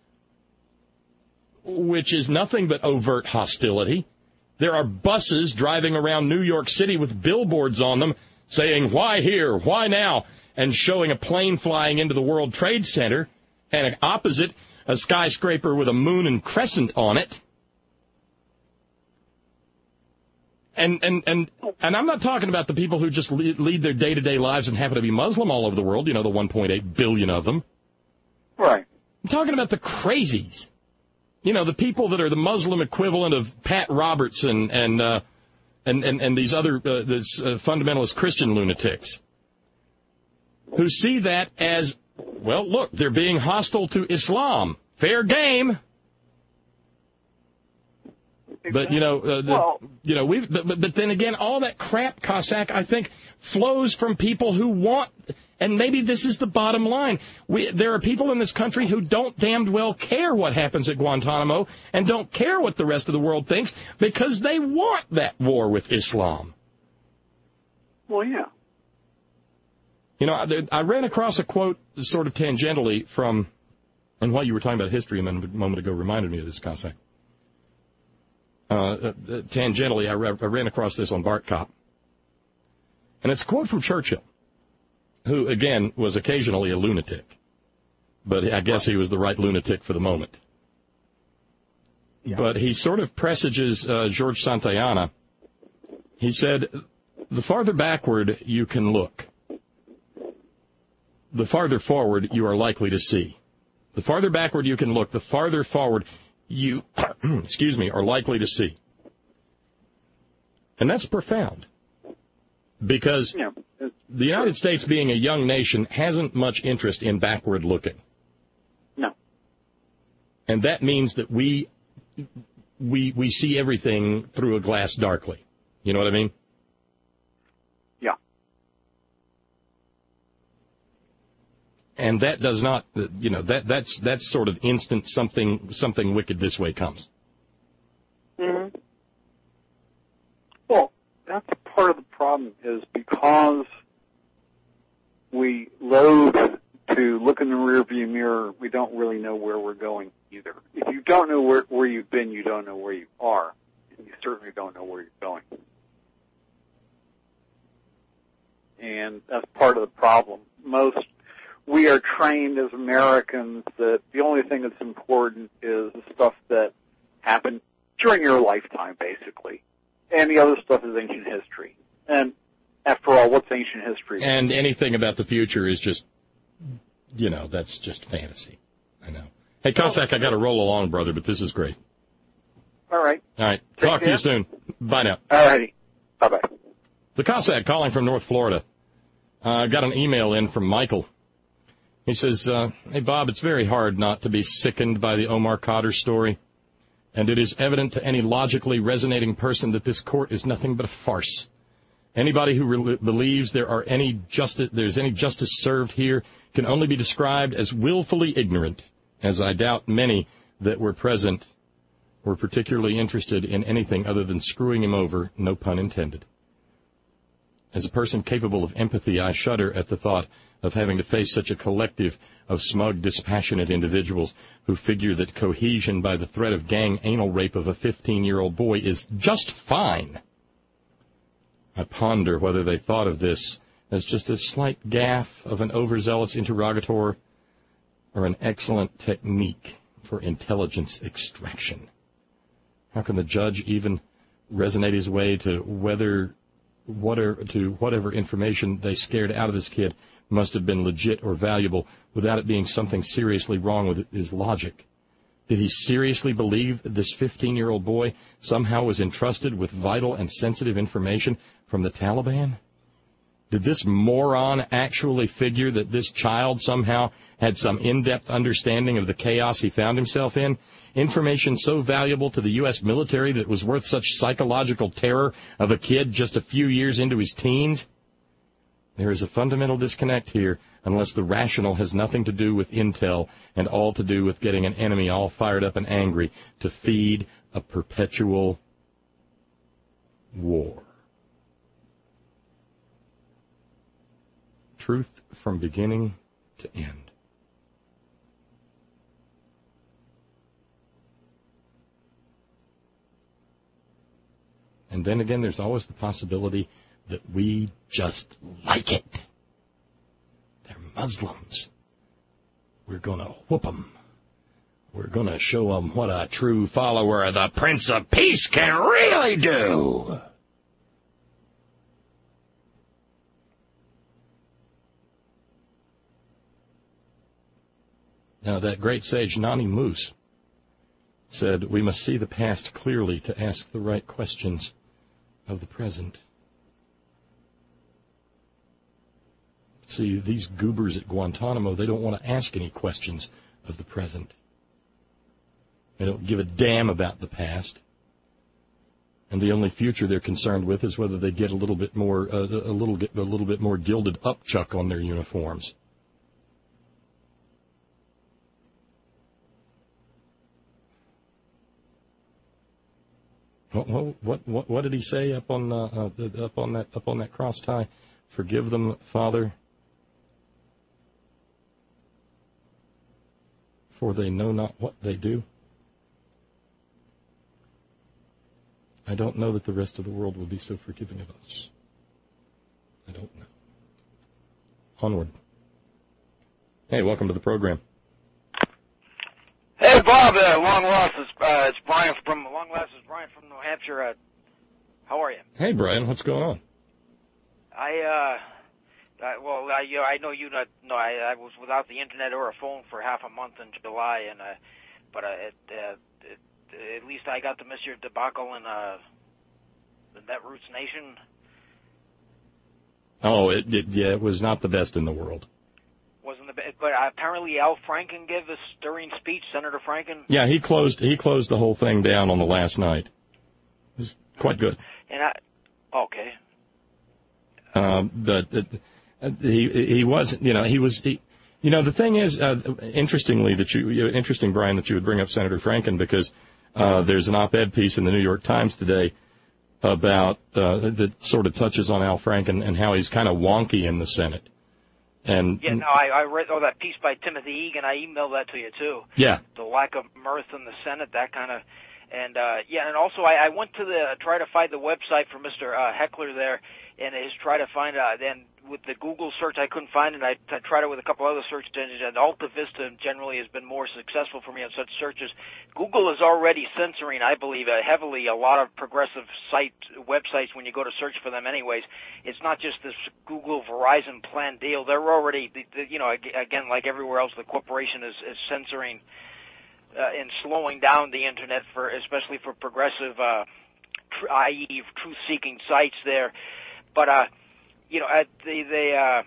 which is nothing but overt hostility. There are buses driving around New York City with billboards on them saying, "Why here? Why now?" and showing a plane flying into the World Trade Center, and opposite, a skyscraper with a moon and crescent on it. And and and and I'm not talking about the people who just lead their day-to-day lives and happen to be Muslim all over the world, you know, the one point eight billion of them. Right. I'm talking about the crazies. You know, the people that are the Muslim equivalent of Pat Robertson and uh, and, and and these other uh, this uh, fundamentalist Christian lunatics who see that as, well, look, they're being hostile to Islam. Fair game. But, you know, uh, the, well, you know, we've, but, but then again, all that crap, Cossack, I think, flows from people who want, and maybe this is the bottom line. We, there are people in this country who don't damned well care what happens at Guantanamo and don't care what the rest of the world thinks because they want that war with Islam. Well, yeah. You know, I, I ran across a quote sort of tangentially from, and while you were talking about history a moment ago reminded me of this, Cossack. Uh, uh, tangentially, I, re- I ran across this on Bart Cop. And it's a quote from Churchill, who, again, was occasionally a lunatic. But I guess he was the right lunatic for the moment. Yeah. But he sort of presages uh, George Santayana. He said, the farther backward you can look, the farther forward you are likely to see. The farther backward you can look, the farther forward you, excuse me, are likely to see. And that's profound. Because yeah. the United States, being a young nation, hasn't much interest in backward looking. No. And that means that we we we see everything through a glass darkly. You know what I mean? Yeah. And that does not, you know, that that's that's sort of instant something something wicked this way comes. Mm-hmm. Well, that's part of the problem is because we loathe to look in the rearview mirror, we don't really know where we're going either. If you don't know where, where you've been, you don't know where you are. And you certainly don't know where you're going. And that's part of the problem. Most, we are trained as Americans that the only thing that's important is the stuff that happened during your lifetime, basically. And the other stuff is ancient history. And after all, what's ancient history? And anything about the future is just, you know, that's just fantasy. I know. Hey, Cossack, I got to roll along, brother, but this is great. All right. All right. Take Talk care. to you soon. Bye now. All righty. Bye-bye. The Cossack calling from North Florida. I uh, got an email in from Michael. He says, uh, hey, Bob, it's very hard not to be sickened by the Omar Khadr story. And it is evident to any logically resonating person that this court is nothing but a farce. Anybody who re- believes there are any justice, there's any justice served here can only be described as willfully ignorant, as I doubt many that were present were particularly interested in anything other than screwing him over, no pun intended. As a person capable of empathy, I shudder at the thought of having to face such a collective of smug, dispassionate individuals who figure that cohesion by the threat of gang anal rape of a fifteen-year-old boy is just fine. I ponder whether they thought of this as just a slight gaffe of an overzealous interrogator or an excellent technique for intelligence extraction. How can the judge even resonate his way to whether whatever, to whatever information they scared out of this kid must have been legit or valuable without it being something seriously wrong with his logic? Did he seriously believe this fifteen-year-old boy somehow was entrusted with vital and sensitive information from the Taliban? Did this moron actually figure that this child somehow had some in-depth understanding of the chaos he found himself in? Information so valuable to the U S military that it was worth such psychological terror of a kid just a few years into his teens? There is a fundamental disconnect here unless the rational has nothing to do with intel and all to do with getting an enemy all fired up and angry to feed a perpetual war. Truth from beginning to end. And then again, there's always the possibility that we just like it. They're Muslims. We're going to whoop them. We're going to show them what a true follower of the Prince of Peace can really do. Now, that great sage Nani Moose said, we must see the past clearly to ask the right questions of the present. See, these goobers at Guantanamo, they don't want to ask any questions of the present. They don't give a damn about the past. And the only future they're concerned with is whether they get a little bit more, uh, a little, a little bit more gilded upchuck on their uniforms. What, what, what, what did he say up on, uh, uh, up on that, up on that cross tie? Forgive them, Father, for they know not what they do. I don't know that the rest of the world will be so forgiving of us. I don't know. Onward. Hey, welcome to the program. Hey, Bob, uh, long lost. It's, uh, it's Brian from, long last is Brian from New Hampshire. Uh, how are you? Hey, Brian, what's going on? I, uh, I, well, I, you know, I know you not, no, I, I was without the internet or a phone for half a month in July, and, uh, but, uh, it, uh, it, at least I got to miss your debacle in, uh, the Netroots Nation. Oh, it, it, yeah, it was not the best in the world. Wasn't the best, but apparently Al Franken gave a stirring speech, Senator Franken. Yeah, he closed, he closed the whole thing down on the last night. It was quite good. And I, okay. Um, but uh, he he wasn't, you know, he was, he, you know, the thing is, uh, interestingly that you, interesting, Brian, that you would bring up Senator Franken, because uh, there's an op-ed piece in the New York Times today about uh, that sort of touches on Al Franken and how he's kind of wonky in the Senate. And yeah, no, I, I read oh that piece by Timothy Egan. I emailed that to you too. Yeah. The lack of mirth in the Senate, that kind of, and uh, yeah, and also I, I went to the try to find the website for Mister Uh, Heckler there, and is try to find uh, then with the Google search I couldn't find it. I, I tried it with a couple other search engines, and Alta Vista generally has been more successful for me on such searches. Google is already censoring, I believe, uh, heavily a lot of progressive site websites when you go to search for them. Anyways, it's not just this Google Verizon plan deal. They're already, you know, again, like everywhere else, the corporation is, is censoring uh, and slowing down the internet for, especially for progressive, uh, tr- that is, truth-seeking sites there. But uh, you know, at the they. Uh,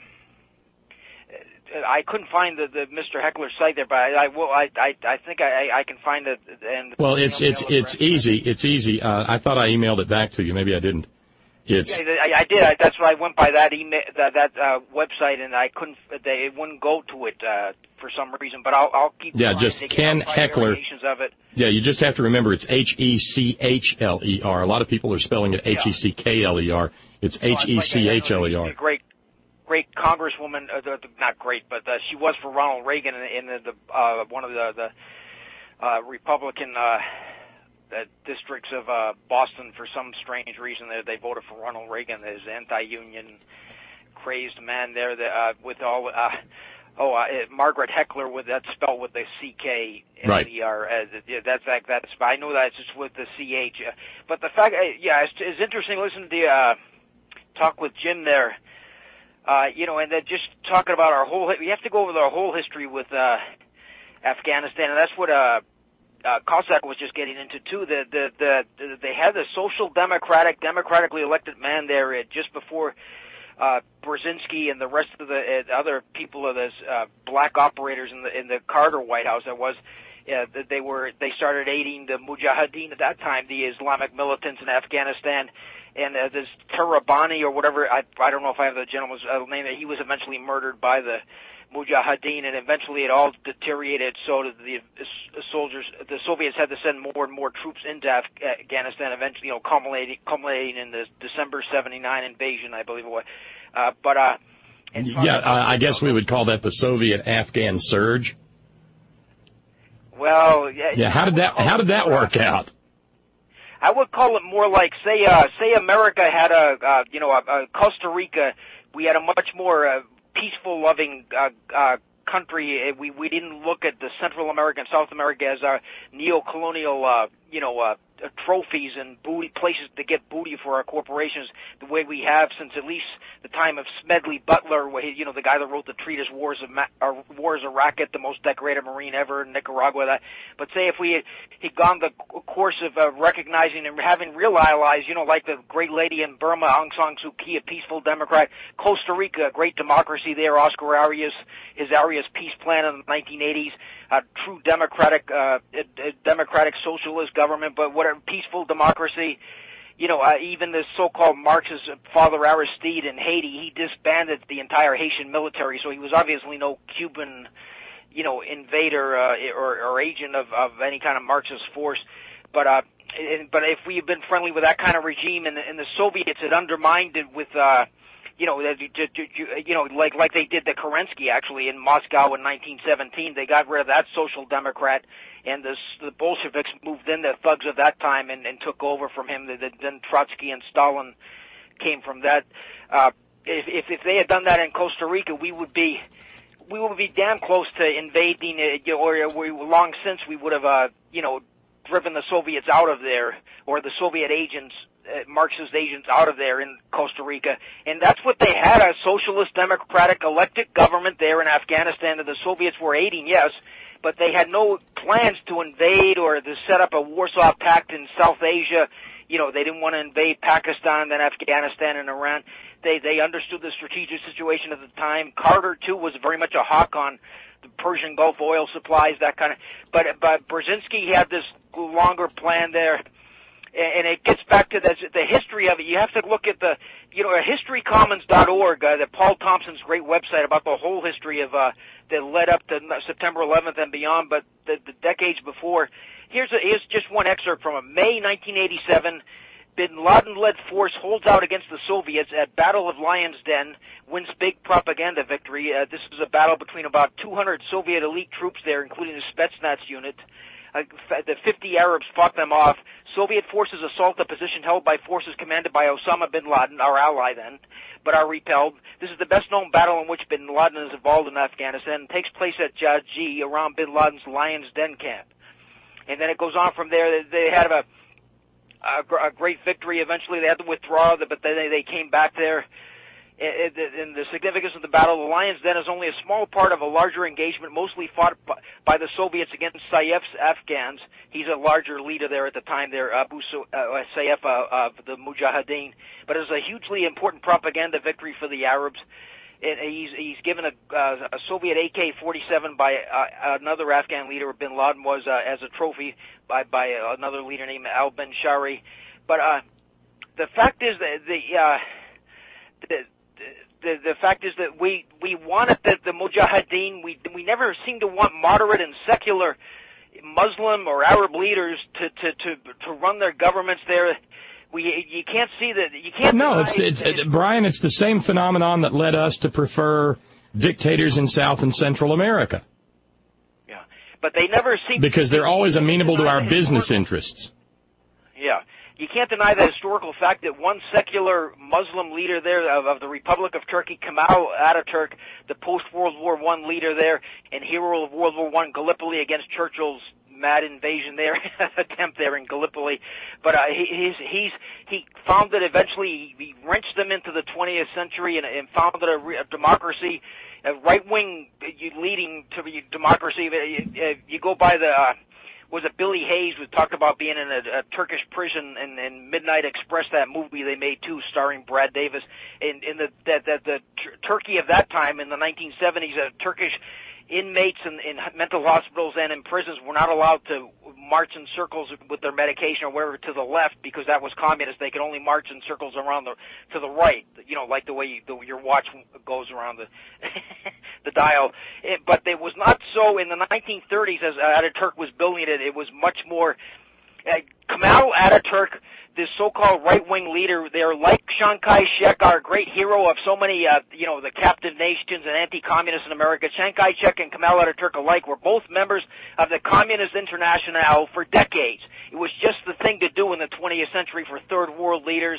I couldn't find the, the Mister Heckler site there, but I, I will. I, I I think I I can find it. And well, it's it's it's easy. It's easy. Uh, I thought I emailed it back to you. Maybe I didn't. It's. Yeah, I, I did. I, that's why I went by that email, that that uh, website, and I couldn't. They it wouldn't go to it uh, for some reason. But I'll I'll keep. Yeah, just Ken Heckler. Of it. Yeah, you just have to remember it's H E C H L E R. A lot of people are spelling it H E C K L E R. It's H E C H L E R. Great, great Congresswoman, uh, the, the, not great, but uh, she was for Ronald Reagan in, in the, the uh, one of the, the uh, Republican uh, the districts of uh, Boston. For some strange reason, they, they voted for Ronald Reagan, this anti-union, crazed man there that, uh, with all. Uh, Oh, uh, Margaret Heckler, with that spelled with the C K L E R. Right. Uh, yeah, that's like that's. I know that's just with the C H. Uh, but the fact, uh, yeah, it's, it's interesting. Listen to the uh, talk with Jim there. Uh, you know, and then just talking about our whole. We have to go over our whole history with uh, Afghanistan, and that's what uh, uh, Cossack was just getting into too. The the the, the they had the social democratic, democratically elected man there uh, just before. Uh, Brzezinski and the rest of the uh, other people of those uh, black operators in the in the Carter White House, that was, uh, they were they started aiding the Mujahideen at that time, the Islamic militants in Afghanistan, and uh, this Tarabani or whatever, I I don't know if I have the gentleman's uh, name. He was eventually murdered by the Mujahideen, and eventually it all deteriorated. So the, the soldiers, the Soviets had to send more and more troops into Af- Afghanistan. Eventually, you know, culminating, culminating in the December seventy-nine invasion, I believe it was. Uh, but uh, yeah, I, I guess we would call that the Soviet-Afghan surge. Well, yeah. Yeah. How did that How did that work out? I would call it more like, say, uh, say America had a, uh, you know, a, a Costa Rica. We had a much more uh, peaceful, loving uh, uh, country, we we didn't look at the Central America and South America as our neo-colonial, uh, you know, uh, trophies and booty places to get booty for our corporations, the way we have since at least the time of Smedley Butler, where he, you know, the guy that wrote the treatise Wars of Ma- or Wars of Racket, the most decorated Marine ever in Nicaragua. That, but say if we had he'd gone the course of uh, recognizing and having realized, you know, like the great lady in Burma, Aung San Suu Kyi, a peaceful Democrat, Costa Rica, a great democracy there, Oscar Arias, his Arias peace plan in the nineteen eighties. A true democratic, uh, a, a democratic socialist government, but what a peaceful democracy. You know, uh, even the so-called Marxist Father Aristide in Haiti, he disbanded the entire Haitian military, so he was obviously no Cuban, you know, invader uh, or, or agent of, of any kind of Marxist force. But uh, but if we had been friendly with that kind of regime, and the, and the Soviets had undermined it with. Uh, You know, you know, like like they did to Kerensky actually in Moscow in nineteen seventeen. They got rid of that social democrat, and the, the Bolsheviks moved in, the thugs of that time, and, and took over from him. Then Trotsky and Stalin came from that. Uh, if, if if they had done that in Costa Rica, we would be we would be damn close to invading, uh, or we, long since we would have, uh, you know, driven the Soviets out of there, or the Soviet agents. Uh, Marxist agents out of there in Costa Rica, and that's what they had, a socialist democratic elected government there in Afghanistan that the Soviets were aiding, yes, but they had no plans to invade or to set up a Warsaw Pact in South Asia. You know, they didn't want to invade Pakistan, then Afghanistan and Iran. They they understood the strategic situation at the time. Carter, too, was very much a hawk on the Persian Gulf oil supplies, that kind of, but, but Brzezinski had this longer plan there. And it gets back to the, the history of it. You have to look at the, you know, history commons dot org, uh, that Paul Thompson's great website about the whole history of uh, that led up to September eleventh and beyond, but the, the decades before. Here's, a, here's just one excerpt from a May nineteen eighty-seven. Bin Laden-led force holds out against the Soviets at Battle of Lion's Den, wins big propaganda victory. Uh, this is a battle between about two hundred Soviet elite troops there, including the Spetsnaz unit. Uh, the fifty Arabs fought them off. Soviet forces assault a position held by forces commanded by Osama bin Laden, our ally then, but are repelled. This is the best-known battle in which bin Laden is involved in Afghanistan. It takes place at Jaji around bin Laden's Lion's Den camp. And then it goes on from there. They had a, a, a great victory. Eventually they had to withdraw, but then they, they came back there. And the significance of the Battle of the Lion's Den is only a small part of a larger engagement, mostly fought by the Soviets against Saif's Afghans. He's a larger leader there at the time there, Abu Saif of the Mujahideen. But it was a hugely important propaganda victory for the Arabs. And he's, he's given a, uh, a Soviet A K forty-seven by uh, another Afghan leader, bin Laden was, uh, as a trophy by, by another leader named Al Ben Shari. But uh, the fact is that the... Uh, the The, the fact is that we, we wanted the, the Mujahideen, we, we never seem to want moderate and secular Muslim or Arab leaders to, to, to, to run their governments there. We, you can't see that, you can't... No, it's, it's, it, Brian, it's the same phenomenon that led us to prefer dictators in South and Central America. Yeah, but they never seem... Because they're always amenable to our business interests. Yeah. You can't deny the historical fact that one secular Muslim leader there of, of the Republic of Turkey, Kemal Ataturk, the post-World War One leader there, and hero of World War One, Gallipoli against Churchill's mad invasion there, attempt there in Gallipoli. But uh, he, he's, he's, he founded eventually, he wrenched them into the twentieth century and, and founded a, a democracy, a right-wing leading to democracy. You, you go by the... Uh, was it Billy Hayes who talked about being in a, a Turkish prison in, in Midnight Express, that movie they made too, starring Brad Davis. In, in the that the, the t- Turkey of that time in the nineteen seventies, uh, Turkish inmates in, in mental hospitals and in prisons were not allowed to march in circles with their medication or wherever to the left because that was communist. They could only march in circles around the to the right, you know, like the way you, the, your watch goes around the the dial. It, but it was not so in the nineteen thirties as Ataturk was building it. It was much more. Uh, Kemal Ataturk, this so-called right-wing leader, they're like Chiang Kai-shek, our great hero of so many, uh, you know, the captive nations and anti-communists in America. Chiang Kai-shek and Kemal Ataturk alike were both members of the Communist Internationale for decades. It was just the thing to do in the twentieth century for third world leaders.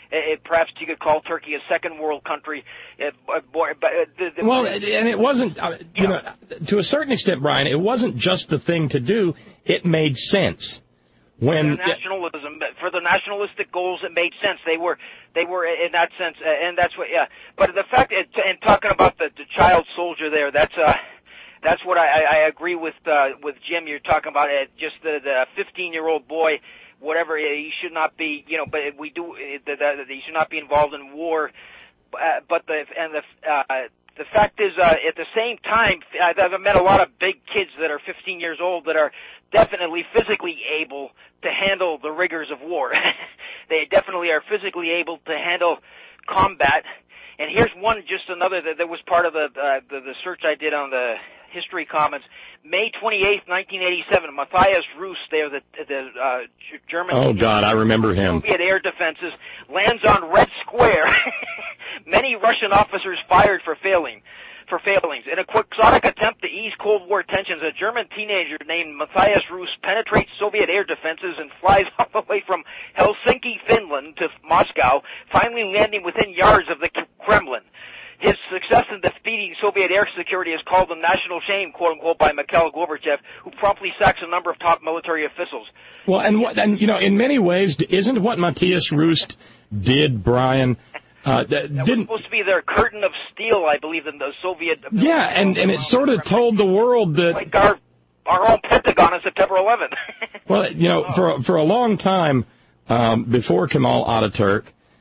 uh, perhaps you could call Turkey a second world country. Uh, but, uh, the, the, well, and it wasn't, uh, you yeah. know, to a certain extent, Brian, it wasn't just the thing to do. It made sense. When for nationalism, for the nationalistic goals, it made sense. They were, they were in that sense, uh, and that's what. Yeah, but the fact, and talking about the, the child soldier there, that's uh, that's what I, I agree with uh, with Jim. You're talking about it, just the the fifteen year old boy, whatever. He should not be, you know. But we do, the, the, he should not be involved in war. Uh, but the and the. Uh, The fact is, uh, at the same time, I've met a lot of big kids that are fifteen years old that are definitely physically able to handle the rigors of war. They definitely are physically able to handle combat. And here's one, just another that, that was part of the, uh, the the search I did on the History Commons. May twenty-eighth, nineteen eighty-seven, Matthias Rust, there, the, the uh, German... Oh, God, I remember him. Soviet air defenses, lands on Red Square. Many Russian officers fired for failing, for failings. In a quixotic attempt to ease Cold War tensions, a German teenager named Matthias Rust penetrates Soviet air defenses and flies all the way from Helsinki, Finland to Moscow, finally landing within yards of the Kremlin. His success in defeating Soviet air security is called the national shame, quote-unquote, by Mikhail Gorbachev, who promptly sacks a number of top military officials. Well, and, what, and you know, in many ways, isn't what Matthias Rust did, Brian... Uh, that that didn't, was supposed to be their curtain of steel, I believe, in the Soviet... Yeah, and, and it sort of told the world that... Like our, our own Pentagon on September eleventh. Well, you know, for, for a long time, um, before Kemal Ataturk,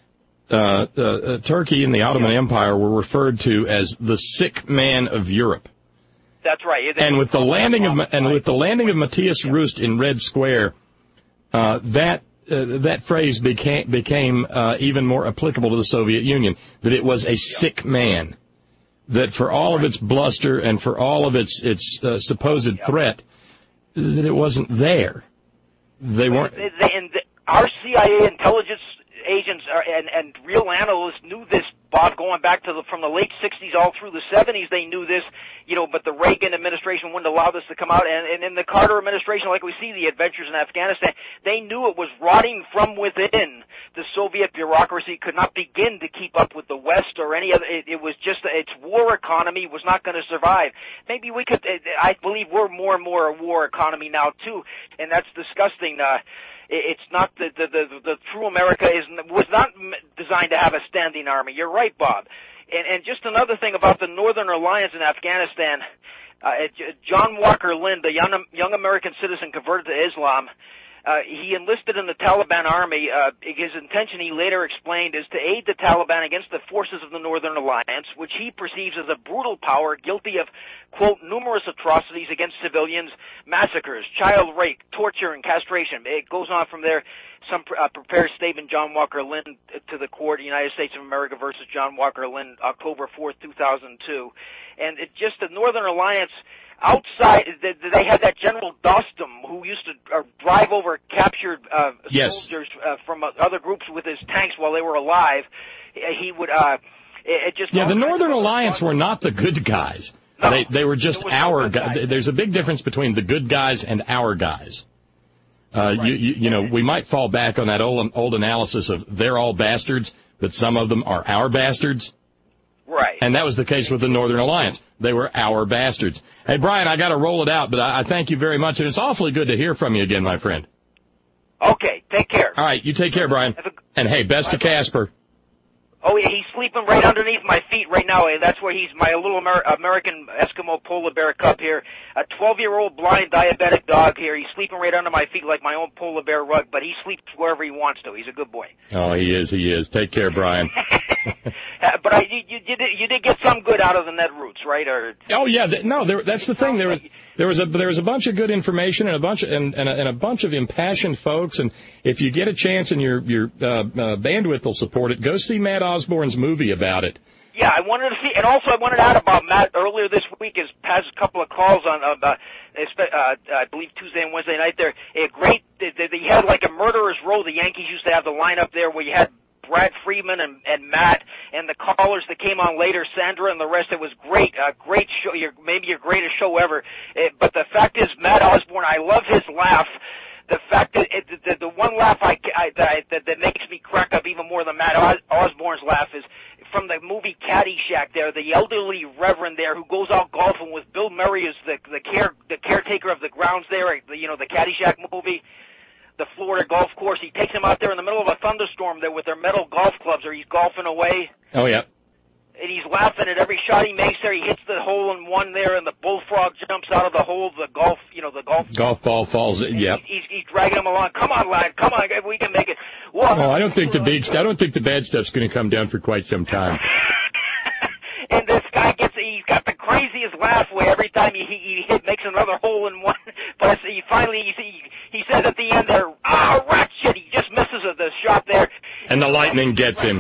uh, uh, uh, Turkey and the Ottoman yeah. Empire were referred to as the sick man of Europe. That's right. And with the landing of and with the landing of Matthias Rust in Red Square, uh, that uh, that phrase became became uh, even more applicable to the Soviet Union. That it was a sick man. That for all of its bluster and for all of its its uh, supposed threat, that it wasn't there. They weren't. And our C I A intelligence agents are, and, and real analysts knew this, Bob, going back to the, from the late sixties all through the seventies, they knew this, you know, but the Reagan administration wouldn't allow this to come out. And, and in the Carter administration, like we see the adventures in Afghanistan, they knew it was rotting from within. The Soviet bureaucracy could not begin to keep up with the West or any other. It, it was just, its war economy was not going to survive. Maybe we could, I believe we're more and more a war economy now, too, and that's disgusting. Uh, It's not the, the, the, the true America is, was not designed to have a standing army. You're right, Bob. And, and just another thing about the Northern Alliance in Afghanistan, uh, John Walker Lind, a young, young American citizen converted to Islam, Uh, he enlisted in the Taliban army. Uh, his intention, he later explained, is to aid the Taliban against the forces of the Northern Alliance, which he perceives as a brutal power guilty of, quote, numerous atrocities against civilians, massacres, child rape, torture, and castration. It goes on from there. Some uh, prepared statement, John Walker Lind to the court, United States of America versus John Walker Lind, October fourth, two thousand two. And it just the Northern Alliance... Outside, they had that General Dostum who used to uh, drive over captured uh, yes. soldiers uh, from uh, other groups with his tanks while they were alive. He would, uh, it just... Yeah, the Northern Alliance were not the good guys. No, they, they were just our no guys. Guy. There's a big difference between the good guys and our guys. Uh, right. you, you, you know, we might fall back on that old, old analysis of they're all bastards, but some of them are our bastards. Right. And that was the case with the Northern Alliance. They were our bastards. Hey, Brian, I got to roll it out, but I, I thank you very much, and it's awfully good to hear from you again, my friend. Okay, take care. All right, you take care, Brian. And, hey, best to Casper. Oh, yeah, he's sleeping right underneath my feet right now. That's where he's my little Amer- American Eskimo polar bear cub here. A twelve-year-old blind diabetic dog here. He's sleeping right under my feet like my own polar bear rug, but he sleeps wherever he wants to. He's a good boy. Oh, he is, he is. Take care, Brian. But I, you, you did you did get some good out of the Netroots, right? Or oh yeah, th- no, there, that's the thing. There was there was a there was a bunch of good information and a bunch of, and and a, and a bunch of impassioned folks. And if you get a chance and your your uh, uh, bandwidth will support it, go see Matt Osborne's movie about it. Yeah, I wanted to see, and also I wanted to add about Matt earlier this week. Has passed a couple of calls on, uh, uh, I believe Tuesday and Wednesday night. There, a great. They, they had like a murderer's row. The Yankees used to have the lineup there where you had Brad Friedman and, and Matt and the callers that came on later, Sandra and the rest. It was great, a uh, great show. Your, maybe your greatest show ever. It, but the fact is, Matt Osborne, I love his laugh. The fact that it, the, the one laugh I, I, that, that that makes me crack up even more the Matt Os- Osborne's laugh is from the movie Caddyshack. There, the elderly reverend there who goes out golfing with Bill Murray as the the care the caretaker of the grounds there. The, you know, the Caddyshack movie, the Florida golf course. He takes him out there in the middle of a thunderstorm there with their metal golf clubs, or he's golfing away. Oh yeah. And he's laughing at every shot he makes there. He hits the hole in one there, and the bullfrog jumps out of the hole. The golf, you know, the golf golf ball falls. Yep. He's, he's dragging him along. Come on, lad. Come on, we can make it. Well, oh, I don't think the big. I don't think the bad stuff's going to come down for quite some time. And this guy gets. He's got the craziest laugh where every time he he, he hit, makes another hole in one. But he finally he he says at the end there, ah, rat shit. He just misses the shot there. And the lightning gets him.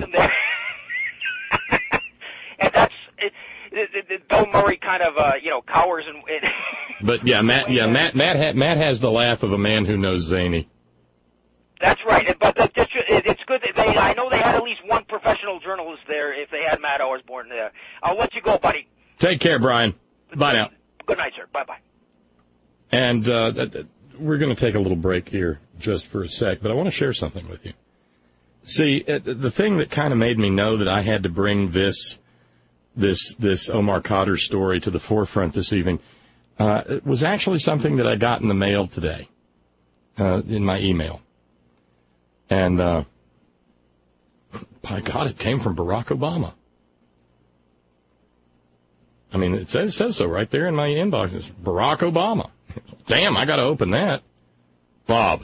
And that's it, it, it, Bill Murray kind of uh, you know cowers and. It, but yeah, Matt. Yeah, Matt. Matt. Ha- Matt has the laugh of a man who knows zany. That's right. But the, it's good that they. I know they had at least one professional journalist there. If they had Matt Osborne there, I'll let you go, buddy. Take care, Brian. Bye now. Good night, sir. Bye bye. And uh, we're going to take a little break here just for a sec, but I want to share something with you. See, the thing that kind of made me know that I had to bring this. This this Omar Khadr story to the forefront this evening uh, it was actually something that I got in the mail today, uh, in my email. And, uh, by God, it came from Barack Obama. I mean, it says, it says so right there in my inbox. It's Barack Obama. Damn, I got to open that. Bob.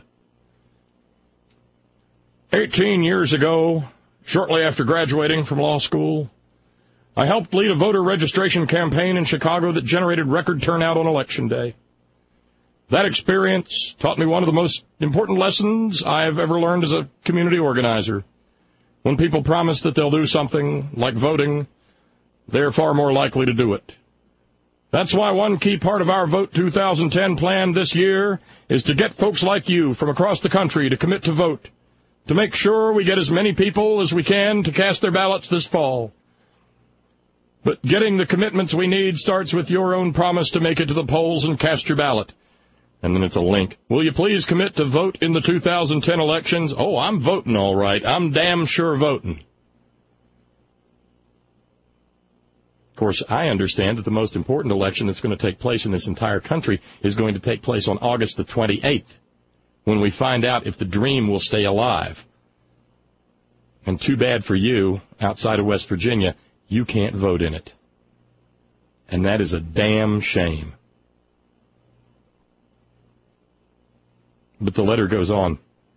Eighteen years ago, shortly after graduating from law school, I helped lead a voter registration campaign in Chicago that generated record turnout on Election Day. That experience taught me one of the most important lessons I've ever learned as a community organizer. When people promise that they'll do something, like voting, they're far more likely to do it. That's why one key part of our Vote two thousand ten plan this year is to get folks like you from across the country to commit to vote, to make sure we get as many people as we can to cast their ballots this fall. But getting the commitments we need starts with your own promise to make it to the polls and cast your ballot. And then it's a link. Will you please commit to vote in the two thousand ten elections? Oh, I'm voting all right. I'm damn sure voting. Of course, I understand that the most important election that's going to take place in this entire country is going to take place on August the twenty-eighth, when we find out if the dream will stay alive. And too bad for you, outside of West Virginia, you can't vote in it. And that is a damn shame. But the letter goes on.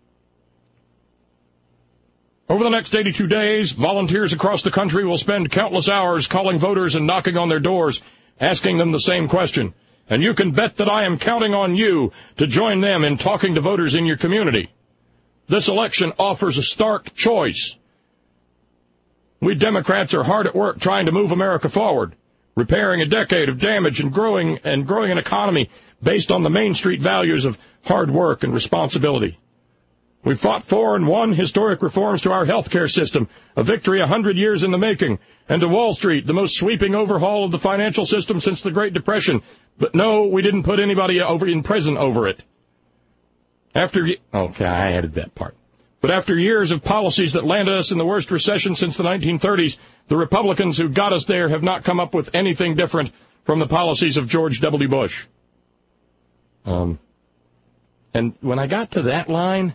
Over the next eighty-two days, volunteers across the country will spend countless hours calling voters and knocking on their doors, asking them the same question. And you can bet that I am counting on you to join them in talking to voters in your community. This election offers a stark choice. We Democrats are hard at work trying to move America forward, repairing a decade of damage and growing and growing an economy based on the Main Street values of hard work and responsibility. We fought for and won historic reforms to our health care system, a victory a hundred years in the making, and to Wall Street, the most sweeping overhaul of the financial system since the Great Depression. But no, we didn't put anybody over in prison over it. After okay, I added that part. But after years of policies that landed us in the worst recession since the nineteen thirties, the Republicans who got us there have not come up with anything different from the policies of George W. Bush. Um, and when I got to that line,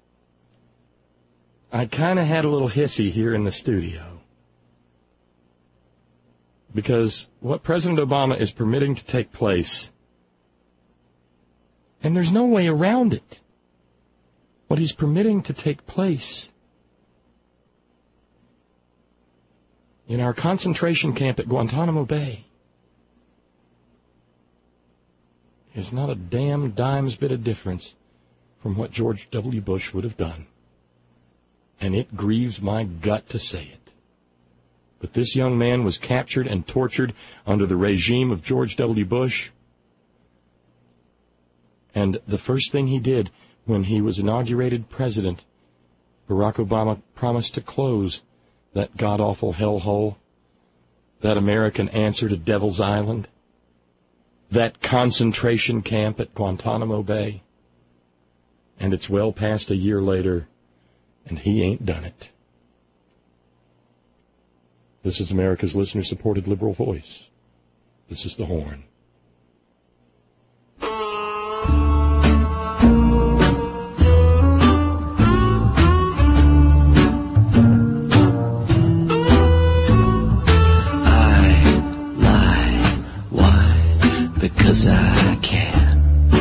I kind of had a little hissy here in the studio. Because what President Obama is permitting to take place, and there's no way around it, what he's permitting to take place in our concentration camp at Guantanamo Bay is not a damn dime's bit of difference from what George W. Bush would have done. And it grieves my gut to say it. But this young man was captured and tortured under the regime of George W. Bush. And the first thing he did when he was inaugurated president, Barack Obama promised to close that god-awful hellhole, that American answer to Devil's Island, that concentration camp at Guantanamo Bay. And it's well past a year later, and he ain't done it. This is America's listener-supported liberal voice. This is The Horn. Because I can.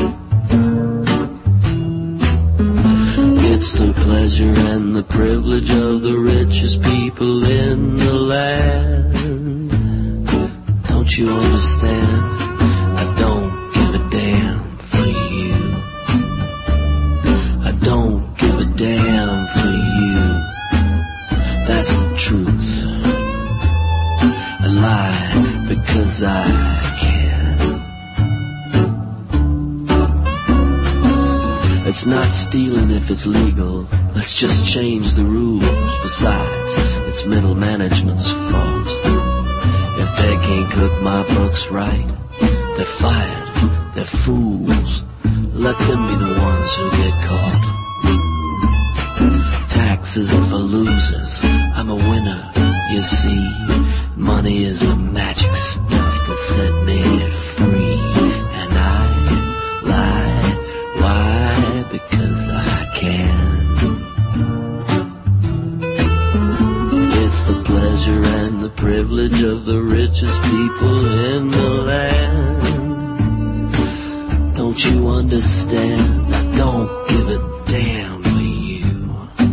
It's the pleasure and the privilege of the richest people in the land. Don't you understand? I don't give a damn for you. I don't give a damn for you. That's the truth. I lie because I can. It's not stealing if it's legal. Let's just change the rules. Besides, it's middle management's fault. If they can't cook my books right, they're fired. They're fools. Let them be the ones who get caught. Taxes are for losers. I'm a winner, you see. Money is the magic stuff that set me free. And I lie. Why? Because I can. It's the pleasure and the privilege of the richest people in the land. Don't you understand? I don't give a damn for you.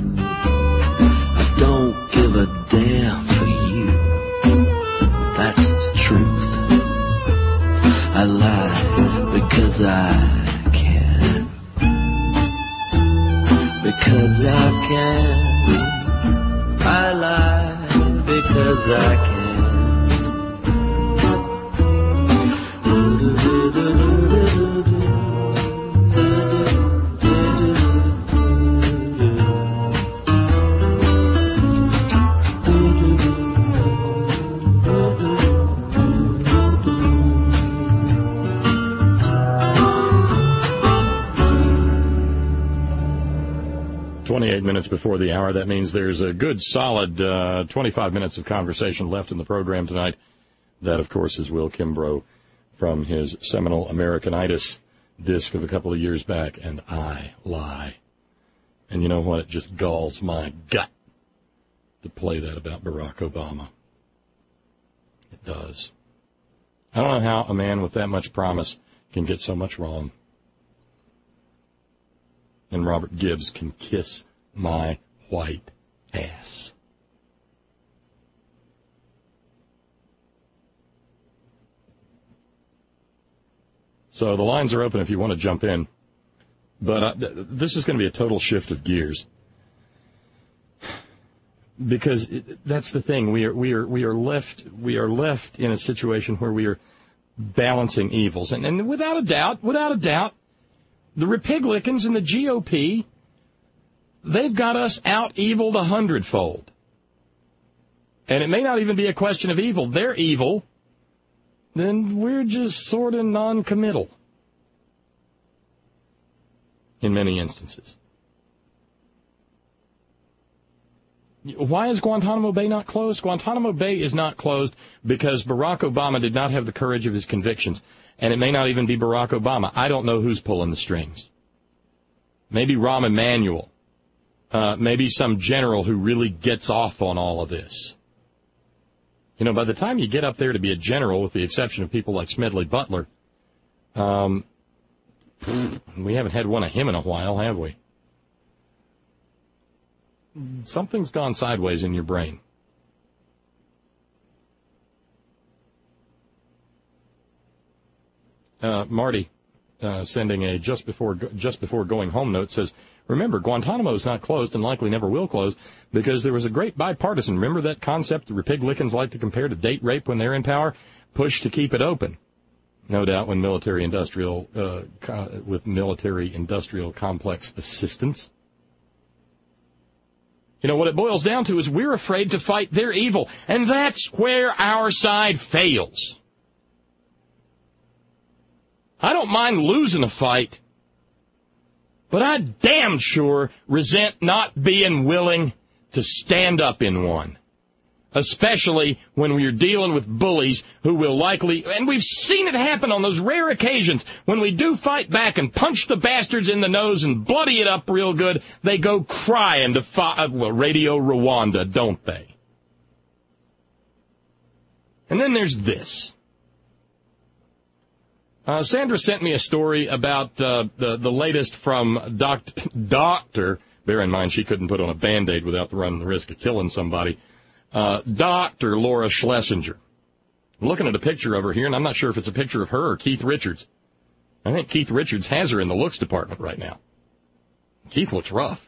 I don't give a damn for you. That's the truth. I lie because I Because I can. I lie because I can. twenty-eight minutes before the hour. That means there's a good solid uh, twenty-five minutes of conversation left in the program tonight. That, of course, is Will Kimbrough from his seminal Americanitis disc of a couple of years back, and I lie. And you know what? It just galls my gut to play that about Barack Obama. It does. I don't know how a man with that much promise can get so much wrong. And Robert Gibbs can kiss my white ass. So the lines are open if you want to jump in. But uh, th- this is going to be a total shift of gears. Because it, that's the thing. We are we are we are left we are left in a situation where we are balancing evils. And, and without a doubt, without a doubt, the Republicans and the G O P, they've got us out-eviled a hundredfold. And it may not even be a question of evil. They're evil. Then we're just sort of non-committal in many instances. Why is Guantanamo Bay not closed? Guantanamo Bay is not closed because Barack Obama did not have the courage of his convictions. And it may not even be Barack Obama. I don't know who's pulling the strings. Maybe Rahm Emanuel. Uh, maybe some general who really gets off on all of this. You know, by the time you get up there to be a general, with the exception of people like Smedley Butler, um, we haven't had one of him in a while, have we? Something's gone sideways in your brain. Uh, Marty, uh, sending a just before just before going home note, says, remember, Guantanamo is not closed and likely never will close because there was a great bipartisan. Remember that concept the Republicans like to compare to date rape when they're in power? Push to keep it open. No doubt when military industrial uh, co- with military industrial complex assistance. You know, what it boils down to is we're afraid to fight their evil, and that's where our side fails. I don't mind losing a fight, but I damn sure resent not being willing to stand up in one especially when we're dealing with bullies who will likely, and we've seen it happen on those rare occasions, when we do fight back and punch the bastards in the nose and bloody it up real good, they go crying to fi- well, Radio Rwanda, don't they? And then there's this. Uh, Sandra sent me a story about uh, the, the latest from doc- Doctor, bear in mind she couldn't put on a Band-Aid without running the risk of killing somebody, uh, Doctor Laura Schlesinger. I'm looking at a picture of her here, and I'm not sure if it's a picture of her or Keith Richards. I think Keith Richards has her in the looks department right now. Keith looks rough.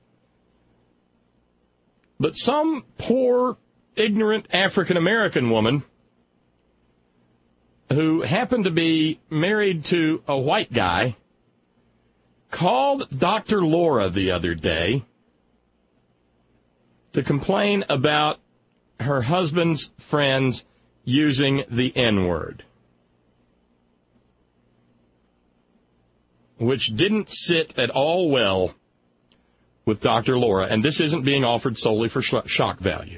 But some poor, ignorant African-American woman who happened to be married to a white guy called Doctor Laura the other day to complain about her husband's friends using the N-word, which didn't sit at all well with Doctor Laura, and this isn't being offered solely for sh- shock value.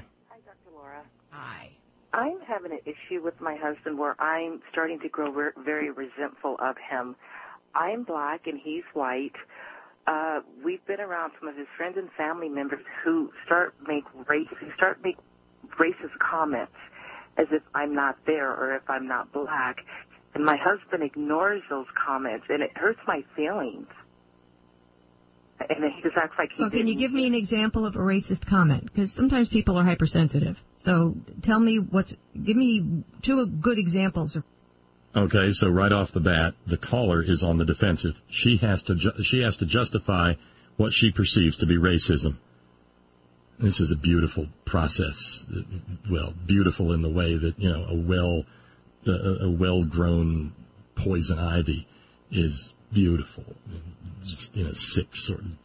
I'm having an issue with my husband where I'm starting to grow re- very resentful of him. I'm black and he's white. Uh, we've been around some of his friends and family members who start make race, who start make racist comments as if I'm not there or if I'm not black. And my husband ignores those comments, and it hurts my feelings. And then he just acts like he Well, can you didn't- give me an example of a racist comment? Because sometimes people are hypersensitive. So tell me what's, give me two good examples. Okay, so right off the bat, the caller is on the defensive. She has to ju- she has to justify what she perceives to be racism. This is a beautiful process. Well, beautiful in the way that, you know, a well a, a well-grown poison ivy is beautiful. Just, you know, sick sort of.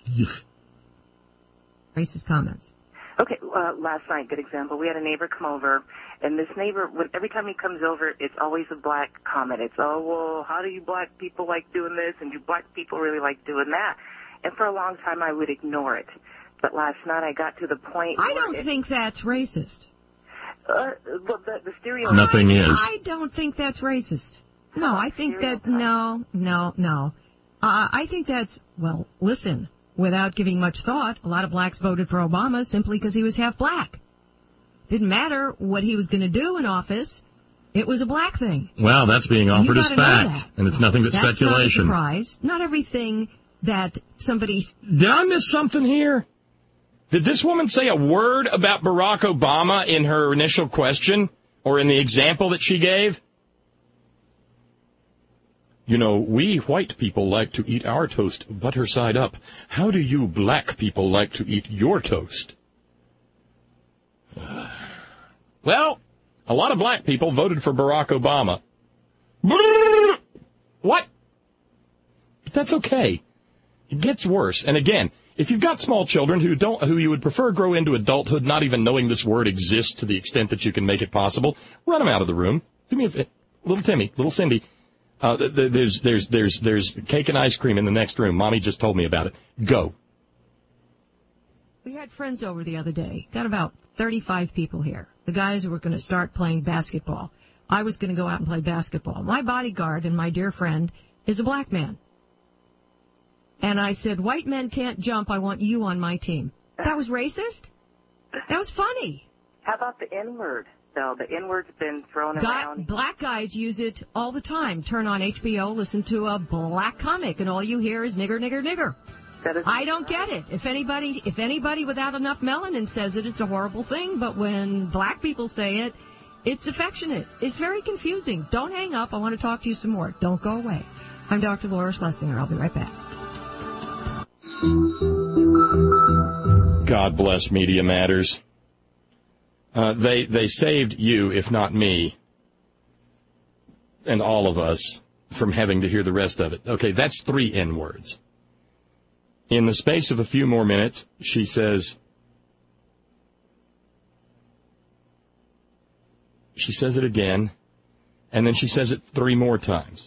Racist comments. Okay, uh, last night, good example. We had a neighbor come over, and this neighbor, when, every time he comes over, it's always a black comment. It's, oh, well, how do you black people like doing this, and do black people really like doing that? And for a long time, I would ignore it. But last night, I got to the point I where don't it, think that's racist. Uh, the, the, the stereotype. Nothing is. I don't think that's racist. No, I think that, no, no, no. Uh, I think that's, well, listen, without giving much thought, a lot of blacks voted for Obama simply because he was half black. Didn't matter what he was going to do in office. It was a black thing. Well, that's being offered You as gotta know fact, that. and it's nothing but That's speculation. not a surprise. Not everything that somebody... Did I miss something here? Did this woman say a word about Barack Obama in her initial question, or in the example that she gave? You know, we white people like to eat our toast butter side up. How do you black people like to eat your toast? Well, a lot of black people voted for Barack Obama. What? But that's okay. It gets worse. And again, if you've got small children who don't, who you would prefer grow into adulthood not even knowing this word exists to the extent that you can make it possible, run them out of the room. Do me a favor. Little Timmy, little Cindy. Uh, th- th- there's there's there's there's cake and ice cream in the next room. Mommy just told me about it. Go. We had friends over the other day. Got about thirty-five people here. The guys who were going to start playing basketball. I was going to go out and play basketball. My bodyguard and my dear friend is a black man. And I said, white men can't jump. I want you on my team. That was racist? That was funny. How about the N-word, though? The N-word's been thrown Guy, around. black guys use it all the time. Turn on H B O, listen to a black comic, and all you hear is nigger, nigger, nigger. That is I don't get it. If anybody, if anybody without enough melanin says it, it's a horrible thing. But when black people say it, it's affectionate. It's very confusing. Don't hang up. I want to talk to you some more. Don't go away. I'm Doctor Laura Schlesinger. I'll be right back. God bless Media Matters. Uh, they they saved you, if not me, and all of us, from having to hear the rest of it. Okay, that's three N-words. In the space of a few more minutes, she says, she says it again, and then she says it three more times.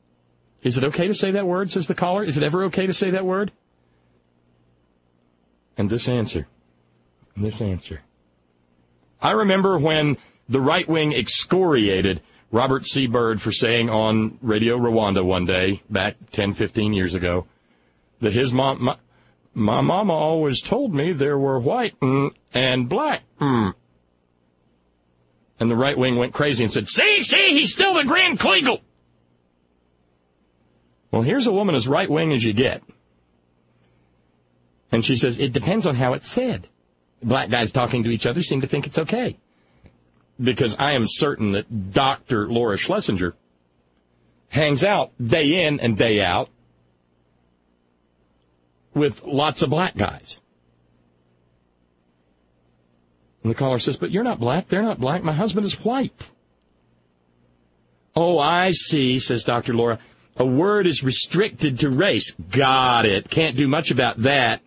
Is it okay to say that word, says the caller? Is it ever okay to say that word? And this answer. This answer. I remember when the right wing excoriated Robert C. Byrd for saying on Radio Rwanda one day, back ten, fifteen years ago, that his mom, my, my mama always told me there were white mm, and black mm. And the right wing went crazy and said, see, see, he's still the Grand Kleagle. Well, here's a woman as right wing as you get. And she says, it depends on how it's said. Black guys talking to each other seem to think it's okay. Because I am certain that Doctor Laura Schlesinger hangs out day in and day out with lots of black guys. And the caller says, but you're not black, they're not black, my husband is white. Oh, I see, says Doctor Laura. A word is restricted to race. Got it. Can't do much about that.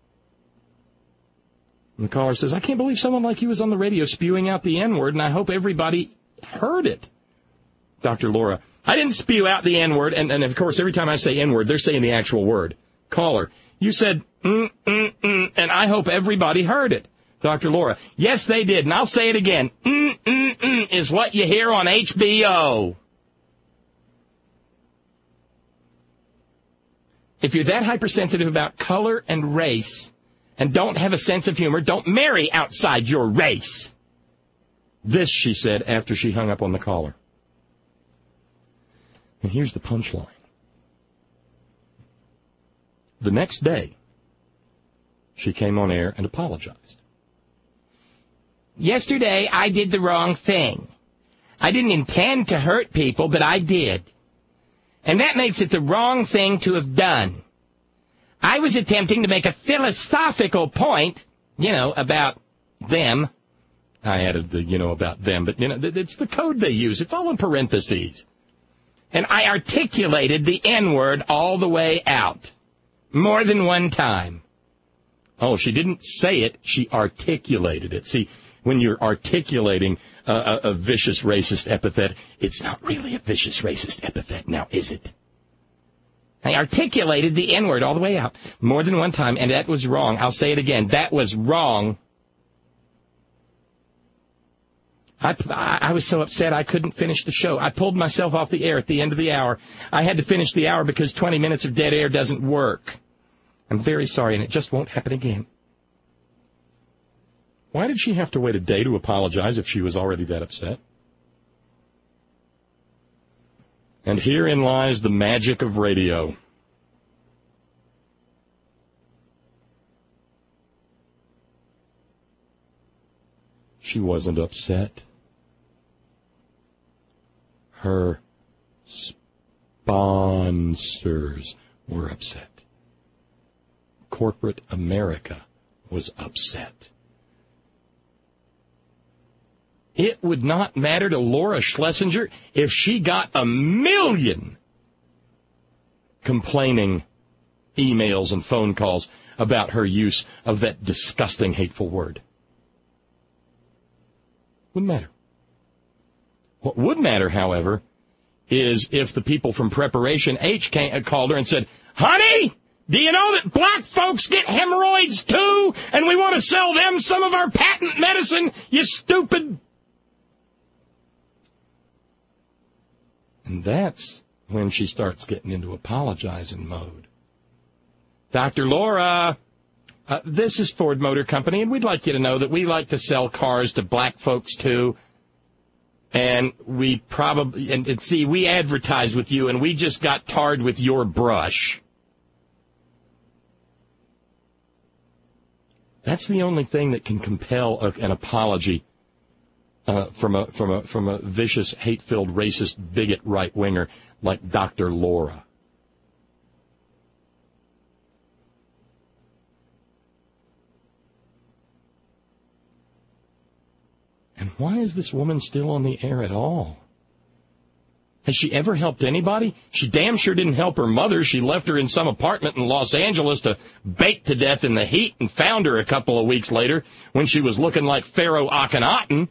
And the caller says, I can't believe someone like you was on the radio spewing out the N-word, and I hope everybody heard it. Doctor Laura, I didn't spew out the N-word, and, and of course, every time I say N-word, they're saying the actual word. Caller, you said, mm, mm, mm, and I hope everybody heard it. Doctor Laura, yes, they did, and I'll say it again. Mm, mm, mm is what you hear on H B O. If you're that hypersensitive about color and race and don't have a sense of humor, don't marry outside your race. This, she said, after she hung up on the caller. And here's the punchline. The next day, she came on air and apologized. Yesterday, I did the wrong thing. I didn't intend to hurt people, but I did. And that makes it the wrong thing to have done. I was attempting to make a philosophical point, you know, about them. I added the, you know, about them, but, you know, it's the code they use. It's all in parentheses. And I articulated the N-word all the way out. More than one time. Oh, she didn't say it. She articulated it. See, when you're articulating a, a, a vicious racist epithet, it's not really a vicious racist epithet now, is it? I articulated the N-word all the way out, more than one time, and that was wrong. I'll say it again. That was wrong. I, I was so upset I couldn't finish the show. I pulled myself off the air at the end of the hour. I had to finish the hour because twenty minutes of dead air doesn't work. I'm very sorry, and it just won't happen again. Why did she have to wait a day to apologize if she was already that upset? And herein lies the magic of radio. She wasn't upset. Her sponsors were upset. Corporate America was upset. It would not matter to Laura Schlesinger if she got a million complaining emails and phone calls about her use of that disgusting, hateful word. Wouldn't matter. What would matter, however, is if the people from Preparation H came, called her and said, honey, do you know that black folks get hemorrhoids too, and we want to sell them some of our patent medicine, you stupid... And that's when she starts getting into apologizing mode. Doctor Laura, uh, this is Ford Motor Company, and we'd like you to know that we like to sell cars to black folks, too. And we probably, and, and see, we advertise with you, and we just got tarred with your brush. That's the only thing that can compel a, an apology Uh, from a from a from a vicious, hate-filled, racist, bigot right-winger like Doctor Laura. And why is this woman still on the air at all? Has she ever helped anybody? She damn sure didn't help her mother. She left her in some apartment in Los Angeles to bake to death in the heat and found her a couple of weeks later when she was looking like Pharaoh Akhenaten.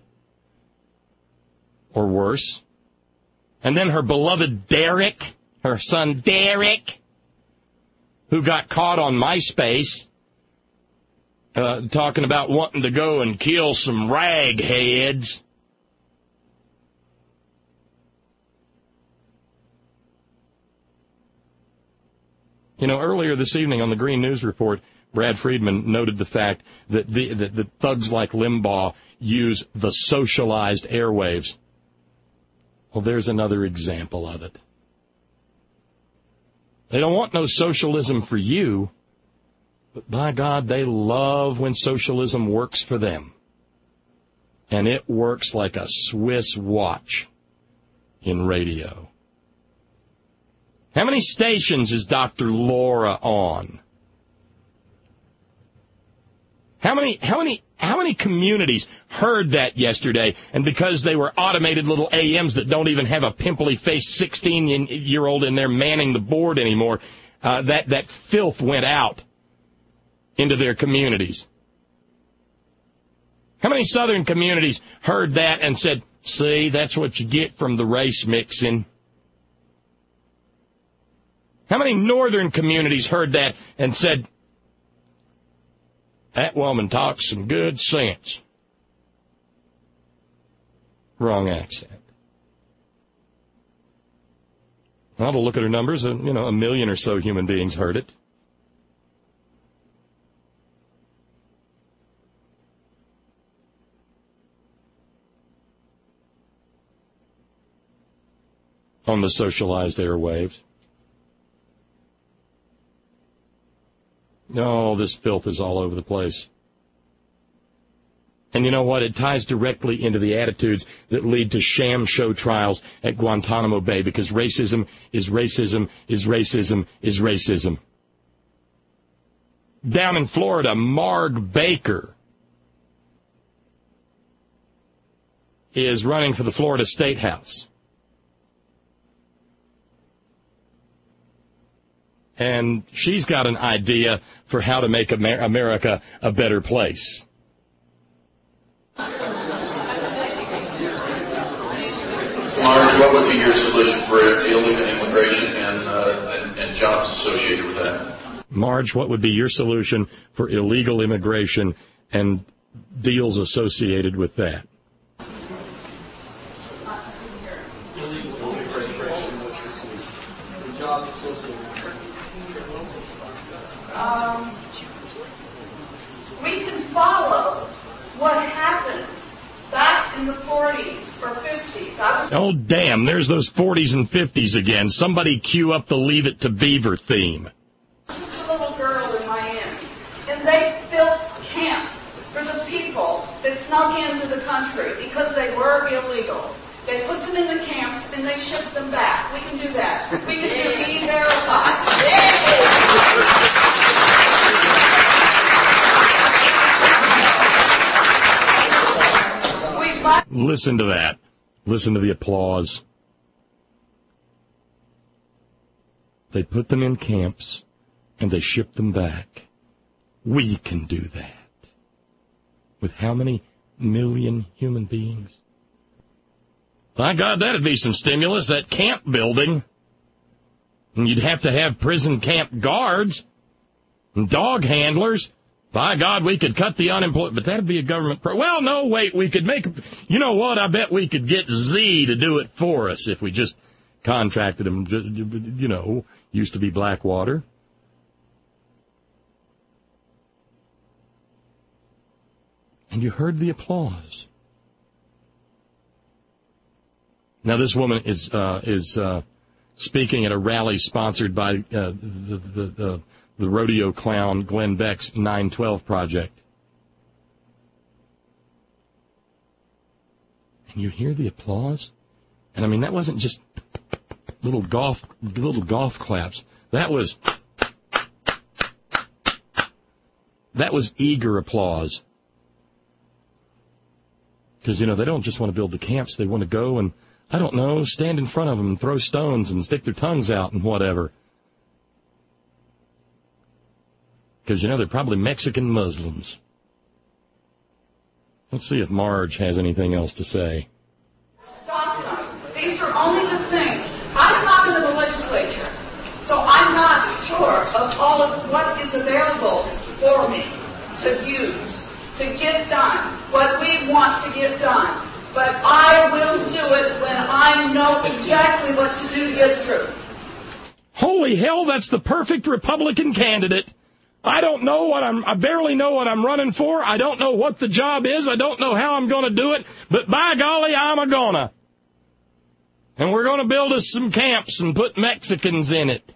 Or worse. And then her beloved Derek, her son Derek, who got caught on MySpace uh, talking about wanting to go and kill some ragheads. You know, earlier this evening on the Green News Report, Brad Friedman noted the fact that the, that the thugs like Limbaugh use the socialized airwaves. Well, there's another example of it. They don't want no socialism for you, but by God, they love when socialism works for them. And it works like a Swiss watch in radio. How many stations is Doctor Laura on? How many, how many, how many communities heard that yesterday, and because they were automated little A Ms that don't even have a pimply-faced sixteen-year-old in there manning the board anymore, uh, that, that filth went out into their communities? How many southern communities heard that and said, see, that's what you get from the race mixing? How many northern communities heard that and said, that woman talks some good sense? Wrong accent. Well, to look at her numbers, uh, you know, a million or so human beings heard it. On the socialized airwaves. Oh, this filth is all over the place. And you know what? It ties directly into the attitudes that lead to sham show trials at Guantanamo Bay, because racism is racism is racism is racism. Down in Florida, Marg Baker is running for the Florida State House. And she's got an idea for how to make Amer- America a better place. Marge, what would be your solution for illegal immigration and, uh, and, and jobs associated with that? Marge, what would be your solution for illegal immigration and deals associated with that? Illegal immigration, what's the solution? The jobs associated. Um, we can follow what happened back in the forties or fifties. I was Oh, damn, there's those forties and fifties again. Somebody cue up the Leave It to Beaver theme. just a little girl in Miami, and they built camps for the people that snuck into the country because they were illegal. They put them in the camps and they shipped them back. We can do that. We can do E-Verify. Listen to that. Listen to the applause. They put them in camps and they shipped them back. We can do that. With how many million human beings? My God, that'd be some stimulus, that camp building. And you'd have to have prison camp guards and dog handlers. By God, we could cut the unemployment, but that'd be a government pro. Well, no, wait, we could make, you know what, I bet we could get Z to do it for us if we just contracted them, you know, used to be Blackwater. And you heard the applause. Now, this woman is uh, is uh, speaking at a rally sponsored by uh, the, the, the, the rodeo clown Glenn Beck's nine twelve Project. And you hear the applause? And, I mean, that wasn't just little golf little golf claps. That was that was eager applause. Because, you know, they don't just want to build the camps. They want to go and, I don't know, stand in front of them and throw stones and stick their tongues out and whatever. Because, you know, they're probably Mexican Muslims. Let's see if Marge has anything else to say. Stop them. These are only the things. I'm not in the legislature, so I'm not sure of all of what is available for me. to use to get done what we want to get done. But I will do it when I know exactly what to do to get through. Holy hell, that's the perfect Republican candidate. I don't know what I'm, I barely know what I'm running for. I don't know what the job is. I don't know how I'm going to do it. But by golly, I'm a gonna. And we're going to build us some camps and put Mexicans in it.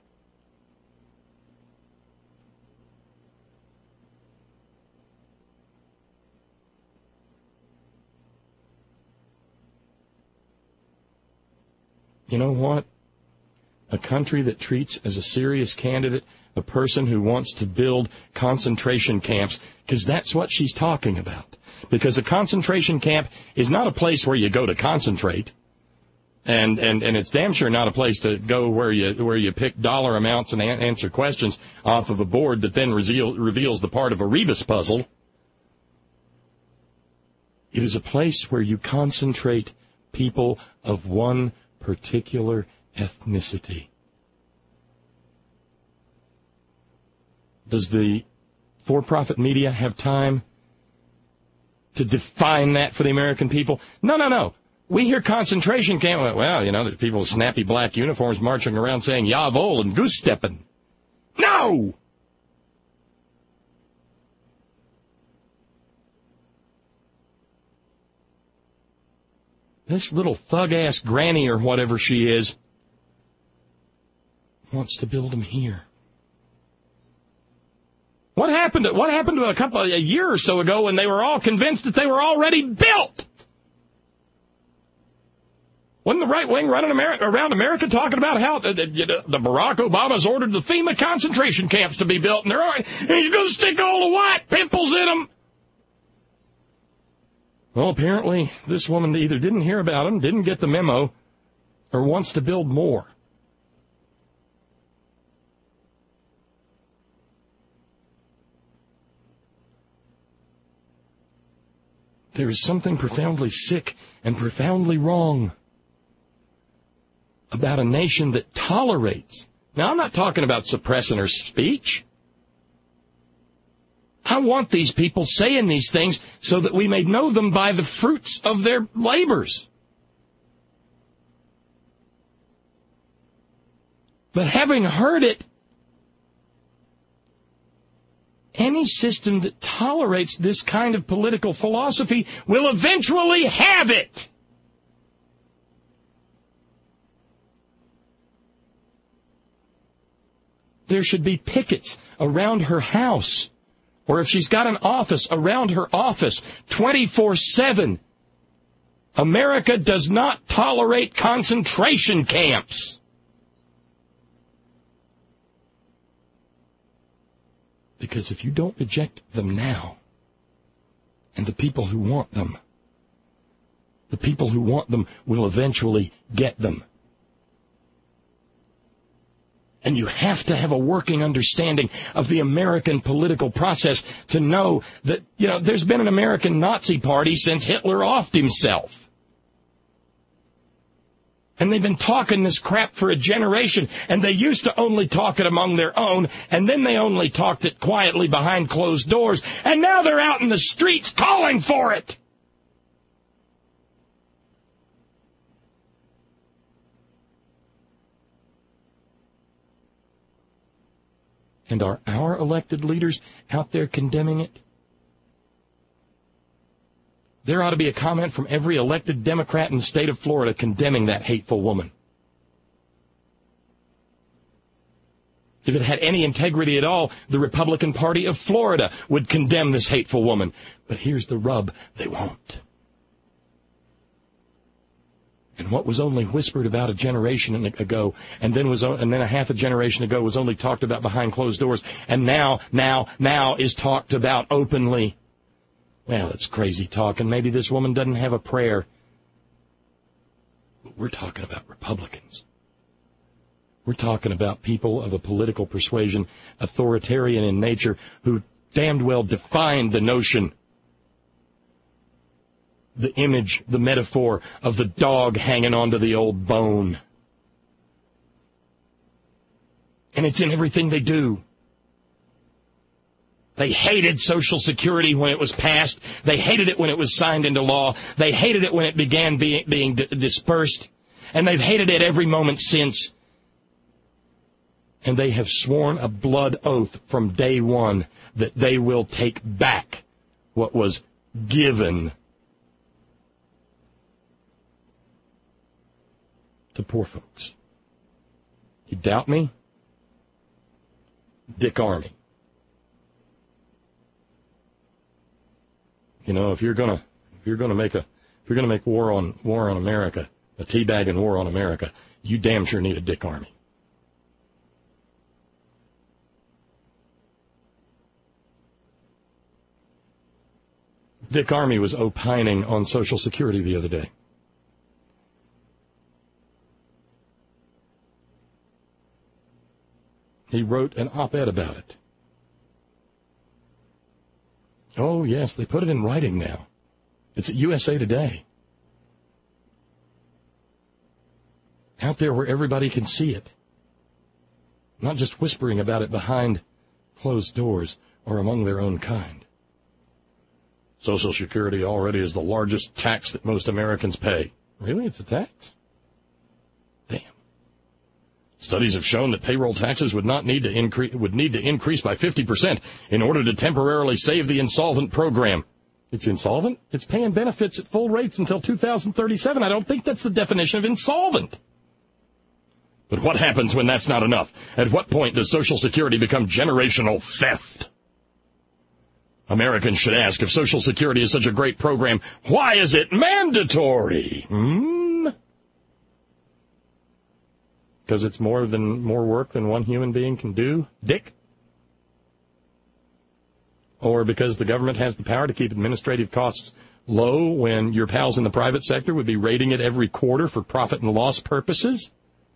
You know what? A country that treats as a serious candidate a person who wants to build concentration camps, because that's what she's talking about. Because a concentration camp is not a place where you go to concentrate, and and and it's damn sure not a place to go where you where you pick dollar amounts and a- answer questions off of a board that then reveal, reveals the part of a Rebus puzzle. It is a place where you concentrate people of one particular ethnicity. Does the for-profit media have time to define that for the American people? No, no, no. We hear concentration camp. Well, you know, there's people with snappy black uniforms marching around saying Jawohl and goose-stepping. No! This little thug-ass granny or whatever she is wants to build them here. What happened to, what happened to a couple a year or so ago when they were all convinced that they were already built? Wasn't the right wing running America, around America talking about how the, the, the Barack Obama's ordered the FEMA concentration camps to be built, and they're all, and he's going to stick all the white pimples in them? Well, apparently this woman either didn't hear about them, didn't get the memo, or wants to build more. There is something profoundly sick and profoundly wrong about a nation that tolerates. Now, I'm not talking about suppressing her speech. I want these people saying these things so that we may know them by the fruits of their labors. But having heard it, any system that tolerates this kind of political philosophy will eventually have it. There should be pickets around her house, or if she's got an office, around her office, twenty-four seven. America does not tolerate concentration camps. Because if you don't reject them now, and the people who want them, the people who want them will eventually get them. And you have to have a working understanding of the American political process to know that, you know, there's been an American Nazi Party since Hitler offed himself. And they've been talking this crap for a generation, and they used to only talk it among their own, and then they only talked it quietly behind closed doors, and now they're out in the streets calling for it. And are our elected leaders out there condemning it? There ought to be a comment from every elected Democrat in the state of Florida condemning that hateful woman. If it had any integrity at all, the Republican Party of Florida would condemn this hateful woman. But here's the rub, they won't. And what was only whispered about a generation ago, and then was and then a half a generation ago was only talked about behind closed doors, and now, now, now is talked about openly. Well, it's crazy talk, and maybe this woman doesn't have a prayer. But we're talking about Republicans. We're talking about people of a political persuasion, authoritarian in nature, who damned well defined the notion, the image, the metaphor of the dog hanging onto the old bone. And it's in everything they do. They hated Social Security when it was passed. They hated it when it was signed into law. They hated it when it began being, being d- dispersed. And they've hated it every moment since. And they have sworn a blood oath from day one that they will take back what was given to poor folks. You doubt me? Dick Armey. You know, if you're gonna if you're gonna make a if you're gonna make war on war on America, a teabagging war on America, you damn sure need a Dick Armey. Dick Armey was opining on Social Security the other day. He wrote an op-ed about it. Oh, yes, they put it in writing now. It's at U S A Today. Out there where everybody can see it. Not just whispering about it behind closed doors or among their own kind. Social Security already is the largest tax that most Americans pay. Really? It's a tax? Damn. Studies have shown that payroll taxes would not need to increase would need to increase by fifty percent in order to temporarily save the insolvent program. It's insolvent? It's paying benefits at full rates until two thousand thirty-seven. I don't think that's the definition of insolvent. But what happens when that's not enough? At what point does Social Security become generational theft? Americans should ask, if Social Security is such a great program, why is it mandatory? Hmm? Because it's more than more work than one human being can do, Dick? Or because the government has the power to keep administrative costs low when your pals in the private sector would be raiding it every quarter for profit and loss purposes?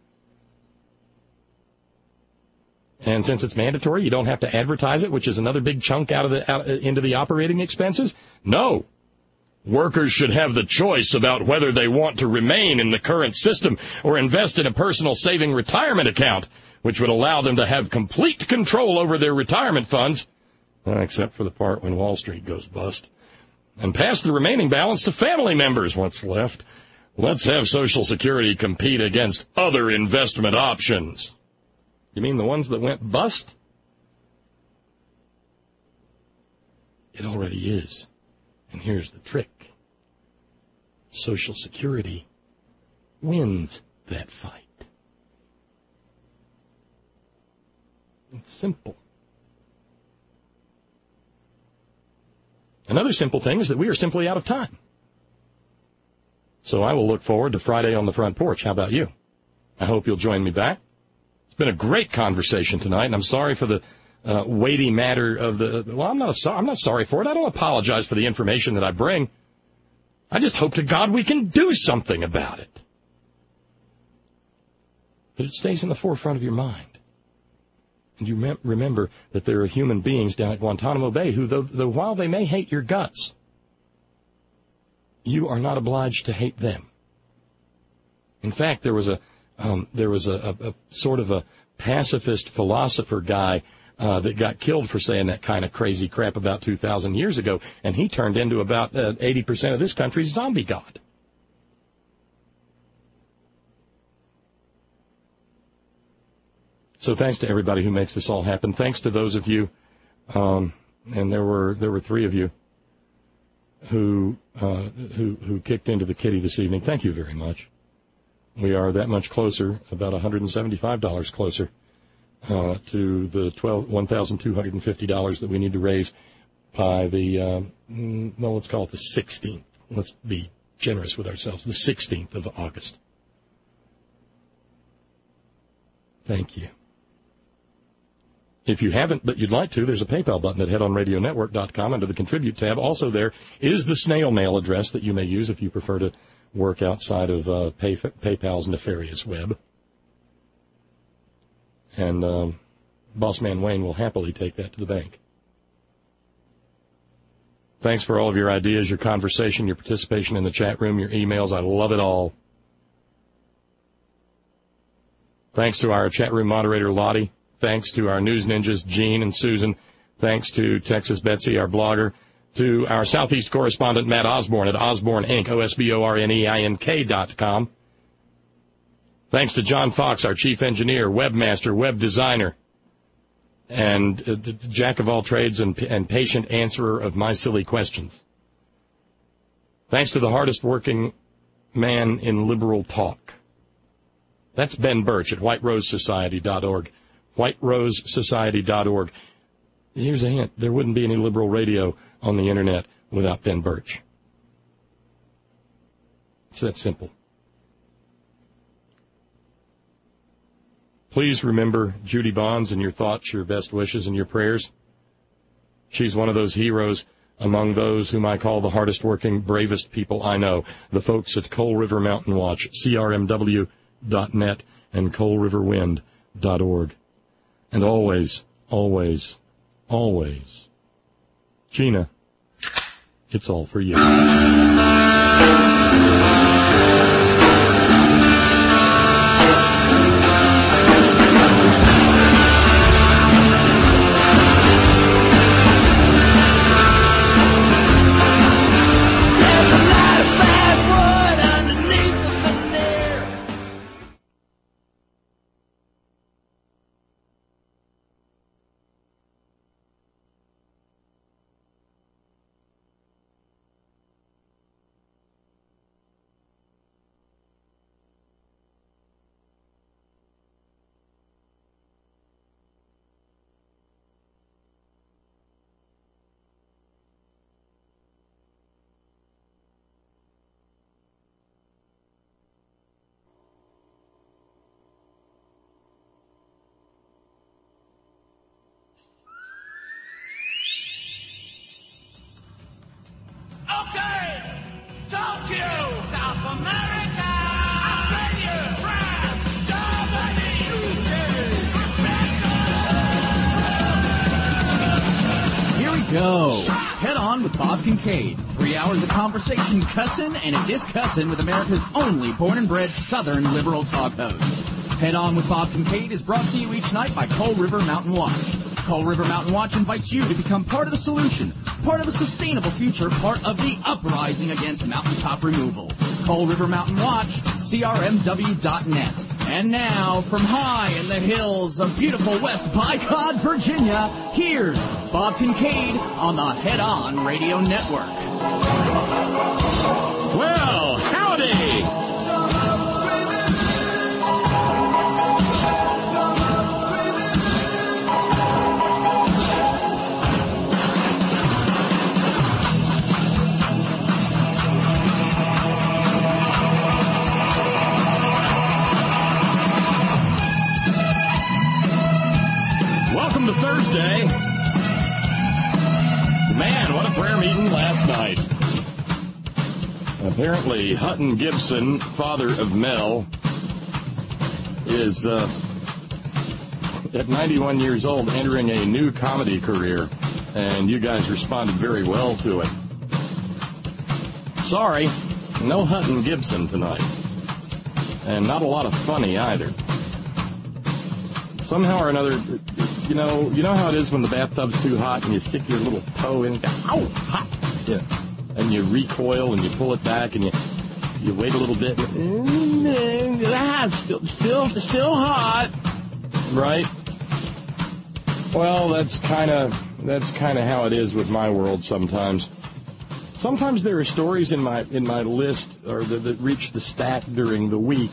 And since it's mandatory, you don't have to advertise it, which is another big chunk out of the out, into the operating expenses? No. Workers should have the choice about whether they want to remain in the current system or invest in a personal saving retirement account, which would allow them to have complete control over their retirement funds, except for the part when Wall Street goes bust, and pass the remaining balance to family members, what's left. Let's have Social Security compete against other investment options. You mean the ones that went bust? It already is. And here's the trick. Social Security wins that fight. It's simple. Another simple thing is that we are simply out of time. So I will look forward to Friday on the Front Porch. How about you? I hope you'll join me back. It's been a great conversation tonight, and I'm sorry for the uh, weighty matter of the... Well, I'm not, a, I'm not sorry for it. I don't apologize for the information that I bring. I just hope to God we can do something about it. But it stays in the forefront of your mind. And you mem- remember that there are human beings down at Guantanamo Bay who, though, though while they may hate your guts, you are not obliged to hate them. In fact, there was a um, there was a, a, a sort of a pacifist philosopher guy uh, that got killed for saying that kind of crazy crap about two thousand years ago, and he turned into about uh, eighty percent of this country's zombie god. So thanks to everybody who makes this all happen. Thanks to those of you, um, and there were there were three of you who uh, who who kicked into the kitty this evening. Thank you very much. We are that much closer, about one hundred seventy-five dollars closer uh, to the one thousand two hundred fifty dollars that we need to raise by the, uh, well, let's call it the sixteenth. Let's be generous with ourselves, the sixteenth of August. Thank you. If you haven't, but you'd like to, there's a PayPal button at head on radio network dot com under the Contribute tab. Also there is the snail mail address that you may use if you prefer to work outside of uh, Pay, PayPal's nefarious web. And uh, Boss Man Wayne will happily take that to the bank. Thanks for all of your ideas, your conversation, your participation in the chat room, your emails. I love it all. Thanks to our chat room moderator, Lottie. Thanks to our news ninjas, Gene and Susan. Thanks to Texas Betsy, our blogger, to our Southeast correspondent, Matt Osborne, at Osborne Incorporated, O S B O R N E I N K dot com. Thanks to John Fox, our chief engineer, webmaster, web designer, and uh, jack of all trades and, and patient answerer of my silly questions. Thanks to the hardest working man in liberal talk. That's Ben Birch at white rose society dot org. white rose society dot org. Here's a hint. There wouldn't be any liberal radio on the Internet without Ben Birch. It's that simple. Please remember Judy Bonds in your thoughts, your best wishes, and your prayers. She's one of those heroes among those whom I call the hardest working, bravest people I know, the folks at Coal River Mountain Watch, C R M W dot net and coal river wind dot org. And always, always, always, Gina, it's all for you. Go. Head on with Bob Kincaid. Three hours of conversation, cussing, and a discussin' with America's only born and bred Southern liberal talk host. Head on with Bob Kincaid is brought to you each night by Coal River Mountain Watch. Coal River Mountain Watch invites you to become part of the solution, part of a sustainable future, part of the uprising against mountaintop removal. Coal River Mountain Watch, C R M W dot net. And now, from high in the hills of beautiful West Bycod, Virginia, here's Bob Kincaid on the Head On Radio Network. Well, howdy! Welcome to Thursday. Man, what a prayer meeting last night. Apparently, Hutton Gibson, father of Mel, is uh, at ninety-one years old entering a new comedy career, and you guys responded very well to it. Sorry, no Hutton Gibson tonight, and not a lot of funny either. Somehow or another, you know, you know how it is when the bathtub's too hot and you stick your little toe in and go, ow, hot, yeah, and you recoil and you pull it back and you you wait a little bit, and, ah, still, still, still hot, right? Well, that's kind of that's kind of how it is with my world sometimes. Sometimes there are stories in my in my list or that, that reach the stat during the week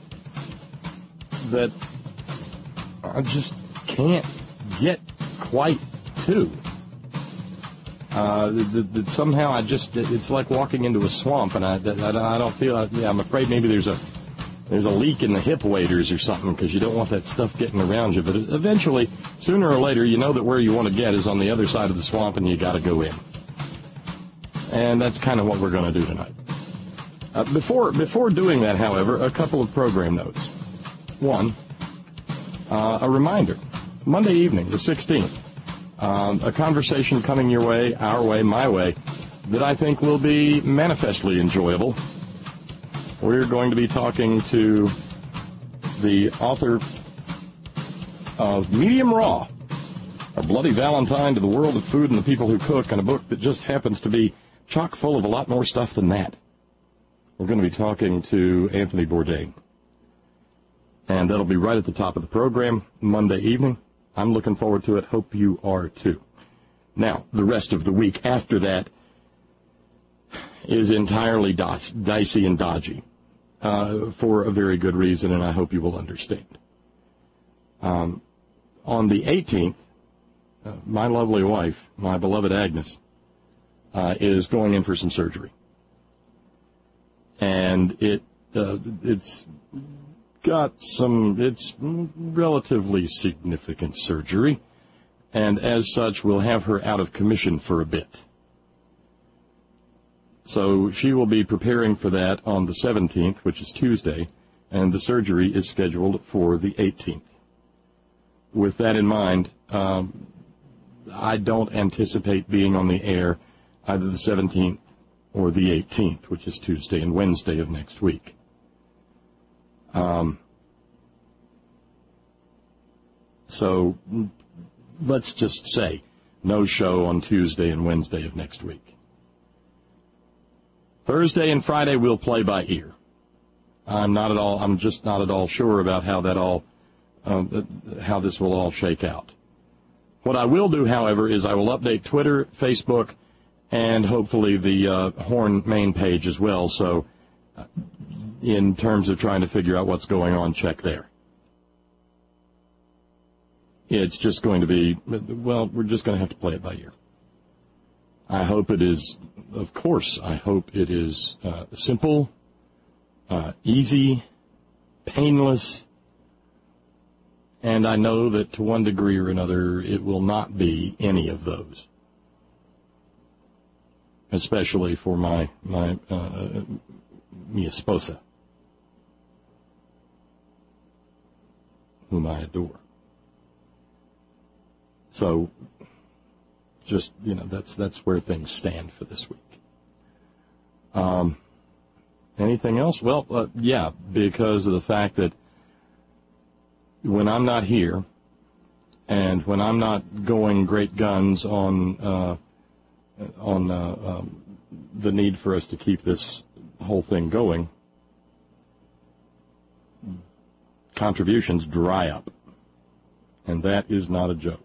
that I just can't get quite to. Uh, that, that somehow I just, it's like walking into a swamp, and I, I, I don't feel, yeah, I'm afraid maybe there's a there's a leak in the hip waders or something, because you don't want that stuff getting around you. But eventually, sooner or later, you know that where you want to get is on the other side of the swamp, and you got to go in. And that's kind of what we're going to do tonight. Uh, before before doing that, however, a couple of program notes. One, uh, a reminder. Monday evening, the sixteenth, um, a conversation coming your way, our way, my way, that I think will be manifestly enjoyable. We're going to be talking to the author of Medium Raw, A Bloody Valentine to the World of Food and the People Who Cook, and a book that just happens to be chock full of a lot more stuff than that. We're going to be talking to Anthony Bourdain. And that'll be right at the top of the program Monday evening. I'm looking forward to it. Hope you are too. Now, the rest of the week after that is entirely dicey and dodgy uh, for a very good reason, and I hope you will understand. Um, on the eighteenth, uh, my lovely wife, my beloved Agnes, uh, is going in for some surgery. And it uh, it's got some, it's relatively significant surgery, and as such, we'll have her out of commission for a bit. So she will be preparing for that on the seventeenth, which is Tuesday, and the surgery is scheduled for the eighteenth. With that in mind, um, I don't anticipate being on the air either the seventeenth or the eighteenth, which is Tuesday and Wednesday of next week. Um, so let's just say no show on Tuesday and Wednesday of next week. Thursday and Friday we'll play by ear. I'm not at all, I'm just not at all sure about how that all, uh, how this will all shake out. What I will do, however, is I will update Twitter, Facebook, and hopefully the uh, Horn main page as well. So uh, in terms of trying to figure out what's going on, check there. It's just going to be, well, we're just going to have to play it by ear. I hope it is, of course, I hope it is uh, simple, uh, easy, painless, and I know that to one degree or another it will not be any of those, especially for my, my uh, mi esposa, whom I adore. So, just, you know, that's that's where things stand for this week. Um, anything else? Well, uh, yeah, because of the fact that when I'm not here and when I'm not going great guns on uh, on uh, um, the need for us to keep this whole thing going, contributions dry up, and that is not a joke.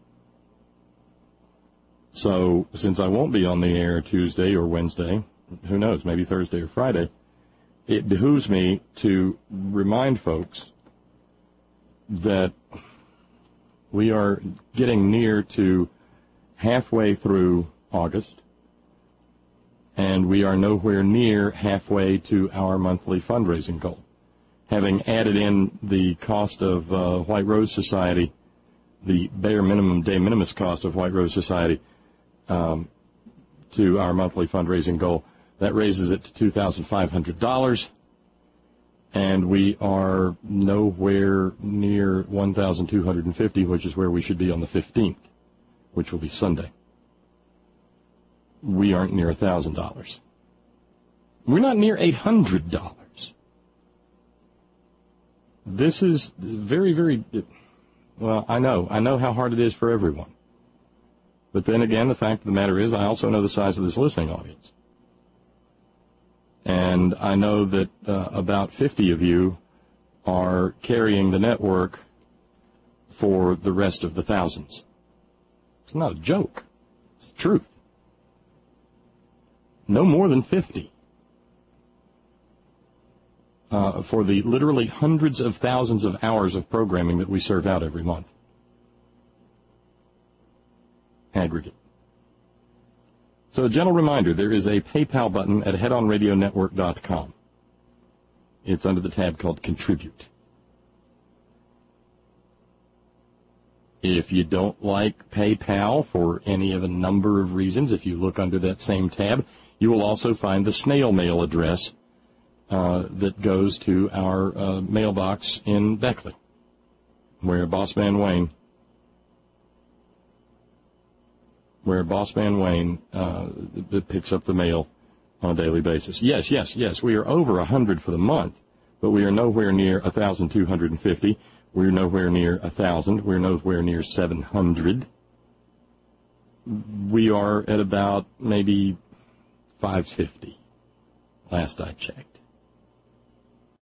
So, since I won't be on the air Tuesday or Wednesday, who knows, maybe Thursday or Friday, it behooves me to remind folks that we are getting near to halfway through August, and we are nowhere near halfway to our monthly fundraising goal. Having added in the cost of uh, White Rose Society, the bare minimum de minimis cost of White Rose Society, Um, to our monthly fundraising goal, that raises it to two thousand five hundred dollars, and we are nowhere near one thousand two hundred fifty dollars, which is where we should be on the fifteenth, which will be Sunday. We aren't near one thousand dollars. We're not near eight hundred dollars. This is very, very, well, I know. I know how hard it is for everyone. But then again, the fact of the matter is, I also know the size of this listening audience. And I know that uh, about fifty of you are carrying the network for the rest of the thousands. It's not a joke. It's the truth. No more than fifty. Uh, for the literally hundreds of thousands of hours of programming that we serve out every month. Aggregate. So a gentle reminder, there is a PayPal button at head on radio network dot com. It's under the tab called Contribute. If you don't like PayPal for any of a number of reasons, if you look under that same tab, you will also find the snail mail address uh, that goes to our uh, mailbox in Beckley, where Bossman Wayne where Bossman Wayne uh, picks up the mail on a daily basis. Yes, yes, yes, we are over one hundred for the month, but we are nowhere near one thousand two hundred fifty. We're nowhere near one thousand. We're nowhere near seven hundred. We are at about maybe five fifty, last I checked.